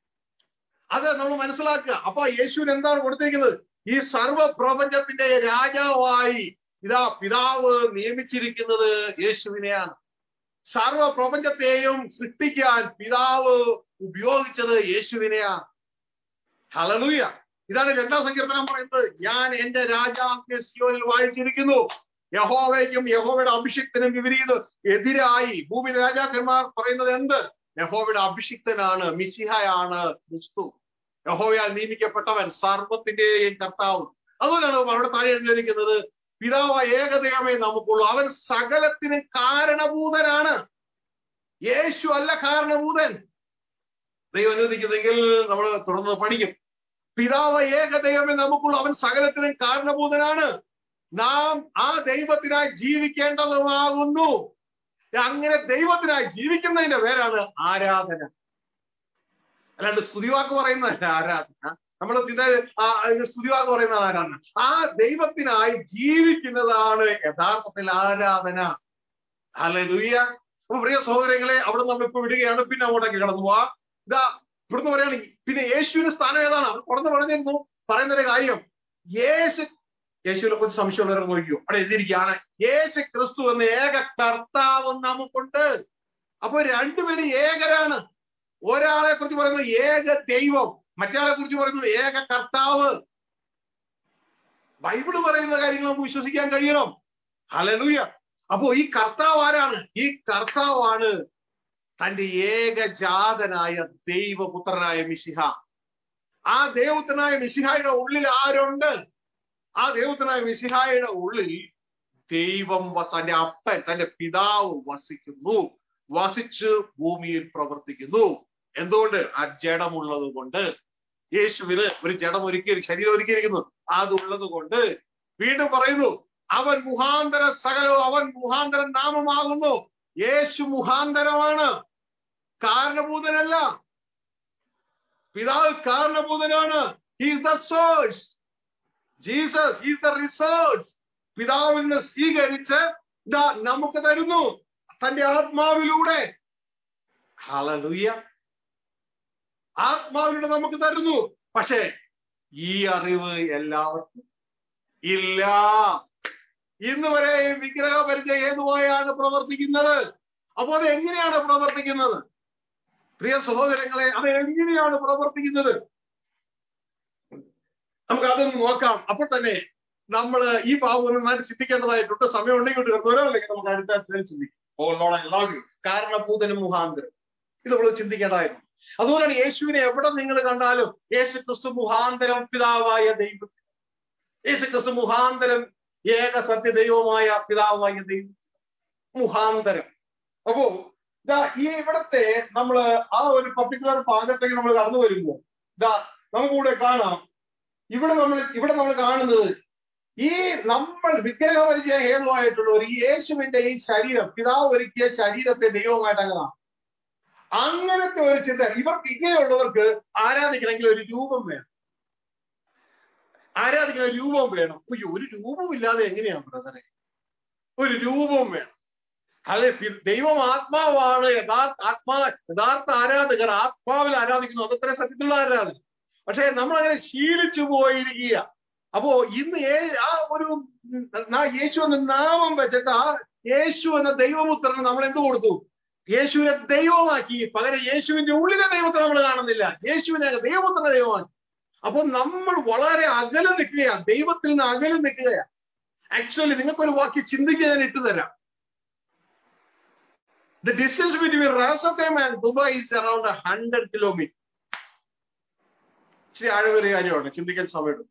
അത് നമ്മൾ മനസ്സിലാക്കുക. അപ്പൊ യേശുവിന് എന്താണ് കൊടുത്തിരിക്കുന്നത്? ഈ സർവ പ്രപഞ്ചത്തിന്റെ രാജാവായി ഇതാ പിതാവ് നിയമിച്ചിരിക്കുന്നത് യേശുവിനെയാണ്. സർവ പ്രപഞ്ചത്തെയും സൃഷ്ടിക്കാൻ പിതാവ് ഉപയോഗിച്ചത് യേശുവിനെയാണ്. ഹല്ലേലൂയ. ഇതാണ് രണ്ടാം സങ്കീർത്തനം പറയുന്നത്, ഞാൻ എന്റെ രാജാവിനെ സിയോനിൽ വാഴിച്ചിരിക്കുന്നു. യഹോവയ്ക്കും യഹോവയുടെ അഭിഷിക്തനും വിപരീത എതിരായി ഭൂമിയിലെ രാജാക്കന്മാർ പറയുന്നത് എന്ത്? യഹോവയുടെ അഭിഷിക്തനാണ്, മിശിഹയാണ് ക്രിസ്തു, യഹോവയാൽ നിയമിക്കപ്പെട്ടവൻ, സർവത്തിന്റെയും കർത്താവ്. അതുകൊണ്ടാണ് അവിടെ താഴെ എഴുതിയിരിക്കുന്നത്, പിതാവ് ഏകദൈവമേ നമുക്കുള്ളൂ, അവൻ സകലത്തിനും കാരണഭൂതനാണ്. യേശു അല്ല കാരണഭൂതൻ. ദൈവം അനുവദിക്കുന്നെങ്കിൽ നമ്മൾ തുടർന്ന് പഠിക്കും. പിതാവ് ഏകദൈവമേ നമുക്കുള്ളൂ, അവൻ സകലത്തിനും കാരണഭൂതനാണ്, നാം ആ ദൈവത്തിനായി ജീവിക്കേണ്ടതുമാകുന്നു. അങ്ങനെ ദൈവത്തിനായി ജീവിക്കുന്നതിന്റെ പേരാണ് ആരാധന. അല്ലാണ്ട് സ്തുതിവാക്ക് പറയുന്നതല്ല ആരാധന. നമ്മൾ സ്തുതിവാക്ക് പറയുന്നത് ആരാധന. ആ ദൈവത്തിനായി ജീവിക്കുന്നതാണ് യഥാർത്ഥത്തിൽ ആരാധന. ഹല്ലേലൂയ. അപ്പൊ പ്രിയ സഹോദരങ്ങളെ, അവിടെ നമ്മൾ ഇപ്പൊ വിടുകയാണ്, പിന്നെ അങ്ങോട്ടേക്ക് കടന്നു പോവാ. ഇതാ ഇവിടുന്ന് പറയുകയാണ്, പിന്നെ യേശുവിന്റെ സ്ഥാനം ഏതാണ്? അവർ തുറന്ന് പറഞ്ഞിരുന്നു പറയുന്നൊരു കാര്യം, യേശു യേശുവിനെ കുറിച്ച് സംശയമുള്ളവരെ നോക്കിയോ, അവിടെ എഴുതിയിരിക്കുകയാണ്, യേശു ക്രിസ്തു എന്ന ഏക കർത്താവ് നമുക്കുണ്ട്. അപ്പൊ രണ്ടുപേരും ഏകരാണ്. ഒരാളെ കുറിച്ച് പറയുന്നത് ഏക ദൈവം, മറ്റയാളെ കുറിച്ച് പറയുന്നത് ഏക കർത്താവ്. ബൈബിള് പറയുന്ന കാര്യങ്ങൾ നമുക്ക് വിശ്വസിക്കാൻ കഴിയണം. ഹല്ലേലൂയ. അപ്പോ ഈ കർത്താവ് ആരാണ്? ഈ കർത്താവാണ് തന്റെ ഏകജാതനായ ദൈവപുത്രനായ മിശിഹ. ആ ദൈവപുത്രനായ മിശിഹായുടെ ഉള്ളിൽ ആരുണ്ട്? ആ ദൈവപുത്രനായ മിശിഹായുടെ ഉള്ളിൽ ദൈവം, തന്റെ അപ്പൻ, തന്റെ പിതാവ് വസിക്കുന്നു, വസിച്ച് ഭൂമിയിൽ പ്രവർത്തിക്കുന്നു. എന്തുകൊണ്ട്? ആ ജഡമുള്ളത് കൊണ്ട്. യേശുവിന് ഒരു ജഡം ഒരുക്കി, ശരീരം ഒരുക്കിയിരിക്കുന്നു, അതുള്ളത് കൊണ്ട്. വീണ്ടും പറയുന്നു, അവൻ മുഖാന്തര സകലവും, അവൻ മുഖാന്തരം നാമമാകുന്നു. യേശു മുഖാന്തരമാണ്, കാരണഭൂതനല്ല. പിതാവ് കാരണഭൂതനാണ്. He is the source. Jesus is the resource. പിതാവിൽ നിന്ന് സ്വീകരിച്ച് ഇതാ നമുക്ക് തരുന്നു തന്റെ ആത്മാവിലൂടെ. ഹല്ലേലൂയ. ആത്മാവിലൂടെ നമുക്ക് തരുന്നു. പക്ഷേ ഈ അറിവ് എല്ലാവർക്കും ഇല്ല. ഇന്ന് വരെ വിഗ്രഹ പരിചയ ഹേതുവായാണ് പ്രവർത്തിക്കുന്നത്. അപ്പോൾ അത് എങ്ങനെയാണ് പ്രവർത്തിക്കുന്നത്? പ്രിയ സഹോദരങ്ങളെ, അത് എങ്ങനെയാണ് പ്രവർത്തിക്കുന്നത്? നമുക്ക് അതൊന്ന് നോക്കാം. അപ്പോൾ തന്നെ നമ്മൾ ഈ ഭാഗം നന്നായിട്ട് ചിന്തിക്കേണ്ടതായിട്ടുണ്ട്. സമയം ഉണ്ടെങ്കിൽ കിടന്നവരോ അല്ലെങ്കിൽ നമുക്ക് അടുത്ത ചിന്തിക്കും. O Lord I love you. കാരണഭൂതനും മുഖാന്തരം, ഇത് നമ്മൾ ചിന്തിക്കേണ്ടതായിരുന്നു. അതുകൊണ്ടാണ് യേശുവിനെ എവിടെ നിങ്ങൾ കണ്ടാലും യേശു ക്രിസ്തു മുഖാന്തരം പിതാവായ ദൈവം, യേശു ക്രിസ്തു മുഖാന്തരം ഏക സത്യ ദൈവമായ പിതാവായ ദൈവം, മുഖാന്തരം. അപ്പോ ഇതാ ഈ ഇവിടത്തെ നമ്മള് ആ ഒരു പർട്ടിക്കുലർ ഭാഗത്തേക്ക് നമ്മൾ കടന്നു വരുമ്പോൾ ഇതാ നമുക്കിവിടെ കാണാം, ഇവിടെ നമ്മൾ ഇവിടെ നമ്മൾ കാണുന്നത് ഈ നമ്മൾ വിഗ്രഹ പരിചയ ഹേതുവായിട്ടുള്ള ഒരു യേശുവിന്റെ ഈ ശരീരം, പിതാവ് ഒരുക്കിയ ശരീരത്തെ ദൈവമായിട്ട് അങ്ങനെ അങ്ങനത്തെ ഒരു ചിന്ത ഇവർക്ക്, ഇങ്ങനെയുള്ളവർക്ക് ആരാധിക്കണമെങ്കിൽ ഒരു രൂപം വേണം. ആരാധിക്കുന്ന രൂപം വേണം. അയ്യോ, ഒരു രൂപം ഇല്ലാതെ എങ്ങനെയാണ് ബ്രദറെ? ഒരു രൂപം വേണം. അല്ലെ, ദൈവം ആത്മാവാണ്. യഥാർത്ഥ ആത്മാ യഥാർത്ഥ ആരാധകർ ആത്മാവിൽ ആരാധിക്കുന്നു. അതത്ര സത്യത്തിലുള്ള ആരാധന. പക്ഷെ നമ്മൾ അങ്ങനെ ശീലിച്ചു പോയിരിക്കുക. അപ്പോ ഇന്ന് ആ ഒരു യേശു എന്ന നാമം വെച്ചിട്ട് ആ യേശു എന്ന ദൈവപുത്രന് നമ്മൾ എന്ത് കൊടുത്തു? യേശുവിനെ ദൈവമാക്കി. പകരം യേശുവിന്റെ ഉള്ളിലെ ദൈവത്തെ നമ്മൾ കാണുന്നില്ല, യേശുവിനെ ദൈവപുത്രനെ ദൈവമാക്കി. അപ്പൊ നമ്മൾ വളരെ അകലെ നിൽക്കുകയാണ്, ദൈവത്തിൽ നിന്ന് അകലെ നിൽക്കുകയാണ്. ആക്ച്വലി നിങ്ങൾക്കൊരു വാക്യം ചിന്തിക്കാൻ ഞാൻ ഇട്ടുതരാം. The distance between Rasatham and Dubai is around a hundred kilometers. ഇച്ചിരി ആഴമേറിയ കാര്യമാണ്, ചിന്തിക്കാൻ സമയമുണ്ട്.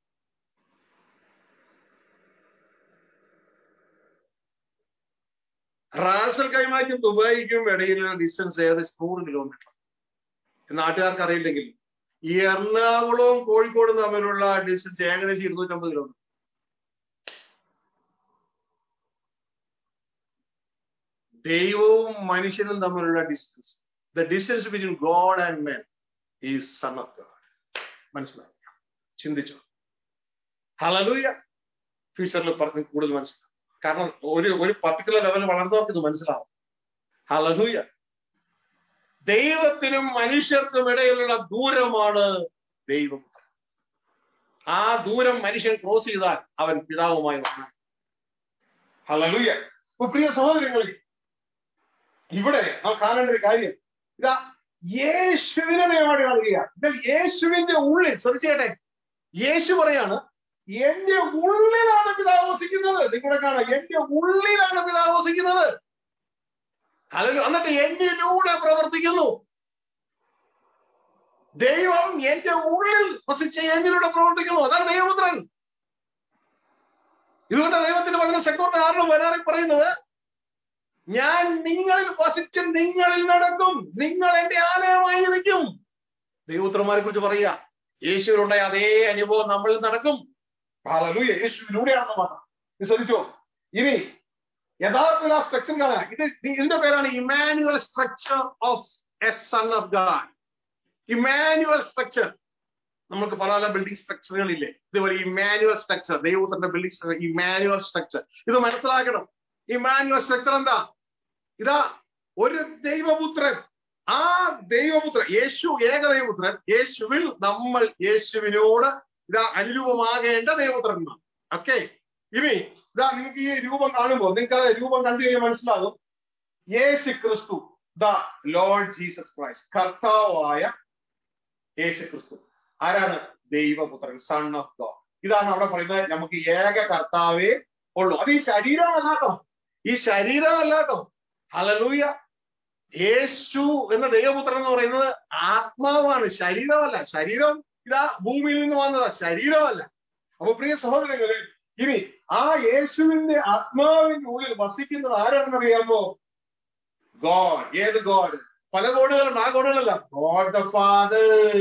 റാസൽ കൈമാക്കും ദുബായിക്കും ഇടയിലുള്ള ഡിസ്റ്റൻസ് ഏകദേശം നൂറ് കിലോമീറ്റർ. നാട്ടുകാർക്ക് അറിയില്ലെങ്കിൽ ഈ എറണാകുളവും കോഴിക്കോടും തമ്മിലുള്ള ഡിസ്റ്റൻസ് ഏകദേശം ഇരുന്നൂറ്റമ്പത് കിലോമീറ്റർ. ദൈവവും മനുഷ്യനും തമ്മിലുള്ള distance, the distance between God and men is son of God. മനസ്സിലാക്കുക, ചിന്തിച്ചോ. ഹല്ലേലൂയ. ഫ്യൂച്ചറിൽ പറഞ്ഞ് കൂടുതൽ മനസ്സിലാവും. കാരണം ഒരു ഒരു പർട്ടിക്കുലർ ലെവൽ വളർന്നവർക്ക് ഇത് മനസ്സിലാവും. ഹല്ലേലൂയ. ദൈവത്തിനും മനുഷ്യർക്കും ഇടയിലുള്ള ദൂരമാണ് ദൈവപുത്രൻ. ആ ദൂരം മനുഷ്യൻ ക്രോസ് ചെയ്താൽ അവൻ പിതാവുമായി വന്നു. ഹല്ലേലൂയ. അപ്പൊ പ്രിയ സഹോദരങ്ങളെ, ഇവിടെ നാം കാണേണ്ട ഒരു കാര്യം ഇതാ, യേശുവിനെ ദൈവമായിട്ട് കാണുക. എന്നാൽ യേശുവിന്റെ ഉള്ളിൽ ശ്രദ്ധിച്ചേട്ടെ, യേശു പറയാണ് എന്റെ ഉള്ളിലാണ് പിതാവ് വസിക്കുന്നത്. നിങ്ങളുടെ കാണാം, എന്റെ ഉള്ളിലാണ് പിതാവ് വസിക്കുന്നത്. ഹല്ലേലൂയ. എന്നിട്ട് എന്നിലൂടെ പ്രവർത്തിക്കുന്നു. ദൈവം എന്റെ ഉള്ളിൽ വസിച്ച് എന്നിലൂടെ പ്രവർത്തിക്കുന്നു. അതാണ് ദൈവപുത്രൻ. ഇതുകൊണ്ട് ദൈവത്തിന്റെ വചനം ശക്തോടെ ആറിലും വരാറി പറയുന്നത്, ഞാൻ നിങ്ങളിൽ വസിച്ച് നിങ്ങളിൽ നടക്കും, നിങ്ങൾ എന്റെ ആലയമായി നിൽക്കും. ദൈവപുത്രന്മാരെ കുറിച്ച് പറയുക, യേശുവിനുണ്ടായ അതേ അനുഭവം നമ്മളിൽ നടക്കും. ഹല്ലേലൂയ. യേശുവിലൂടെയാണെന്ന് മാത്രം ശ്രദ്ധിച്ചോ. ഇനി യഥാർത്ഥത്തിൽ ആ സ്ട്രക്ചർ കാണാം. ഇത് ഇതിന്റെ പേരാണ് Emmanuel structure of a son of God. Emmanuel structure. നമുക്ക് പല പല ബിൽഡിംഗ് സ്ട്രക്ചറുകളില്ലേ, ഇതുപോലെ ഇമ്മാനുവൽ സ്ട്രക്ചർ, ദൈവപുത്രന്റെ ബിൽഡിംഗ് സ്ട്രക്ചർ, ഇമ്മാനുവൽ സ്ട്രക്ചർ. ഇത് മനസ്സിലാക്കണം. ഇമ്മാനുവൽ സ്ട്രക്ചർ എന്താ? ഇതാ ഒരു ദൈവപുത്രൻ. ആ ദൈവപുത്രൻ യേശു, ഏക ദൈവപുത്രൻ. യേശുവിൽ നമ്മൾ യേശുവിനോട് ഇതാ അനുരൂപമാകേണ്ട ദൈവപുത്രന്മാർ. ഓക്കെ. ഇനി ഇതാ നിങ്ങൾക്ക് ഈ രൂപം കാണുമ്പോൾ നിങ്ങൾക്ക് ആ രൂപം കണ്ടു കഴിഞ്ഞാൽ മനസ്സിലാകും, യേശു ക്രിസ്തു, ദ ലോർഡ് ജീസസ് ക്രൈസ്റ്റ്, കർത്താവായ യേശു ക്രിസ്തു ആരാണ്? ദൈവപുത്രൻ, സൺ ഓഫ് ഗോഡ്. ഇതാണ് അവിടെ പറയുന്നത്, നമുക്ക് ഏക കർത്താവേ ഉള്ളൂ. അത് ഈ ശരീരമല്ല കേട്ടോ, ഈ ശരീരമല്ല കേട്ടോ. ഹല്ലേലൂയ. യേശു എന്ന ദൈവപുത്രൻ എന്ന് പറയുന്നത് ആത്മാവാണ്, ശരീരമല്ല. ശരീരം ഇതാ ഭൂമിയിൽ നിന്ന് വന്നതാ, ശരീരമല്ല. അപ്പൊ പ്രിയ സഹോദരങ്ങളെ, ഇനി ആ യേശുവിന്റെ ആത്മാവിന്റെ ഉള്ളിൽ വസിക്കുന്നത് ആരാണെന്ന് അറിയാമോ? ഗോഡ്. ഏത് ഗോഡ്? പല ഗോഡുകളുണ്ട്, ആ ഗോഡുകളല്ല. God the father.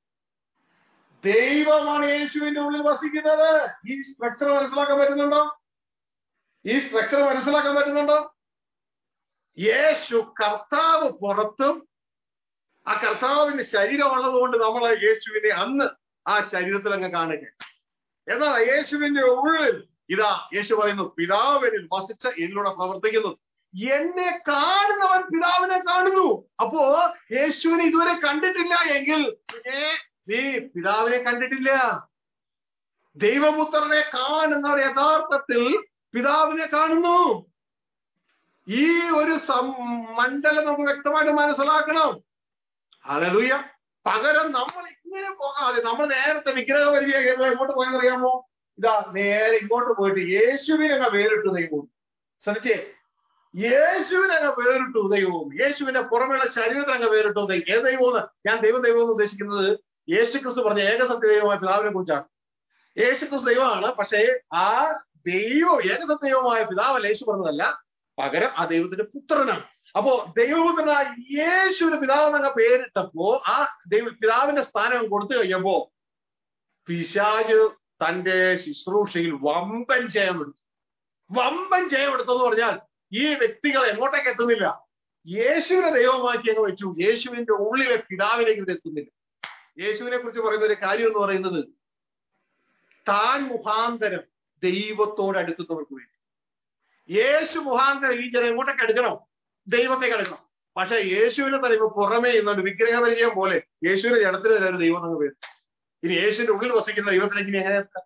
ദൈവമാണ് യേശുവിന്റെ ഉള്ളിൽ വസിക്കുന്നത്. ഈ സ്ട്രക്ചർ മനസ്സിലാക്കാൻ പറ്റുന്നുണ്ടോ? ഈ സ്ട്രക്ചർ മനസ്സിലാക്കാൻ പറ്റുന്നുണ്ടോ? യേശു കർത്താവ് പുറത്തും, ആ കർത്താവിന്റെ ശരീരം ഉള്ളത് കൊണ്ട് നമ്മൾ യേശുവിനെ അന്ന് ആ ശരീരത്തിൽ അങ്ങ് കാണുക. എന്നാൽ യേശുവിന്റെ ഉള്ളിൽ ഇതാ യേശു പറയുന്നു, പിതാവിനിൽ വസിച്ച് എന്നിലൂടെ പ്രവർത്തിക്കുന്നു. എന്നെ കാണുന്നവൻ പിതാവിനെ കാണുന്നു. അപ്പോ യേശുവിനെ ഇതുവരെ കണ്ടിട്ടില്ല എങ്കിൽ നീ പിതാവിനെ കണ്ടിട്ടില്ല. ദൈവപുത്രനെ കാണുന്നവർ യഥാർത്ഥത്തിൽ പിതാവിനെ കാണുന്നു. ഈ ഒരു മണ്ഡലം നമുക്ക് വ്യക്തമായിട്ട് മനസ്സിലാക്കണം. ഹല്ലേലൂയ. പകരം നമ്മൾ ഇങ്ങനെ പോകാതെ നമ്മൾ നേരത്തെ വിഗ്രഹ പരിചയം എങ്ങോട്ട് പോയെന്നറിയാമോ? ഇതാ നേരെ ഇങ്ങോട്ട് പോയിട്ട് യേശുവിനങ്ങ് പേരിട്ടു ദൈവവും. ശ്രദ്ധിച്ചേ, യേശുവിനങ്ങ് പേരിട്ടു ദൈവവും. യേശുവിന്റെ പുറമെയുള്ള ശരീരത്തിനങ്ങ് പേരിട്ടു ദൈവം. ഏത് ദൈവം? ഞാൻ ദൈവം ദൈവം എന്ന് ഉദ്ദേശിക്കുന്നത് യേശു ക്രിസ്തു പറഞ്ഞ ഏകസത്യ ദൈവമായ പിതാവിനെ കുറിച്ചാണ്. യേശു ക്രിസ്തു ദൈവമാണ്, പക്ഷേ ആ ദൈവം ഏകസത്യ ദൈവമായ പിതാവല്ല യേശു പറഞ്ഞതല്ല, പകരം ആ ദൈവത്തിന്റെ പുത്രനാണ്. അപ്പോ ദൈവപുത്രനായ യേശുവിന് പിതാവെന്നങ്ങ് പേരിട്ടപ്പോ ആ ദൈവ പിതാവിന്റെ സ്ഥാനം കൊടുത്തു കഴിഞ്ഞപ്പോ പിശാച് തന്റെ ശുശ്രൂഷയിൽ വമ്പൻ ജയമെടുത്തു. വമ്പൻ ജയമെടുത്തെന്ന് പറഞ്ഞാൽ ഈ വ്യക്തികൾ എങ്ങോട്ടേക്ക് എത്തുന്നില്ല, യേശുവിനെ ദൈവമാക്കി അങ്ങ് വെച്ചു. യേശുവിന്റെ ഉള്ളിലെ പിതാവിലേക്ക് ഇവർ എത്തുന്നില്ല. യേശുവിനെ കുറിച്ച് പറയുന്ന ഒരു കാര്യം എന്ന് പറയുന്നത്, താൻ മുഖാന്തരം ദൈവത്തോട് അടുക്കുന്നവർക്ക് വേണ്ടി. യേശു മുഖാന്തരം ഈ ജനം എങ്ങോട്ടേക്ക് അടുക്കണം? ദൈവത്തേക്ക് അടുക്കണം. പക്ഷെ യേശുവിനെ തന്നെ ഇപ്പൊ പുറമേ ഇന്നുണ്ട് വിഗ്രഹ പരിചയം പോലെ യേശുവിന്റെ ജനത്തിന് തന്നെ ഒരു ദൈവം അങ്ങ് പേര്. ഇനി യേശുവിന്റെ ഉള്ളിൽ വസിക്കുന്ന ദൈവത്തിലേക്ക് ഇനി എങ്ങനെ എത്താം?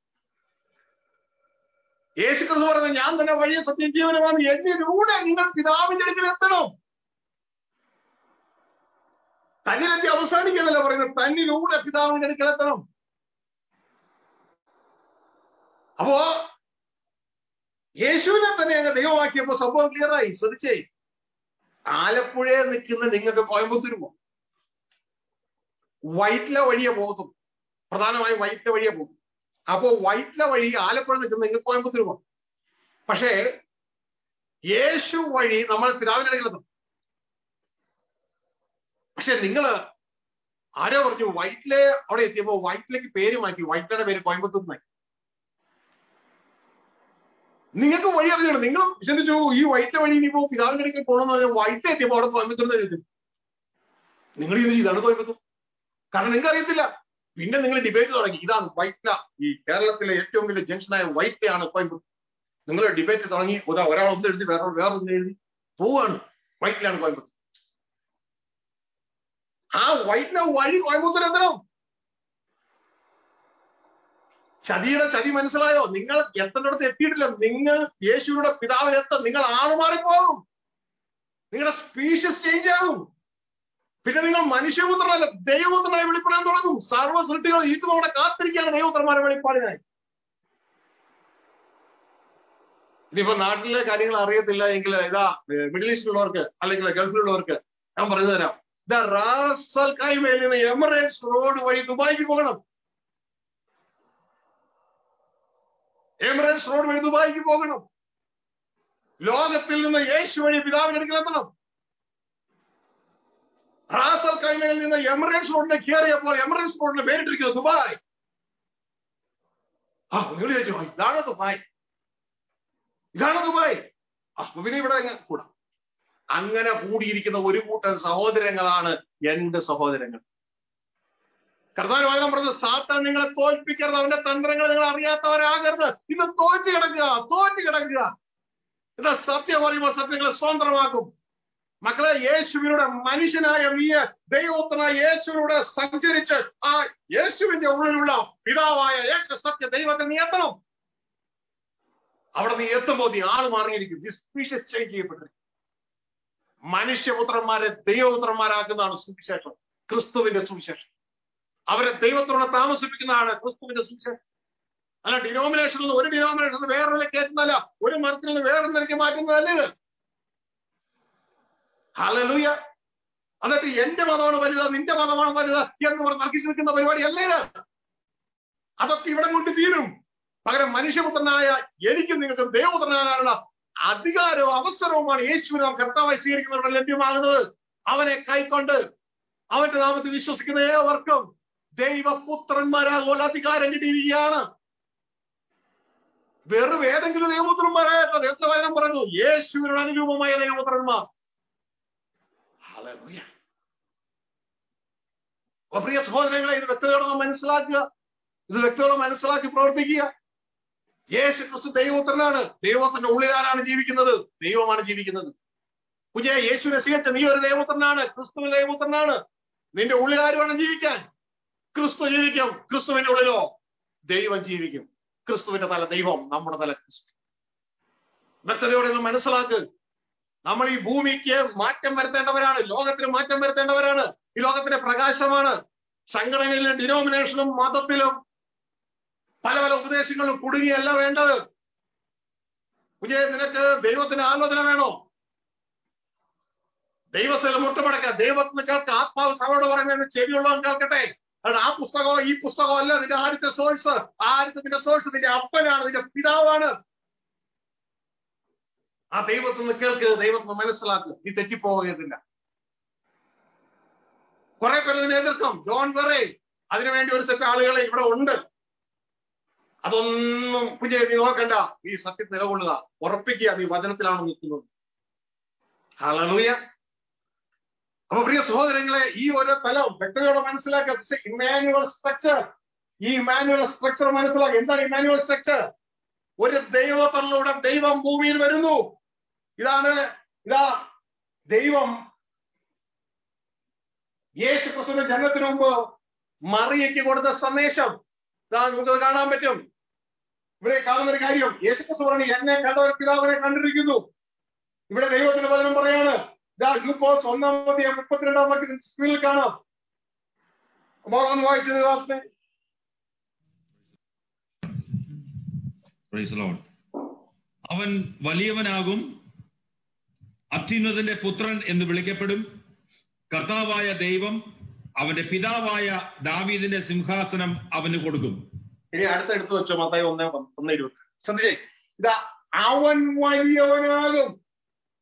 യേശു ക്രിസ്തു പറയുന്നത്, ഞാൻ തന്നെ വഴിയ സത്യം ജീവനുമാണ്, എന്നിലൂടെ നിങ്ങൾ പിതാവിന്റെ അടുക്കൽ എത്തണം. തന്നിലെത്തി അവസാനിക്കുന്നല്ല പറയുന്നത്, തന്നിലൂടെ പിതാവിന്റെ അടുക്കൽ എത്തണം. അപ്പോ യേശുവിനെ തന്നെ അങ്ങ് ദൈവമാക്കിയപ്പോ സംഭവം ക്ലിയറായി. ശ്രദ്ധിച്ചേ, ആലപ്പുഴയിൽ നിൽക്കുന്ന നിങ്ങൾക്ക് കോയമ്പത്തൂർ പോകും, വൈറ്റ്ല വഴിയെ പോകും. പ്രധാനമായും വൈറ്റ്ല വഴിയെ പോകും. അപ്പോ വൈറ്റ്ല വഴി ആലപ്പുഴ നിൽക്കുന്ന നിങ്ങൾക്ക് കോയമ്പത്തൂർ പോകും. പക്ഷേ യേശു വഴി നമ്മൾ പിതാവിന്റെ അടുക്കലെത്തും. പക്ഷെ നിങ്ങള് ആരോ പറഞ്ഞു വൈറ്റിലെ അവിടെ എത്തിയപ്പോ വൈറ്റിലേക്ക് പേര് മാറ്റി, വൈറ്റിലയുടെ പേര് കോയമ്പത്തൂർ മാറ്റി. നിങ്ങൾക്ക് വഴി അറിയണം. നിങ്ങൾ ചിന്തിച്ചു ഈ വൈറ്റിലെ വഴി ഇനിയിപ്പോ പിതാവിന്റെ അടുക്കൽ പോകണമെന്ന് പറഞ്ഞാൽ വൈറ്റിലെ എത്തിയപ്പോ അവിടെ കോയമ്പത്തൂർ എഴുതി. നിങ്ങൾ ഇത് ഇതാണ് കോയമ്പത്തൂർ, കാരണം നിങ്ങൾക്ക് അറിയത്തില്ല. പിന്നെ നിങ്ങൾ ഡിബേറ്റ് തുടങ്ങി, ഇതാണ് വൈറ്റ്ല, ഈ കേരളത്തിലെ ഏറ്റവും വലിയ ജംഗ്ഷനായ വൈറ്റ്ലയാണ് കോയമ്പത്തൂർ. നിങ്ങൾ ഡിബേറ്റ് തുടങ്ങി, ഒരാൾ ഒന്ന് എഴുതി വേറെ വേറൊന്ന് എഴുതി പോവാണ്, വൈറ്റ്ലാണ് കോയമ്പത്തൂർ. ആ വൈറ്റ്ല വഴി കോയമ്പത്തൂർ എത്തണം. ചതിയുടെ ചതി മനസ്സിലായോ? നിങ്ങൾ എത്തേണ്ടടുത്ത് എത്തിയിട്ടില്ല. നിങ്ങൾ യേശുവിയുടെ പിതാവിനെത്ത നിങ്ങൾ ആള് മാറിപ്പോകും, നിങ്ങളുടെ സ്പീഷ്യസ് ചേഞ്ച് ആകും. പിന്നെ നിങ്ങൾ മനുഷ്യപുത്രനല്ല ദൈവപുത്രനായി വെളിപ്പെടാൻ തുടങ്ങും. സർവ്വ സൃഷ്ടികൾ ഈറ്റുന്നവിടെ കാത്തിരിക്കുകയാണ് ദൈവപുത്രന്മാരെ വെളിപ്പാടിനായി. ഇനിയിപ്പോ നാട്ടിലെ കാര്യങ്ങൾ അറിയത്തില്ല എങ്കിൽ ഇതാ മിഡിൽ ഈസ്റ്റിലുള്ളവർക്ക് അല്ലെങ്കിൽ ഗൾഫിലുള്ളവർക്ക് ഞാൻ പറഞ്ഞു തരാം. ഇതാ റാസൽ ഖൈമയിൽ നിന്ന് എമിറേറ്റ്സ് റോഡ് വഴി ദുബായിക്ക് പോകണം. എമിറേറ്റ്സ് റോഡ് വഴി ദുബായിക്ക് പോകണം. ലോകത്തിൽ നിന്ന് യേശു വഴി പിതാവിന്റെ അടുക്കലെത്തണം. റാസൽ ഖൈമയിൽ നിന്ന് എമിറേറ്റ്സ് റോഡിനെ കയറിയപ്പോൾ എമിറേറ്റ്സ് റോഡിന് പേരിട്ടിരിക്കുന്നത് ദുബായ്. ആ നിങ്ങൾ ചോദിച്ചു ഇതാണ് ദുബായ്, ഇതാണ് ദുബായ്. അപ്പൊ പിന്നെ ഇവിടെ കൂടാ. അങ്ങനെ കൂടിയിരിക്കുന്ന ഒരു കൂട്ടം സഹോദരങ്ങളാണ് എന്റെ സഹോദരങ്ങൾ. കർത്താവിന്റെ വചനം പറഞ്ഞത് സാത്താൻ നിങ്ങളെ തോൽപ്പിക്കരുത്, അവന്റെ തന്ത്രങ്ങൾ നിങ്ങൾ അറിയാത്തവരാകരുത്. ഇത് തോറ്റു കിടക്കുക, തോറ്റു കിടക്കുക. ഇത് സത്യം പറയുമ്പോൾ സത്യങ്ങളെ സ്വതന്ത്രമാക്കും. മക്കളെ, യേശുവിനൂടെ മനുഷ്യനായ നീ ദൈവപുത്രനായ യേശുവിനൂടെ സഞ്ചരിച്ച് ആ യേശുവിന്റെ ഉള്ളിലുള്ള പിതാവായ ഏക സത്യ ദൈവത്തെ നീ എത്തണം. അവിടെ നീ എത്തുമ്പോൾ നീ ആള് മാറിയിരിക്കും. Species change ചെയ്യപ്പെട്ടിരിക്കും. മനുഷ്യപുത്രന്മാരെ ദൈവപുത്രന്മാരാക്കുന്നതാണ് സുവിശേഷം, ക്രിസ്തുവിന്റെ സുവിശേഷം. അവരെ ദൈവത്തോടെ താമസിപ്പിക്കുന്നതാണ് ക്രിസ്തുവിന്റെ സുവിശേഷം. അല്ല ഡിനോമിനേഷനിൽ നിന്ന് ഒരു ഡിനോമിനേഷനിൽ നിന്ന് വേറൊരു കയറ്റുന്നതല്ല, ഒരു മതത്തിൽ നിന്ന് വേറൊന്നിലേക്ക് മാറ്റുന്നതല്ല ഇത്. ഹല്ലേലൂയ. എന്നിട്ട് എന്റെ മതമാണ് വലുത്, നിന്റെ മതമാണ് വലുത് എന്ന് പറഞ്ഞ് തർക്കിച്ച് നിൽക്കുന്ന പരിപാടി അല്ലേ ഇത്. അതൊക്കെ ഇവിടെ കൊണ്ട് തീരും. പകരം മനുഷ്യപുത്രനായ എനിക്കും നിങ്ങൾക്കും ദൈവപുത്രനാകാനുള്ള അധികാരവും അവസരവുമാണ് യേശുവിനെ നാം കർത്താവായി സ്വീകരിക്കുന്നവരുടെ ലഭ്യമാകുന്നത്. അവനെ കൈക്കൊണ്ട് അവന്റെ നാമത്തിൽ വിശ്വസിക്കുന്ന ഏവർക്കും ദൈവപുത്രന്മാരാകുവാൻ അധികാരം കിട്ടിയിരിക്കുകയാണ്. വെറും ഏതെങ്കിലും ദൈവപുത്രന്മാരായിട്ട് ദൈവത്തിന്റെ വചനം പറയുന്നു, യേശുവിനോട് അനുരൂപമായ ദൈവപുത്രന്മാർ. ഹല്ലേലൂയ. അപ്പൊ പ്രിയ സഹോദരങ്ങളെ, ഇത് വ്യക്തതയോടെ നാം മനസ്സിലാക്കുക, ഇത് വ്യക്തതയോടെ മനസ്സിലാക്കി പ്രവർത്തിക്കുക. യേശു ക്രിസ്തു ദൈവപുത്രനാണ്. ദൈവത്തിന്റെ ഉള്ളിൽ ആരാണ് ജീവിക്കുന്നത്? ദൈവമാണ് ജീവിക്കുന്നത്. കുഞ്ഞെ, യേശുവിനെ സ്വീകരിച്ച നീ ഒരു ദൈവപുത്രനാണ്, ക്രിസ്തു ദൈവപുത്രനാണ്. നിന്റെ ഉള്ളിൽ ആര് വേണം ജീവിക്കാൻ? ക്രിസ്തു ജീവിക്കും. ക്രിസ്തുവിന്റെ ഉള്ളിലോ ദൈവം ജീവിക്കും. ക്രിസ്തുവിന്റെ തല ദൈവം, നമ്മുടെ തല ക്രിസ്തു. വ്യക്തതയോടെ ഇത് മനസ്സിലാക്ക്. നമ്മൾ ഈ ഭൂമിക്ക് മാറ്റം വരുത്തേണ്ടവരാണ്, ലോകത്തിന് മാറ്റം വരുത്തേണ്ടവരാണ്. ഈ ലോകത്തിന്റെ പ്രകാശമാണ്. സംഘടനയിലും ഡിനോമിനേഷനും മതത്തിലും പല പല ഉപദേശങ്ങളും കുടുങ്ങിയല്ല വേണ്ടത്. കുഞ്ഞെ, നിനക്ക് ദൈവത്തിന് ആലോചന വേണോ? ദൈവത്തിൽ മുട്ടുമടക്ക, ദൈവത്തിന് കേൾക്ക. ആത്മാവ് സഭയോട് പറയുന്നതിന് ചെവിയുള്ളവൻ കേൾക്കട്ടെ. കാരണം ആ പുസ്തകമോ ഈ പുസ്തകമോ അല്ല നിന്റെ ആദ്യത്തെ സോഴ്സ്. ആദ്യത്തെ നിന്റെ സോഴ്സ് നിന്റെ അപ്പനാണ്, നിന്റെ പിതാവാണ്. ആ ദൈവത്തിൽ നിന്ന് കേൾക്ക്, ദൈവത്തിൽ നിന്ന് മനസ്സിലാക്കുക. നീ തെറ്റിപ്പോകത്തില്ല. കുറെ പേര് ഇതിനെ എതിർക്കും. ജോൺ വെറേ അതിനുവേണ്ടി ഒരു സെറ്റ് ആളുകളെ ഇവിടെ ഉണ്ട്. അതൊന്നും കുഞ്ഞെ നീ നോക്കണ്ട. നീ സത്യത്തിൽ നിലകൊള്ളുക, ഉറപ്പിക്കുക നീ വചനത്തിലാണ് നിൽക്കുന്നത്. ഹല്ലേലൂയ. അപ്പൊ പ്രിയ സഹോദരങ്ങളെ, ഈ ഓരോ തലം വ്യക്തതയോടെ മനസ്സിലാക്കുക. ഇമ്മാനുവൽ സ്ട്രക്ചർ, ഈ ഇമ്മാനുവൽ സ്ട്രക്ചർ മനസ്സിലാക്കുക. എന്താണ് ഇമ്മാനുവൽ സ്ട്രക്ചർ? ഒരു ദൈവത്തിലൂടെ ദൈവം ഭൂമിയിൽ വരുന്നു. ഇതാണ് ഇതാ ദൈവം യേശു ക്രിസ്തുവിന്റെ ജനനത്തിന് മുമ്പ് മറിയയ്ക്ക് കൊടുത്ത സന്ദേശം. ഇതാ നമുക്കത് കാണാൻ പറ്റും. ഇവിടെ കാണുന്നൊരു കാര്യം, യേശു ക്രിസ്തു പറഞ്ഞു, എന്നെ കണ്ടവർ പിതാവിനെ കണ്ടിരിക്കുന്നു. ഇവിടെ ദൈവത്തിന്റെ വചനം പറയാണ്. ഇതാ ലൂക്കോസ് ഒന്നാമത്തെ മുപ്പത്തിരണ്ടാം വാക്യത്തിൽ സ്ക്രീനിൽ കാണാം. ഒന്ന് വായിച്ചത് ദാസനെ.
അവൻ വലിയവനാകും, അത്യുന്നതന്റെ പുത്രൻ എന്ന് വിളിക്കപ്പെടും. കർത്താവായ ദൈവം അവന്റെ പിതാവായ ദാവീദിന്റെ സിംഹാസനം അവന് കൊടുക്കും.
ഇനി അടുത്തെടുത്ത് വെച്ചോ, മത്തായി ഒന്ന് ഒന്ന് ഇരുപത്തി. ശ്രദ്ധിച്ചേ, ഇതാ അവൻ വലിയവനാകും.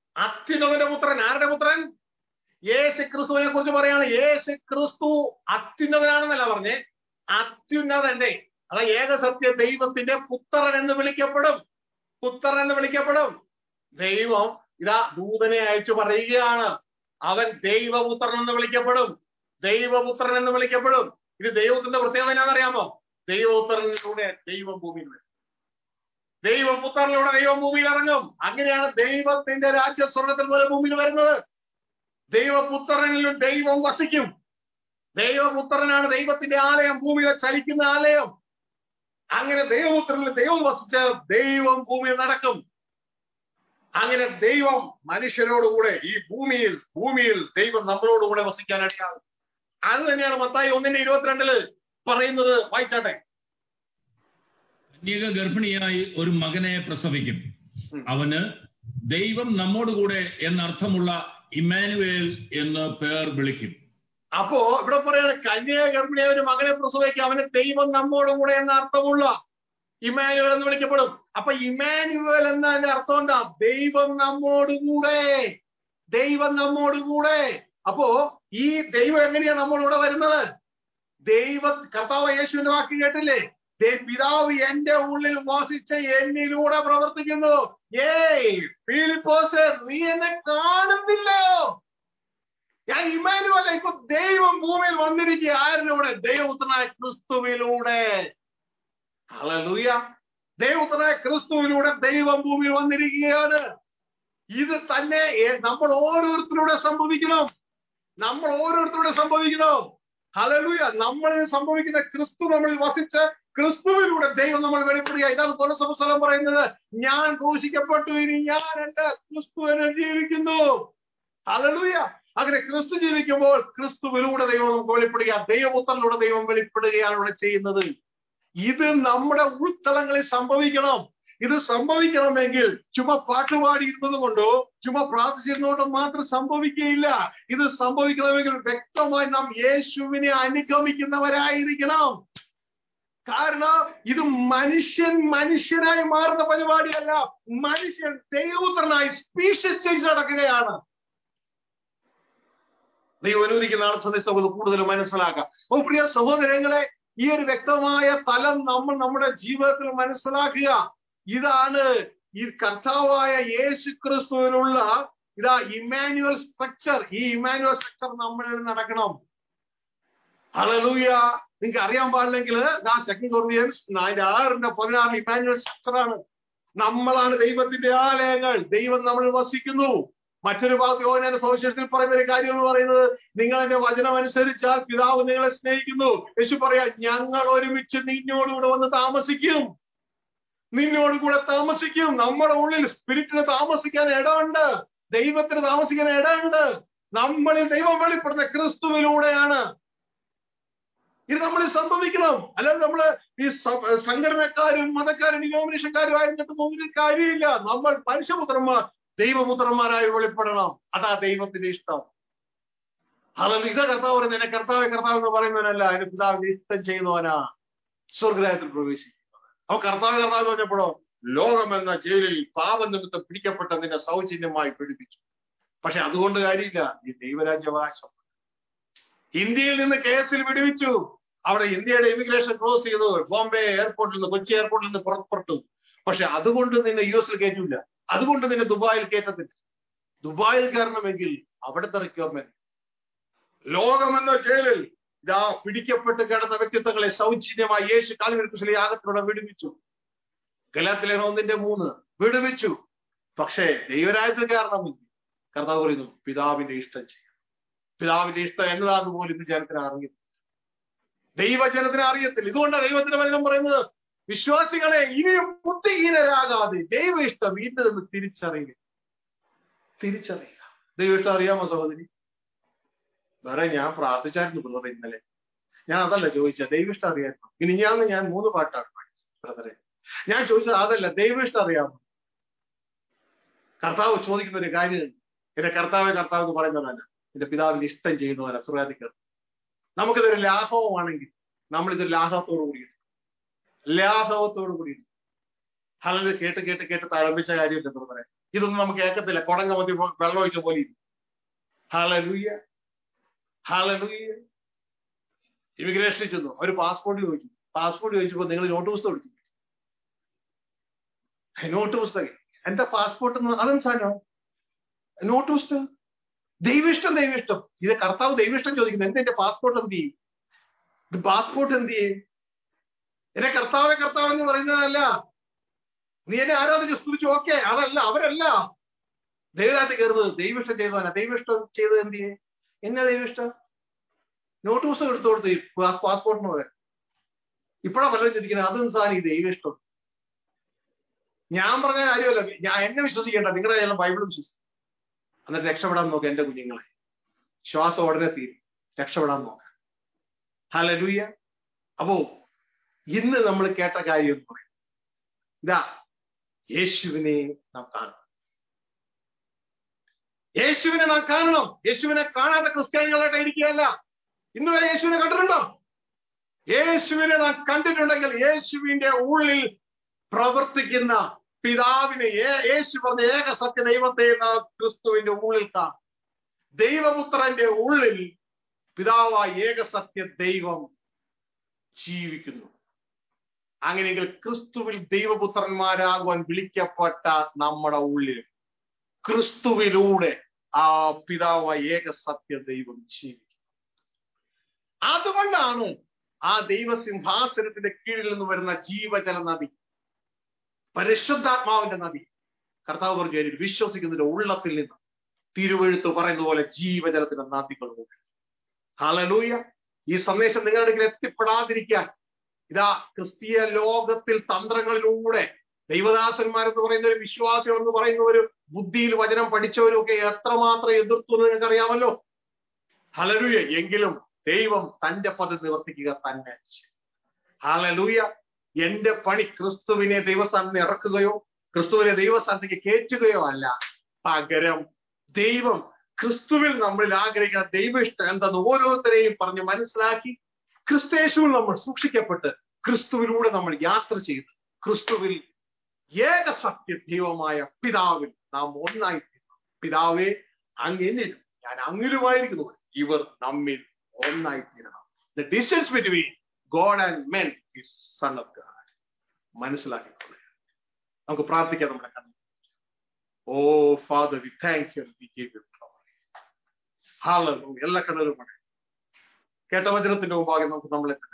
അത്യുന്നതന്റെ പുത്രൻ. ആരുടെ പുത്രൻ? യേശു ക്രിസ്തുവിനെ കുറിച്ച് പറയാണ്. യേശു ക്രിസ്തു അത്യുന്നതനാണെന്നല്ല പറഞ്ഞേ, അത്യുന്നതന്റെ, അതാ ഏകസത്യ ദൈവത്തിന്റെ പുത്രൻ എന്ന് വിളിക്കപ്പെടും. പുത്രൻ എന്ന് വിളിക്കപ്പെടും. ദൈവം ഇതാ ദൂതനെ അയച്ചു പറയുകയാണ്, അവൻ ദൈവപുത്രൻ എന്ന് വിളിക്കപ്പെടും. ദൈവപുത്രൻ എന്ന് വിളിക്കപ്പെടും. ഇത് ദൈവത്തിന്റെ പ്രത്യേകത എന്നാണെന്നറിയാമോ? ദൈവപുത്രനിലൂടെ ദൈവം ഭൂമിയിൽ വരും. ദൈവപുത്രനിലൂടെ ദൈവം ഭൂമിയിൽ ഇറങ്ങും. അങ്ങനെയാണ് ദൈവത്തിന്റെ രാജ്യസ്വർഗത്തിൽ പോലെ ഭൂമിയിൽ വരുന്നത്. ദൈവപുത്രനിലും ദൈവം വസിക്കും. ദൈവപുത്രനാണ് ദൈവത്തിന്റെ ആലയം, ഭൂമിയിലെ ചലിക്കുന്ന ആലയം. അങ്ങനെ ദൈവപുത്രനിൽ ദൈവം വസിച്ച് ദൈവം ഭൂമിയിൽ നടക്കും. അങ്ങനെ ദൈവം മനുഷ്യരോടുകൂടെ ഈ ഭൂമിയിൽ ഭൂമിയിൽ ദൈവം നമ്മളോടുകൂടെ വസിക്കാൻ അടിയാകും. അത് തന്നെയാണ് മത്തായി ഒന്നിന്റെ ഇരുപത്തിരണ്ടില് പറയുന്നത്. വായിച്ചാട്ടെ.
കന്യക ഗർഭിണിയായി ഒരു മകനെ പ്രസവിക്കും, അവന് ദൈവം നമ്മോടുകൂടെ എന്നർത്ഥമുള്ള ഇമ്മാനുവേൽ എന്ന് പേർ വിളിക്കും.
അപ്പോ ഇവിടെ പറയാണ് കന്യക ഗർഭിണിയായ ഒരു മകനെ പ്രസവിക്കും, അവന് ദൈവം നമ്മോടുകൂടെ എന്ന അർത്ഥമുള്ള ഇമ്മാനുവേൽ എന്ന് വിളിക്കപ്പെടും. അപ്പൊ ഇമ്മാനുവേൽ എന്നതിന്റെ അർത്ഥം എന്താ? ദൈവം നമ്മോടുകൂടെ, ദൈവം നമ്മോടുകൂടെ. അപ്പോ ഈ ദൈവം എങ്ങനെയാണ് നമ്മോടുകൂടെ വരുന്നത്? ദൈവ കർത്താവ് യേശുവിന്റെ വാക്ക് കേട്ടില്ലേ? പിതാവ് എന്റെ ഉള്ളിൽ വസിച്ച് എന്നിലൂടെ പ്രവർത്തിക്കുന്നു. ഏയ് ഫിലിപ്പോസേ, നീ എന്നെ കാണുന്നില്ലോ, ഞാൻ ഇമ്മാനുവേൽ. ഇപ്പൊ ദൈവം ഭൂമിയിൽ വന്നിരിക്കുക. ആരിലൂടെ? ദൈവപുത്രനായ ക്രിസ്തുവിലൂടെ. ഹല്ലേലൂയ. ദൈവപുത്രനായ ക്രിസ്തുവിലൂടെ ദൈവം ഭൂമിയിൽ വന്നിരിക്കുകയാണ്. ഇത് തന്നെ നമ്മൾ ഓരോരുത്തരുടെ സംഭവിക്കണം. നമ്മൾ ഓരോരുത്തരുടെ സംഭവിക്കണം. ഹല്ലേലൂയ. നമ്മളിൽ സംഭവിക്കുന്ന ക്രിസ്തു നമ്മളിൽ വസിച്ച് ക്രിസ്തുവിലൂടെ ദൈവം നമ്മൾ വെളിപ്പെടുക. ഇതാണ് പൗലോസ് അപ്പോസ്തലൻ പറയുന്നത്, ഞാൻ ക്രൂശിക്കപ്പെട്ടു, ഇനി ഞാനല്ല, ക്രിസ്തു എന്നെ ജീവിക്കുന്നു. ഹല്ലേലൂയ. അങ്ങനെ ക്രിസ്തു ജീവിക്കുമ്പോൾ ക്രിസ്തുവിലൂടെ ദൈവം നമുക്ക് വെളിപ്പെടുക. ദൈവപുത്രനിലൂടെ ദൈവം വെളിപ്പെടുകയാണ് ഇവിടെ ചെയ്യുന്നത്. ഇത് നമ്മുടെ ഉൾത്തളങ്ങളിൽ സംഭവിക്കണം. ഇത് സംഭവിക്കണമെങ്കിൽ ചുമ്മാ പാട്ടുപാടി ഇരുന്നത് കൊണ്ടോ ചുമ്മാ പ്രാർത്ഥിച്ചിരുന്നതുകൊണ്ടോ മാത്രം സംഭവിക്കുകയില്ല. ഇത് സംഭവിക്കണമെങ്കിൽ വ്യക്തമായി നാം യേശുവിനെ അനുഗമിക്കുന്നവരായിരിക്കണം. കാരണം ഇത് മനുഷ്യൻ മനുഷ്യനായി മാറുന്ന പരിപാടിയല്ല. മനുഷ്യൻ ദൈവപുത്രനായി സ്പീഷ്യസ് ചേഞ്ച് നടക്കുകയാണ്. ദൈവം അനുവദിക്കുന്ന ആൾ സന്ദേശം നമുക്ക് കൂടുതൽ മനസ്സിലാക്കാം. അപ്പോൾ പ്രിയ സഹോദരങ്ങളെ, ഈ ഒരു വ്യക്തമായ തലം നമ്മൾ നമ്മുടെ ജീവിതത്തിൽ മനസ്സിലാക്കുക. ഇതാണ് ഈ കർത്താവായ യേശു ക്രിസ്തുവിനുള്ള ഇതാ ഇമ്മാനുവൽ സ്ട്രക്ചർ. ഈ ഇമ്മാനുവൽ സ്ട്രക്ചർ നമ്മളിൽ നടക്കണം. ഹല്ലേലൂയ. നിങ്ങൾക്ക് അറിയാൻ പാടില്ലെങ്കിൽ സെക്കൻഡ് കൊറിന്ത്യൻസ് അതിന്റെ ആറിന്റെ പതിനാറിന് ഇമ്മാനുവൽ സ്ട്രക്ചറാണ്. നമ്മളാണ് ദൈവത്തിന്റെ ആലയങ്ങൾ, ദൈവം നമ്മളിൽ വസിക്കുന്നു. മറ്റൊരു ഭാഗത്ത് യോഹന്നാന്റെ സുവിശേഷത്തിൽ പറയുന്ന ഒരു കാര്യം എന്ന് പറയുന്നത്, നിങ്ങൾ എന്റെ വചനം അനുസരിച്ചാൽ പിതാവ് നിങ്ങളെ സ്നേഹിക്കുന്നു. യേശു പറയാ, ഞങ്ങൾ ഒരുമിച്ച് നിന്നോടുകൂടെ വന്ന് താമസിക്കും, നിന്നോടുകൂടെ താമസിക്കും. നമ്മുടെ ഉള്ളിൽ സ്പിരിറ്റിന് താമസിക്കാൻ ഇടമുണ്ട്, ദൈവത്തിന് താമസിക്കാൻ ഇടമുണ്ട്. നമ്മളിൽ ദൈവം വെളിപ്പെടുന്ന ക്രിസ്തുവിലൂടെയാണ്. ഇത് നമ്മളിൽ സംഭവിക്കണം. അല്ലാതെ നമ്മള് ഈ സംഘടനക്കാരും മതക്കാരും ഡിനോമിനേഷൻകാരും ആയിരുന്നിട്ട് ഒരു കാര്യമില്ല. നമ്മൾ മനുഷ്യപുത്രന്മാർ ദൈവപുത്രന്മാരായി വെളിപ്പെടണം. അതാ ദൈവത്തിന്റെ ഇഷ്ടം. അതല്ല ഇതാ കർത്താവ് പറയുന്നത്, എന്നെ കർത്താവ് കർത്താവ് എന്ന് പറയുന്നവനല്ല, എന്റെ പിതാവിന്റെ ഇഷ്ടം ചെയ്യുന്നവനാ സ്വർഗ്ഗരാജ്യത്തിൽ പ്രവേശിക്കുന്നത്. അവ കർത്താവ് കർത്താവ് എന്ന് പറഞ്ഞപ്പോഴോ, ലോകം എന്ന ജയിലിൽ പാപനിമിത്തം പിടിക്കപ്പെട്ട നിന്നെ സൗജന്യമായി പീഡിപ്പിച്ചു. പക്ഷെ അതുകൊണ്ട് കാര്യമില്ല, ഈ ദൈവരാജ്യാവകാശം. ഇന്ത്യയിൽ നിന്ന് കേസിൽ വിടുവിച്ചു. അവിടെ ഇന്ത്യയുടെ ഇമിഗ്രേഷൻ ക്ലോസ് ചെയ്തു. ബോംബെ എയർപോർട്ടിൽ നിന്ന്, കൊച്ചി എയർപോർട്ടിൽ നിന്ന് പുറപ്പെട്ടു. പക്ഷെ അതുകൊണ്ട് നിന്നെ യു എസിൽ കയറ്റില്ല, അതുകൊണ്ട് നിന്നെ ദുബായിൽ കയറ്റത്തില്ല. ദുബായിൽ കയറണമെങ്കിൽ അവിടുത്തെ റിക്വയർമെന്റ്. ലോകം എന്ന ജയിലിൽ ഇതാ പിടിക്കപ്പെട്ട് കിടന്ന വ്യക്തിത്വങ്ങളെ സൗജന്യമായി യേശു കാൽവരി കുരിശിലെ യാഗത്തിലൂടെ വിടുവിച്ചു. ഗലാത്യർ ഒന്നിന്റെ മൂന്ന് വിടുവിച്ചു. പക്ഷേ ദൈവരാജ്യത്തിൽ കയറണമെങ്കിൽ കർത്താവ് പറയുന്നു, പിതാവിന്റെ ഇഷ്ടം ചെയ്യണം. പിതാവിന്റെ ഇഷ്ടം എന്നതാന്ന് പോലും ഇന്ന് ജനത്തിന് അറിയുന്നു, ദൈവജനത്തിന് അറിയത്തില്ല. ഇതുകൊണ്ടാണ് ദൈവത്തിന്റെ വചനം പറയുന്നത്, വിശ്വാസികളെ ഇനിയും ബുദ്ധിഹീനരാകാതെ ദൈവ ഇഷ്ടം വീണ്ടും നിന്ന് തിരിച്ചറിയുക. തിരിച്ചറിയുക. ദൈവ ഇഷ്ടം അറിയാമോ സഹോദരി? വേറെ ഞാൻ പ്രാർത്ഥിച്ചായിരുന്നു ബ്രദറെ ഇന്നലെ. ഞാൻ അതല്ല ചോദിച്ചത്, ദൈവ ഇഷ്ടം അറിയാമോ? ഇനി ഞാൻ ഞാൻ മൂന്ന് പാട്ടാണ് പഠിച്ചത് ബ്രദറെ. ഞാൻ ചോദിച്ചത് അതല്ല, ദൈവ ഇഷ്ടം അറിയാമോ? കർത്താവ് ചോദിക്കുന്ന ഒരു കാര്യം, എന്റെ കർത്താവെ കർത്താവ് എന്ന് പറയുന്നതല്ല, എന്റെ പിതാവിന്റെ ഇഷ്ടം ചെയ്യുന്നവരല്ല സ്വർഗ്ഗത്തിൽ. നമുക്കിതൊരു ലാഘവമാണെങ്കിൽ നമ്മൾ ഇതൊരു ലാഘവത്തോടു കൂടി ലാഘവത്തോടു കൂടി ഹല്ലേലൂയ. കേട്ട് കേട്ട് കേട്ട് തഴമ്പിച്ച കാര്യമില്ല എന്ന് പറയാം. ഇതൊന്നും നമുക്ക് കേൾക്കത്തില്ല. കുടങ്ങ മതി വെള്ളം ഒഴിച്ച പോലെ. Hallelujah, hallelujah. ഇമിഗ്രേഷനിൽ ചെന്നു, ഒരു പാസ്പോർട്ട് ചോദിച്ചു. പാസ്പോർട്ട് ചോദിച്ചപ്പോ നിങ്ങൾ നോട്ട് പുസ്തകം എടുത്തു. നോട്ട് പുസ്തകം എന്റെ പാസ്പോർട്ട് അതും സാധനം നോട്ട് പുസ്തകം. ദൈവിഷ്ടം ദൈവിഷ്ടം ഇത് കർത്താവ് ദൈവിഷ്ടം ചോദിക്കുന്നത്. എന്താ എന്റെ പാസ്പോർട്ട് എന്ത് ചെയ്യും? ഇത് പാസ്പോർട്ട് എന്ത് ചെയ്യും? എന്നെ കർത്താവെ കർത്താവ് എന്ന് പറയുന്നതല്ല. നീ എന്നെ ആരാധിച്ച് സ്തുതിച്ചു, ഓക്കെ, അതല്ല, അവരല്ല ദൈവരാജ്യത്തിൽ കയറുന്നത്. ദൈവിഷ്ടം ചെയ്തവനാ. ദൈവിഷ്ടം ചെയ്തത് എന്ത് ചെയ്യും? എന്നാ ദൈവിഷ്ടം? നോട്ട് പുസ്തകം എടുത്തു കൊടുത്ത് പാസ്പോർട്ടിന് പകരം. ഇപ്പോഴാ പലരും ചിന്തിക്കുന്നത് അതും സാധനം ഈ ദൈവിഷ്ടം. ഞാൻ പറഞ്ഞ കാര്യമല്ല, ഞാൻ എന്നെ വിശ്വസിക്കേണ്ട, നിങ്ങളുടെ എല്ലാം ബൈബിൾ വിശ്വസിക്കും. എന്നിട്ട് രക്ഷപ്പെടാൻ നോക്കാം എന്റെ കുഞ്ഞുങ്ങളെ. ശ്വാസം ഉടനെ തീരും, രക്ഷപ്പെടാൻ നോക്കാം. ഹല്ലേലൂയ. അപ്പോ ഇന്ന് നമ്മൾ കേട്ട കാര്യം എന്ന് പറയും, ഇതാ യേശുവിനെ നാം കാണണം. യേശുവിനെ നാം കാണണം. യേശുവിനെ കാണാത്ത ക്രിസ്ത്യാനികളായിട്ട് ഇരിക്കുകയല്ല. ഇന്ന് വരെ യേശുവിനെ കണ്ടിട്ടുണ്ടോ? യേശുവിനെ നാം കണ്ടിട്ടുണ്ടെങ്കിൽ യേശുവിന്റെ ഉള്ളിൽ പ്രവർത്തിക്കുന്ന പിതാവിനെ, യേശു പറഞ്ഞ ഏക സത്യ ദൈവത്തെ നാം ക്രിസ്തുവിന്റെ ഉള്ളിൽ കാണും. ദൈവപുത്രന്റെ ഉള്ളിൽ പിതാവായ ഏക സത്യ ദൈവം ജീവിക്കുന്നു. അങ്ങനെയെങ്കിൽ ക്രിസ്തുവിൽ ദൈവപുത്രന്മാരാകുവാൻ വിളിക്കപ്പെട്ട നമ്മുടെ ഉള്ളിൽ ക്രിസ്തുവിലൂടെ ആ പിതാവായ ഏക സത്യ ദൈവം ജീവിക്കുന്നു. അതുകൊണ്ടാണ് ആ ദൈവസിംഹാസനത്തിന്റെ കീഴിൽ നിന്ന് വരുന്ന ജീവജല നദി, പരിശുദ്ധാത്മാവിന്റെ നദി, കർത്താവ് പറഞ്ഞു വിശ്വസിക്കുന്നതിന്റെ ഉള്ളത്തിൽ നിന്ന് തിരുവെഴുത്ത് പറയുന്ന പോലെ ജീവജലത്തിന്റെ നദികളുണ്ട്. ഹല്ലേലൂയ. ഈ സന്ദേശം നിങ്ങളുടെ അടുക്കൽ എത്തിപ്പെടാതിരിക്കാൻ ഇതാ ക്രിസ്തീയ ലോകത്തിൽ തന്ത്രങ്ങളിലൂടെ ദൈവദാസന്മാരെന്ന് പറയുന്നവരും വിശ്വാസികൾ എന്ന് പറയുന്നവരും ബുദ്ധിയിൽ വചനം പഠിച്ചവരും ഒക്കെ എത്രമാത്രം എതിർത്തു എന്ന് നിങ്ങൾക്ക് അറിയാമല്ലോ. ഹല്ലേലൂയ. എങ്കിലും ദൈവം തന്റെ പദ്ധതി നിവർത്തിക്കുക തന്നെ. ഹല്ലേലൂയ. എന്റെ പണി ക്രിസ്തുവിനെ ദൈവസ്ഥാനത്ത് ഇറക്കുകയോ ക്രിസ്തുവിനെ ദൈവസ്ഥാനത്തേക്ക് കയറ്റുകയോ അല്ല. പകരം ദൈവം ക്രിസ്തുവിൽ നമ്മളിൽ ആഗ്രഹിക്കുന്ന ദൈവ ഇഷ്ടം എന്തെന്ന് ഓരോരുത്തരെയും പറഞ്ഞ് മനസ്സിലാക്കി ക്രിസ്തേശുവിൽ നമ്മൾ സൂക്ഷിക്കപ്പെട്ട് ക്രിസ്തുവിലൂടെ നമ്മൾ യാത്ര ചെയ്ത് ക്രിസ്തുവിൽ ഏക സത്യ ദൈവമായ പിതാവിൽ നാം ഒന്നായിത്തീരണം. പിതാവേ, അങ്ങിലും ഞാൻ അങ്ങിലുമായിരിക്കുന്നു, ഇവർ നമ്മിൽ ഒന്നായിത്തീരണം. The distance between God and men is Son of God. മനസ്സിലാക്കിക്കൊള്ളുക. നമുക്ക് പ്രാർത്ഥിക്കാം. നമ്മുടെ കണ്ണു. O father, we thank you, we give you glory. Hallelujah. എല്ലാ കണ്ണുകളും പണി കേട്ട വചനത്തിന്റെ മുമ്പാകെ നമുക്ക് നമ്മളെ തന്നെ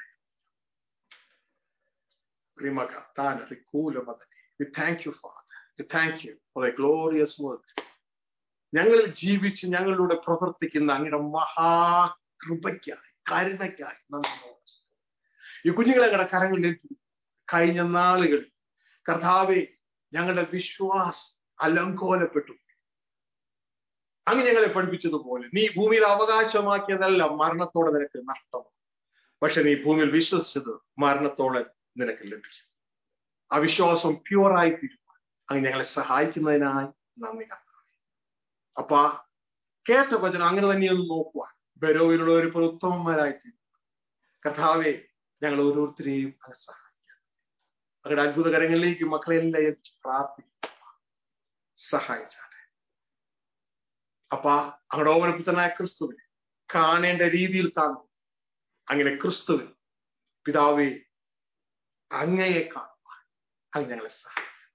We thank you, Father. We thank you for the glorious work. ഞങ്ങളിൽ ജീവിച്ച് ഞങ്ങളിലൂടെ പ്രവർത്തിക്കുന്ന അങ്ങയുടെ മഹാകൃപയ്ക്കായി കരുണയ്ക്കായി നന്ദി. ഈ കുഞ്ഞുങ്ങളെ ഞങ്ങളുടെ കരങ്ങളിലേക്ക് കഴിഞ്ഞ നാളുകളിൽ കർത്താവേ ഞങ്ങളുടെ വിശ്വാസം അലങ്കോലപ്പെട്ടു. അങ്ങ് ഞങ്ങളെ പഠിപ്പിച്ചതുപോലെ നീ ഭൂമിയിൽ അവകാശമാക്കിയതെല്ലാം മരണത്തോടെ നിനക്ക് നഷ്ടമാണ്. പക്ഷെ നീ ഭൂമിയിൽ വിശ്വസിച്ചത് മരണത്തോടെ നിനക്ക് ലഭിച്ചു. ആ വിശ്വാസം പ്യുവറായി തീരുമാനം അങ്ങ് ഞങ്ങളെ സഹായിക്കുന്നതിനായി നന്ദി കർത്താവേ. അപ്പൊ കേട്ട വചനം അങ്ങനെ തന്നെയൊന്ന് നോക്കുവാൻ ബരോവിലുള്ളവർ ഇപ്പോൾ ഉത്തമന്മാരായി തീരും. കർത്താവെ, ഞങ്ങൾ ഓരോരുത്തരെയും അങ്ങ് സഹായിക്കാം. അങ്ങയുടെ അത്ഭുതകരങ്ങളിലേക്ക് മക്കളെല്ലാം ഏൽപ്പിച്ച് പ്രാർത്ഥിക്കും. സഹായിച്ചാട്ടെ അപ്പ അങ്ങയുടെ ഓമനപുത്രനായ ക്രിസ്തുവിനെ കാണേണ്ട രീതിയിൽ കാണും. അങ്ങനെ ക്രിസ്തുവിൽ പിതാവേ അങ്ങയെ കാണുവാൻ അങ്ങ് ഞങ്ങളെ സഹായിക്കണം.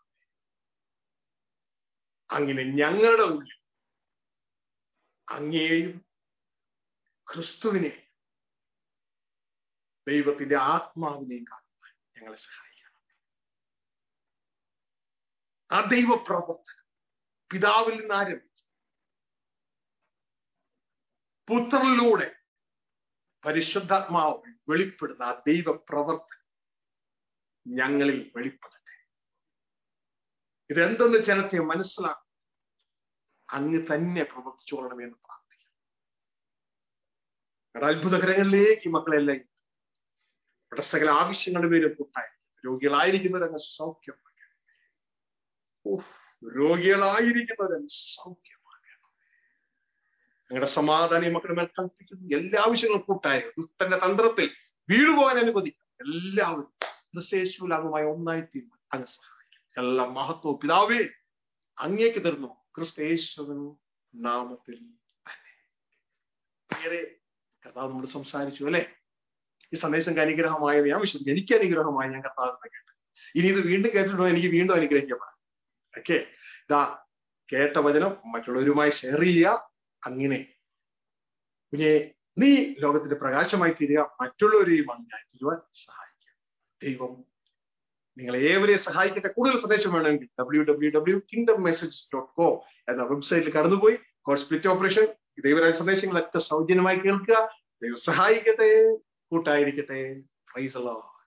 അങ്ങനെ ഞങ്ങളുടെ ഉള്ളിൽ അങ്ങയെയും ക്രിസ്തുവിനെ ദൈവത്തിന്റെ ആത്മാവിനെയും കാണുവാൻ ഞങ്ങളെ സഹായിക്കണം. ആ ദൈവപ്രവർത്തനം പിതാവിൽ നിന്ന് ആരംഭിച്ച് പുത്രനിലൂടെ പരിശുദ്ധാത്മാവ് വെളിപ്പെടുന്ന ആ ദൈവപ്രവർത്തനം ഞങ്ങളിൽ വെളിപ്പെടട്ടെ. ഇതെന്തെന്ന് ജനത്തെ മനസ്സിലാക്കും. അങ്ങ് തന്നെ പ്രവർത്തിച്ചോളണമെന്ന് പ്രാർത്ഥിക്കാം. അത്ഭുതകരങ്ങളിലേക്ക് മക്കളെല്ലാം ഇവിടെ സകല ആവശ്യങ്ങളുടെ പേരും കൂട്ടായിരിക്കും. രോഗികളായിരിക്കുന്നവരങ്ങ് സൗഖ്യമാക്കണം. രോഗികളായിരിക്കുന്നവരങ്ങ് സൗഖ്യമാക്കണം. ഞങ്ങളുടെ സമാധാനം മക്കളുടെ മേൽ കൽപ്പിക്കുന്നു. എല്ലാ ആവശ്യങ്ങളും കൂട്ടായിരിക്കും. ദുഷ്ടന്റെ തന്ത്രത്തിൽ വീഴുപോകാൻ അനുവദിക്കും. എല്ലാവരും ക്രിസ്തേശുവിൽ അങ്ങുമായി ഒന്നായി തീരുമാനം അങ്ങ് സഹായിക്കും. എല്ലാ മഹത്വവും പിതാവേ അങ്ങേക്ക് തരുന്നു ക്രിസ്തയേശുവിൻ നാമത്തിൽ തന്നെ. നേരെ കർത്താവ് നമ്മോട് സംസാരിച്ചു അല്ലെ. ഈ സന്ദേശം അനുഗ്രഹമായത് ഞാൻ വിശ്വസിക്കുന്നു. എനിക്ക് അനുഗ്രഹമായി ഞാൻ കർത്താവിനെ കേട്ടു. ഇനി ഇത് വീണ്ടും കേട്ടിട്ടോ എനിക്ക് വീണ്ടും അനുഗ്രഹിക്കപ്പെടാം. ഓക്കെ, ഇതാ കേട്ട വചനം മറ്റുള്ളവരുമായി ഷെയർ ചെയ്യുക. അങ്ങനെ പിന്നെ നീ ലോകത്തിന്റെ പ്രകാശമായി തീരുക, മറ്റുള്ളവരെയും അങ്ങനെ തീരുവാൻ സഹായിക്കുക. ദൈവം നിങ്ങളെ ഏവരെയും സഹായിക്കട്ടെ. കൂടുതൽ സന്ദേശം വേണമെങ്കിൽ W W W kingdom message dot com എന്ന വെബ്സൈറ്റിൽ കടന്നുപോയി ഗോഡ് സ്പിരിറ്റ് ഓപ്പറേഷൻ ദൈവരാജ സന്ദേശങ്ങളൊക്കെ സൗജന്യമായി കേൾക്കുക. ദൈവം സഹായിക്കട്ടെ, കൂട്ടായിരിക്കട്ടെ. Price the Lord.